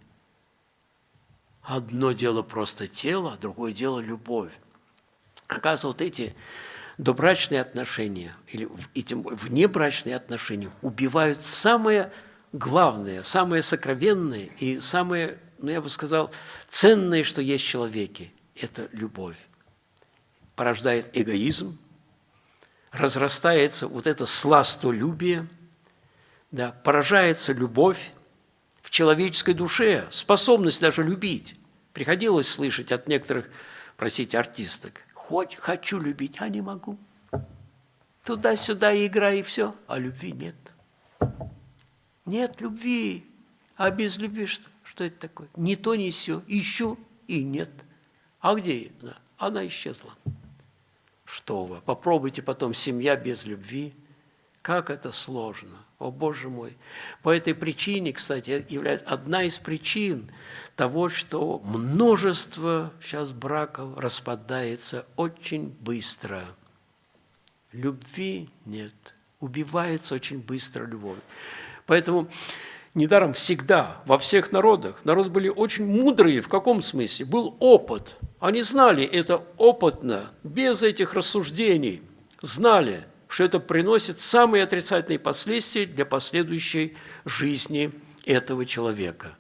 Одно дело просто тело, другое дело любовь. Оказывается, вот эти добрачные отношения, или и тем более внебрачные отношения убивают самое главное, самое сокровенное и самое, ну, я бы сказал, ценное, что есть в человеке – это любовь. Порождает эгоизм, разрастается вот это сластолюбие, да, поражается любовь в человеческой душе, способность даже любить. Приходилось слышать от некоторых, простите, артисток, хоть хочу любить, а не могу. Туда-сюда играй и все, а любви нет. Нет любви, а без любви что? Что это такое? Ни то, ни сё. Ищу и нет. А где она? Она исчезла. Что вы? Попробуйте потом семья без любви. Как это сложно. О, Боже мой. По этой причине, кстати, является одна из причин того, что множество сейчас браков распадается очень быстро. Любви нет. Убивается очень быстро любовь. Поэтому недаром всегда во всех народах народы были очень мудрые. В каком смысле? Был опыт. Они знали это опытно, без этих рассуждений. Знали, что это приносит самые отрицательные последствия для последующей жизни этого человека.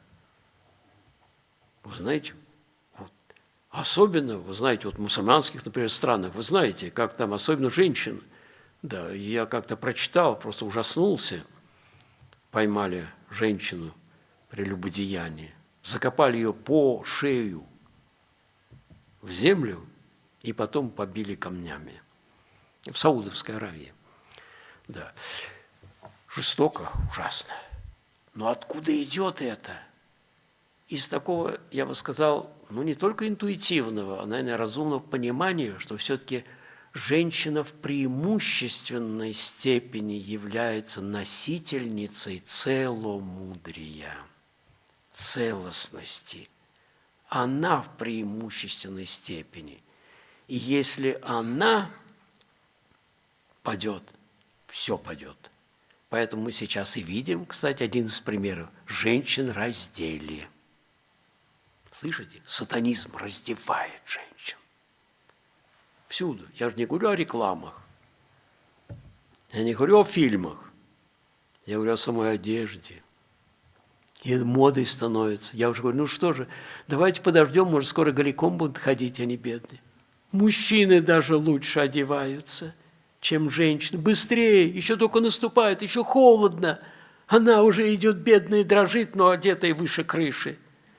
Вы знаете, вот, особенно, вы знаете, вот в мусульманских, например, странах, вы знаете, как там, особенно женщины, да, я как-то прочитал, просто ужаснулся, поймали женщину при прелюбодеянии, закопали ее по шею в землю и потом побили камнями. В Саудовской Аравии. Да. Жестоко, ужасно. Но откуда идет это? Из такого, я бы сказал, ну не только интуитивного, а, наверное, разумного понимания, что все-таки женщина в преимущественной степени является носительницей целомудрия, целостности. Она в преимущественной степени. И если она падет, все падет. Поэтому мы сейчас и видим, кстати, один из примеров. Женщин раздели. Слышите? Сатанизм раздевает женщин. Всюду. Я же не говорю о рекламах. Я не говорю о фильмах. Я говорю о самой одежде. И модой становится. Я уже говорю, ну что же, давайте подождем, может, скоро голиком будут ходить, они бедные. Мужчины даже лучше одеваются, чем женщины. Быстрее, еще только наступает, еще холодно. Она уже идет бедная и дрожит, но одетая выше крыши.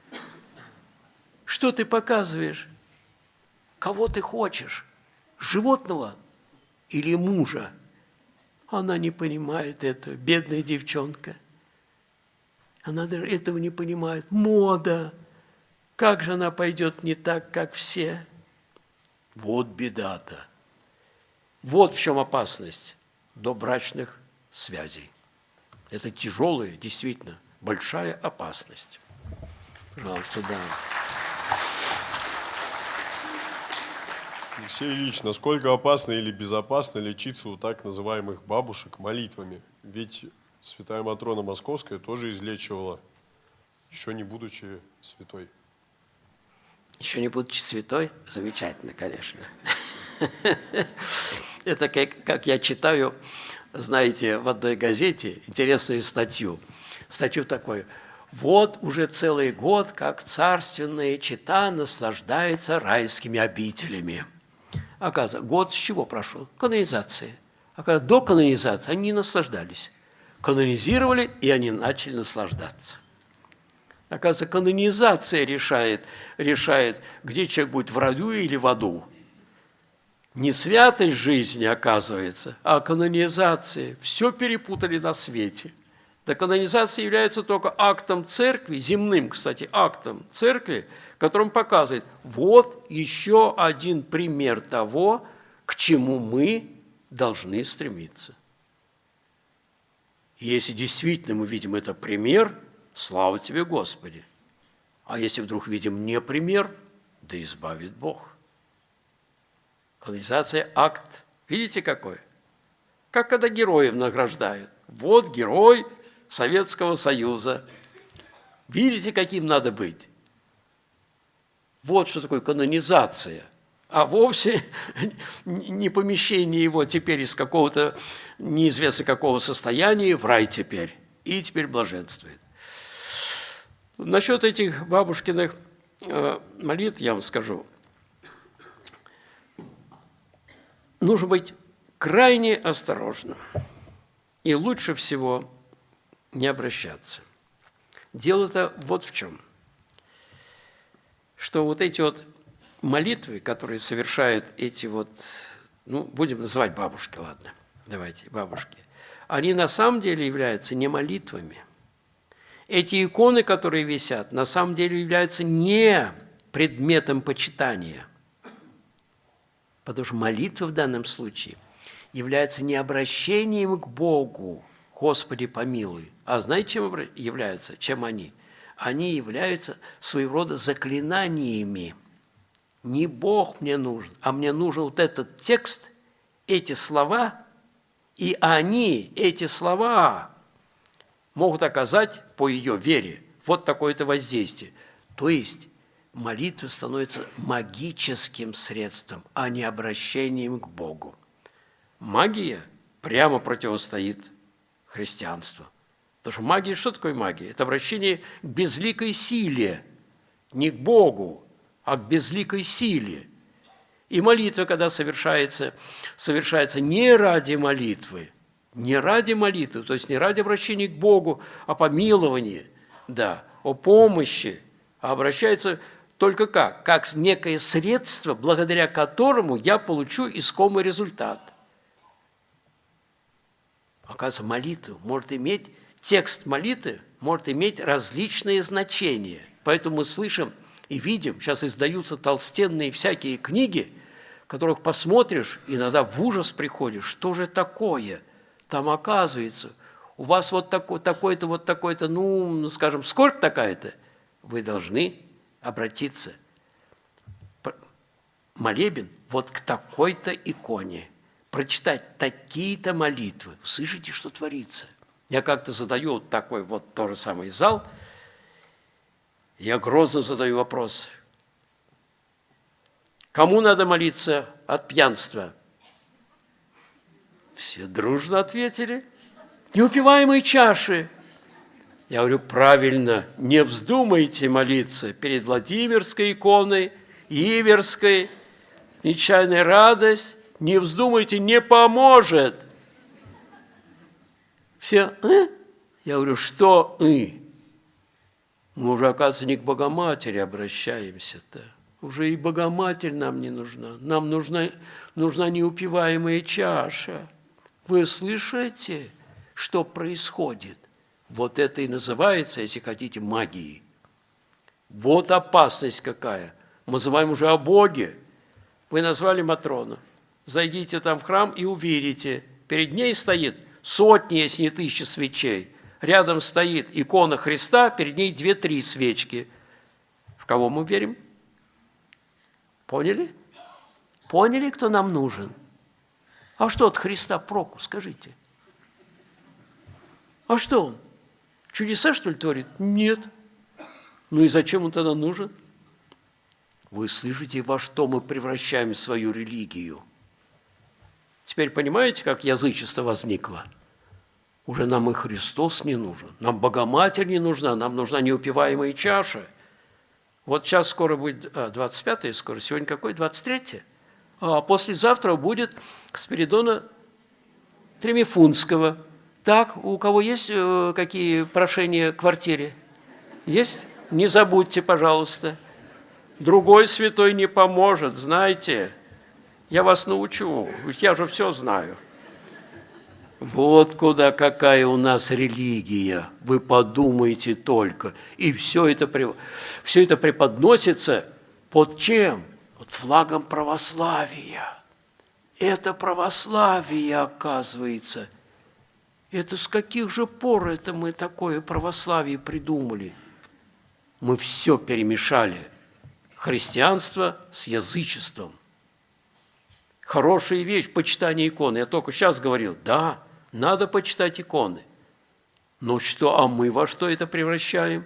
Что ты показываешь? Кого ты хочешь? Животного или мужа? Она не понимает этого, бедная девчонка. Она даже этого не понимает. Мода. Как же она пойдет не так, как все? Вот беда-то. Вот в чем опасность добрачных связей. Это тяжелая, действительно, большая опасность. Пожалуйста, да. Алексей Ильич, насколько опасно или безопасно лечиться у так называемых бабушек молитвами? Ведь святая Матрона Московская тоже излечивала, еще не будучи святой. Еще не будучи святой? Замечательно, конечно. Это как, как я читаю, знаете, в одной газете интересную статью. Статью такую. Вот уже целый год, как царственная чета наслаждается райскими обителями. Оказывается, год с чего прошел? Канонизации. Оказывается, до канонизации они не наслаждались. Канонизировали, и они начали наслаждаться. Оказывается, канонизация решает, решает, где человек будет в раю или в аду. Не святость жизни, оказывается, а канонизация. Все перепутали на свете. Да канонизация является только актом церкви, земным, кстати, актом церкви, которым показывает, вот еще один пример того, к чему мы должны стремиться. И если действительно мы видим это пример, слава тебе, Господи. А если вдруг видим не пример, да избавит Бог. Канонизация – акт. Видите, какой? Как когда героев награждают. Вот герой Советского Союза. Видите, каким надо быть? Вот что такое канонизация. А вовсе не помещение его теперь из какого-то неизвестно какого состояния в рай теперь. И теперь блаженствует. Насчет этих бабушкиных молитв я вам скажу. Нужно быть крайне осторожным. И лучше всего не обращаться. Дело-то вот в чем. Что вот эти вот молитвы, которые совершают эти вот, ну, будем называть бабушки, ладно, давайте, бабушки, они на самом деле являются не молитвами. Эти иконы, которые висят, на самом деле являются не предметом почитания. Потому что молитва в данном случае является не обращением к Богу, Господи, помилуй. А знаете, чем являются? Чем они? Они являются своего рода заклинаниями. Не Бог мне нужен, а мне нужен вот этот текст, эти слова, и они, эти слова, могут оказать по ее вере вот такое-то воздействие. То есть молитва становится магическим средством, а не обращением к Богу. Магия прямо противостоит христианству. Потому что магия, что такое магия? Это обращение к безликой силе, не к Богу, а к безликой силе. И молитва, когда совершается, совершается не ради молитвы, не ради молитвы, то есть не ради обращения к Богу, о помиловании, да, о помощи, а обращается только как? Как некое средство, благодаря которому я получу искомый результат. Оказывается, молитва может иметь, текст молитвы может иметь различные значения. Поэтому мы слышим и видим, сейчас издаются толстенные всякие книги, которых посмотришь, иногда в ужас приходишь, что же такое? Там оказывается, у вас вот такой, такой-то, вот такой-то, ну, скажем, скорбь такая-то, вы должны обратиться, молебен, вот к такой-то иконе, прочитать такие-то молитвы. Слышите, что творится? Я как-то задаю вот такой вот тот же самый зал, я грозно задаю вопрос. Кому надо молиться от пьянства? Все дружно ответили. Неупиваемой чаши. Я говорю, правильно, не вздумайте молиться перед Владимирской иконой, Иверской, нечаянная радость. Не вздумайте, не поможет. Все, э? Я говорю, что «э»? Мы уже, оказывается, не к Богоматери обращаемся-то. Уже и Богоматерь нам не нужна. Нам нужна, нужна неупиваемая чаша. Вы слышите, что происходит? Вот это и называется, если хотите, магией. Вот опасность какая. Мы называем уже о Боге. Вы назвали Матрону. Зайдите там в храм и увидите. Перед ней стоит сотни, если не тысячи свечей. Рядом стоит икона Христа, перед ней две-три свечки. В кого мы верим? Поняли? Поняли, кто нам нужен? А что от Христа проку, скажите? А что он? Чудеса, что ли, творит? Нет. Ну и зачем он тогда нужен? Вы слышите, во что мы превращаем свою религию? Теперь понимаете, как язычество возникло? Уже нам и Христос не нужен, нам Богоматерь не нужна, нам нужна неупиваемая чаша. Вот сейчас скоро будет, а, двадцать пятое скоро, сегодня какой, двадцать третье? А послезавтра будет Спиридона Тремифунского. Так, у кого есть э, какие прошения к квартире? Есть? Не забудьте, пожалуйста. Другой святой не поможет, знаете. Я вас научу, я же все знаю. Вот куда какая у нас религия, вы подумайте только. И все это, все это преподносится под чем? Под флагом православия. Это православие, оказывается. Это с каких же пор это мы такое православие придумали? Мы все перемешали. Христианство с язычеством. Хорошая вещь, почитание иконы. Я только сейчас говорил, да, надо почитать иконы. Но что, а мы во что это превращаем?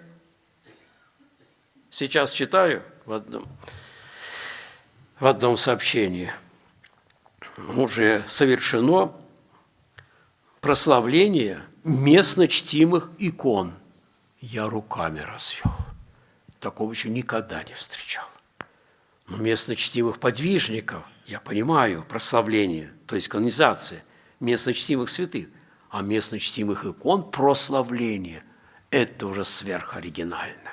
Сейчас читаю в одном, в одном сообщении. Уже совершено прославление местно чтимых икон. Я руками развел. Такого еще никогда не встречал. Но местно чтимых подвижников, я понимаю, прославление, то есть канонизация, местно чтимых святых, а местно чтимых икон прославление – это уже сверхоригинально.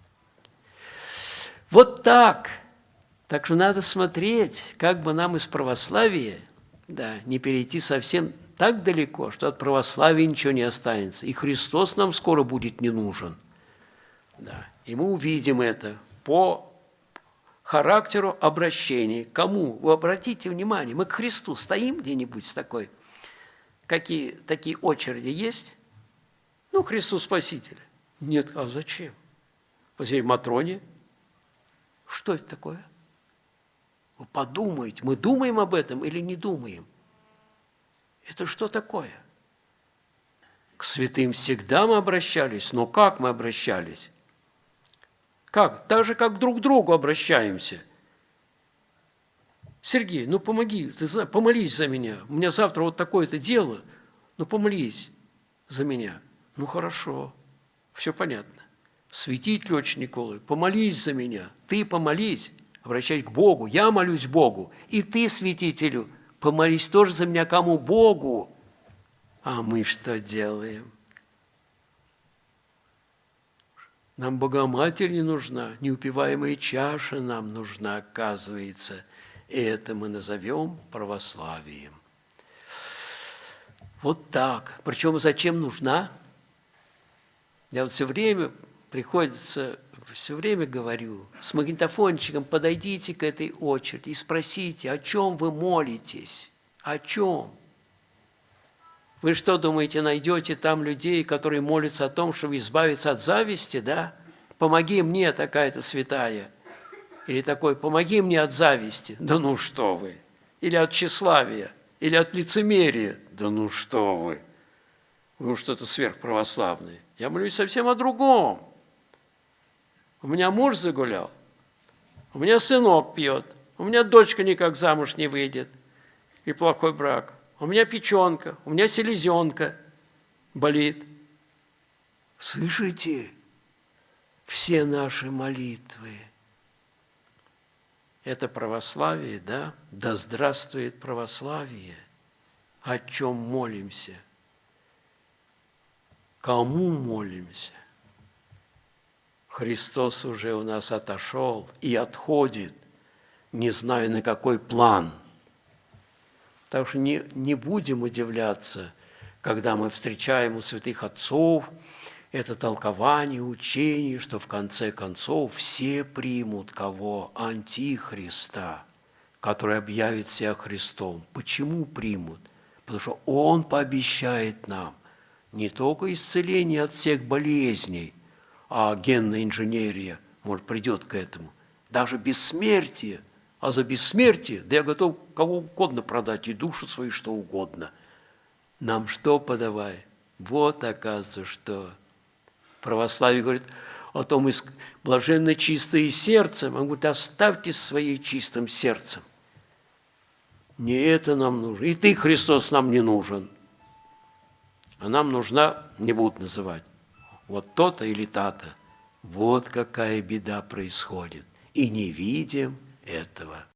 Вот так. Так что надо смотреть, как бы нам из православия, да, не перейти совсем так далеко, что от православия ничего не останется. И Христос нам скоро будет не нужен. Да. И мы увидим это по характеру обращения. Кому? Вы обратите внимание, мы к Христу стоим где-нибудь с такой. Какие такие очереди есть? Ну, Христу Спасителя. Нет, а зачем? Посмотрите, Матроне. Что это такое? Вы подумайте, мы думаем об этом или не думаем? Это что такое? К святым всегда мы обращались, но как мы обращались? Как? Так же, как друг к другу обращаемся. Сергей, ну помоги, ты знаешь, помолись за меня. У меня завтра вот такое-то дело. Ну помолись за меня. Ну хорошо, все понятно. Святитель отче Николай, помолись за меня. Ты помолись, обращайся к Богу. Я молюсь Богу. И ты, святителю, помолись тоже за меня кому? Богу. А мы что делаем? Нам Богоматерь не нужна, неупиваемая чаша нам нужна, оказывается. И это мы назовем православием. Вот так. Причем зачем нужна? Я вот все время приходится, все время говорю, с магнитофончиком подойдите к этой очереди и спросите, о чем вы молитесь? О чем? Вы что думаете, найдете там людей, которые молятся о том, чтобы избавиться от зависти, да? Помоги мне, такая-то святая. Или такой, помоги мне от зависти. Да ну что вы. Или от тщеславия. Или от лицемерия. Да ну что вы. Вы что-то сверхправославное. Я молюсь совсем о другом. У меня муж загулял. У меня сынок пьет. У меня дочка никак замуж не выйдет. И плохой брак. У меня печенка, у меня селезенка болит. Слышите? Все наши молитвы. Это православие, да? Да здравствует православие. О чем молимся? Кому молимся? Христос уже у нас отошел и отходит, не знаю на какой план. Так что не, не будем удивляться, когда мы встречаем у святых отцов это толкование, учение, что в конце концов все примут кого? Антихриста, который объявит себя Христом. Почему примут? Потому что Он пообещает нам не только исцеление от всех болезней, а генная инженерия, может, придет к этому, даже бессмертие. А за бессмертие, да я готов кого угодно продать, и душу свою, что угодно. Нам что подавай? Вот, оказывается, что православие говорит о том, блаженно чистые сердцем. Он говорит, оставьте своей чистым сердцем. Не это нам нужно. И ты, Христос, нам не нужен. А нам нужна, не будут называть, вот то-то или та-то. Вот какая беда происходит. И не видим этого.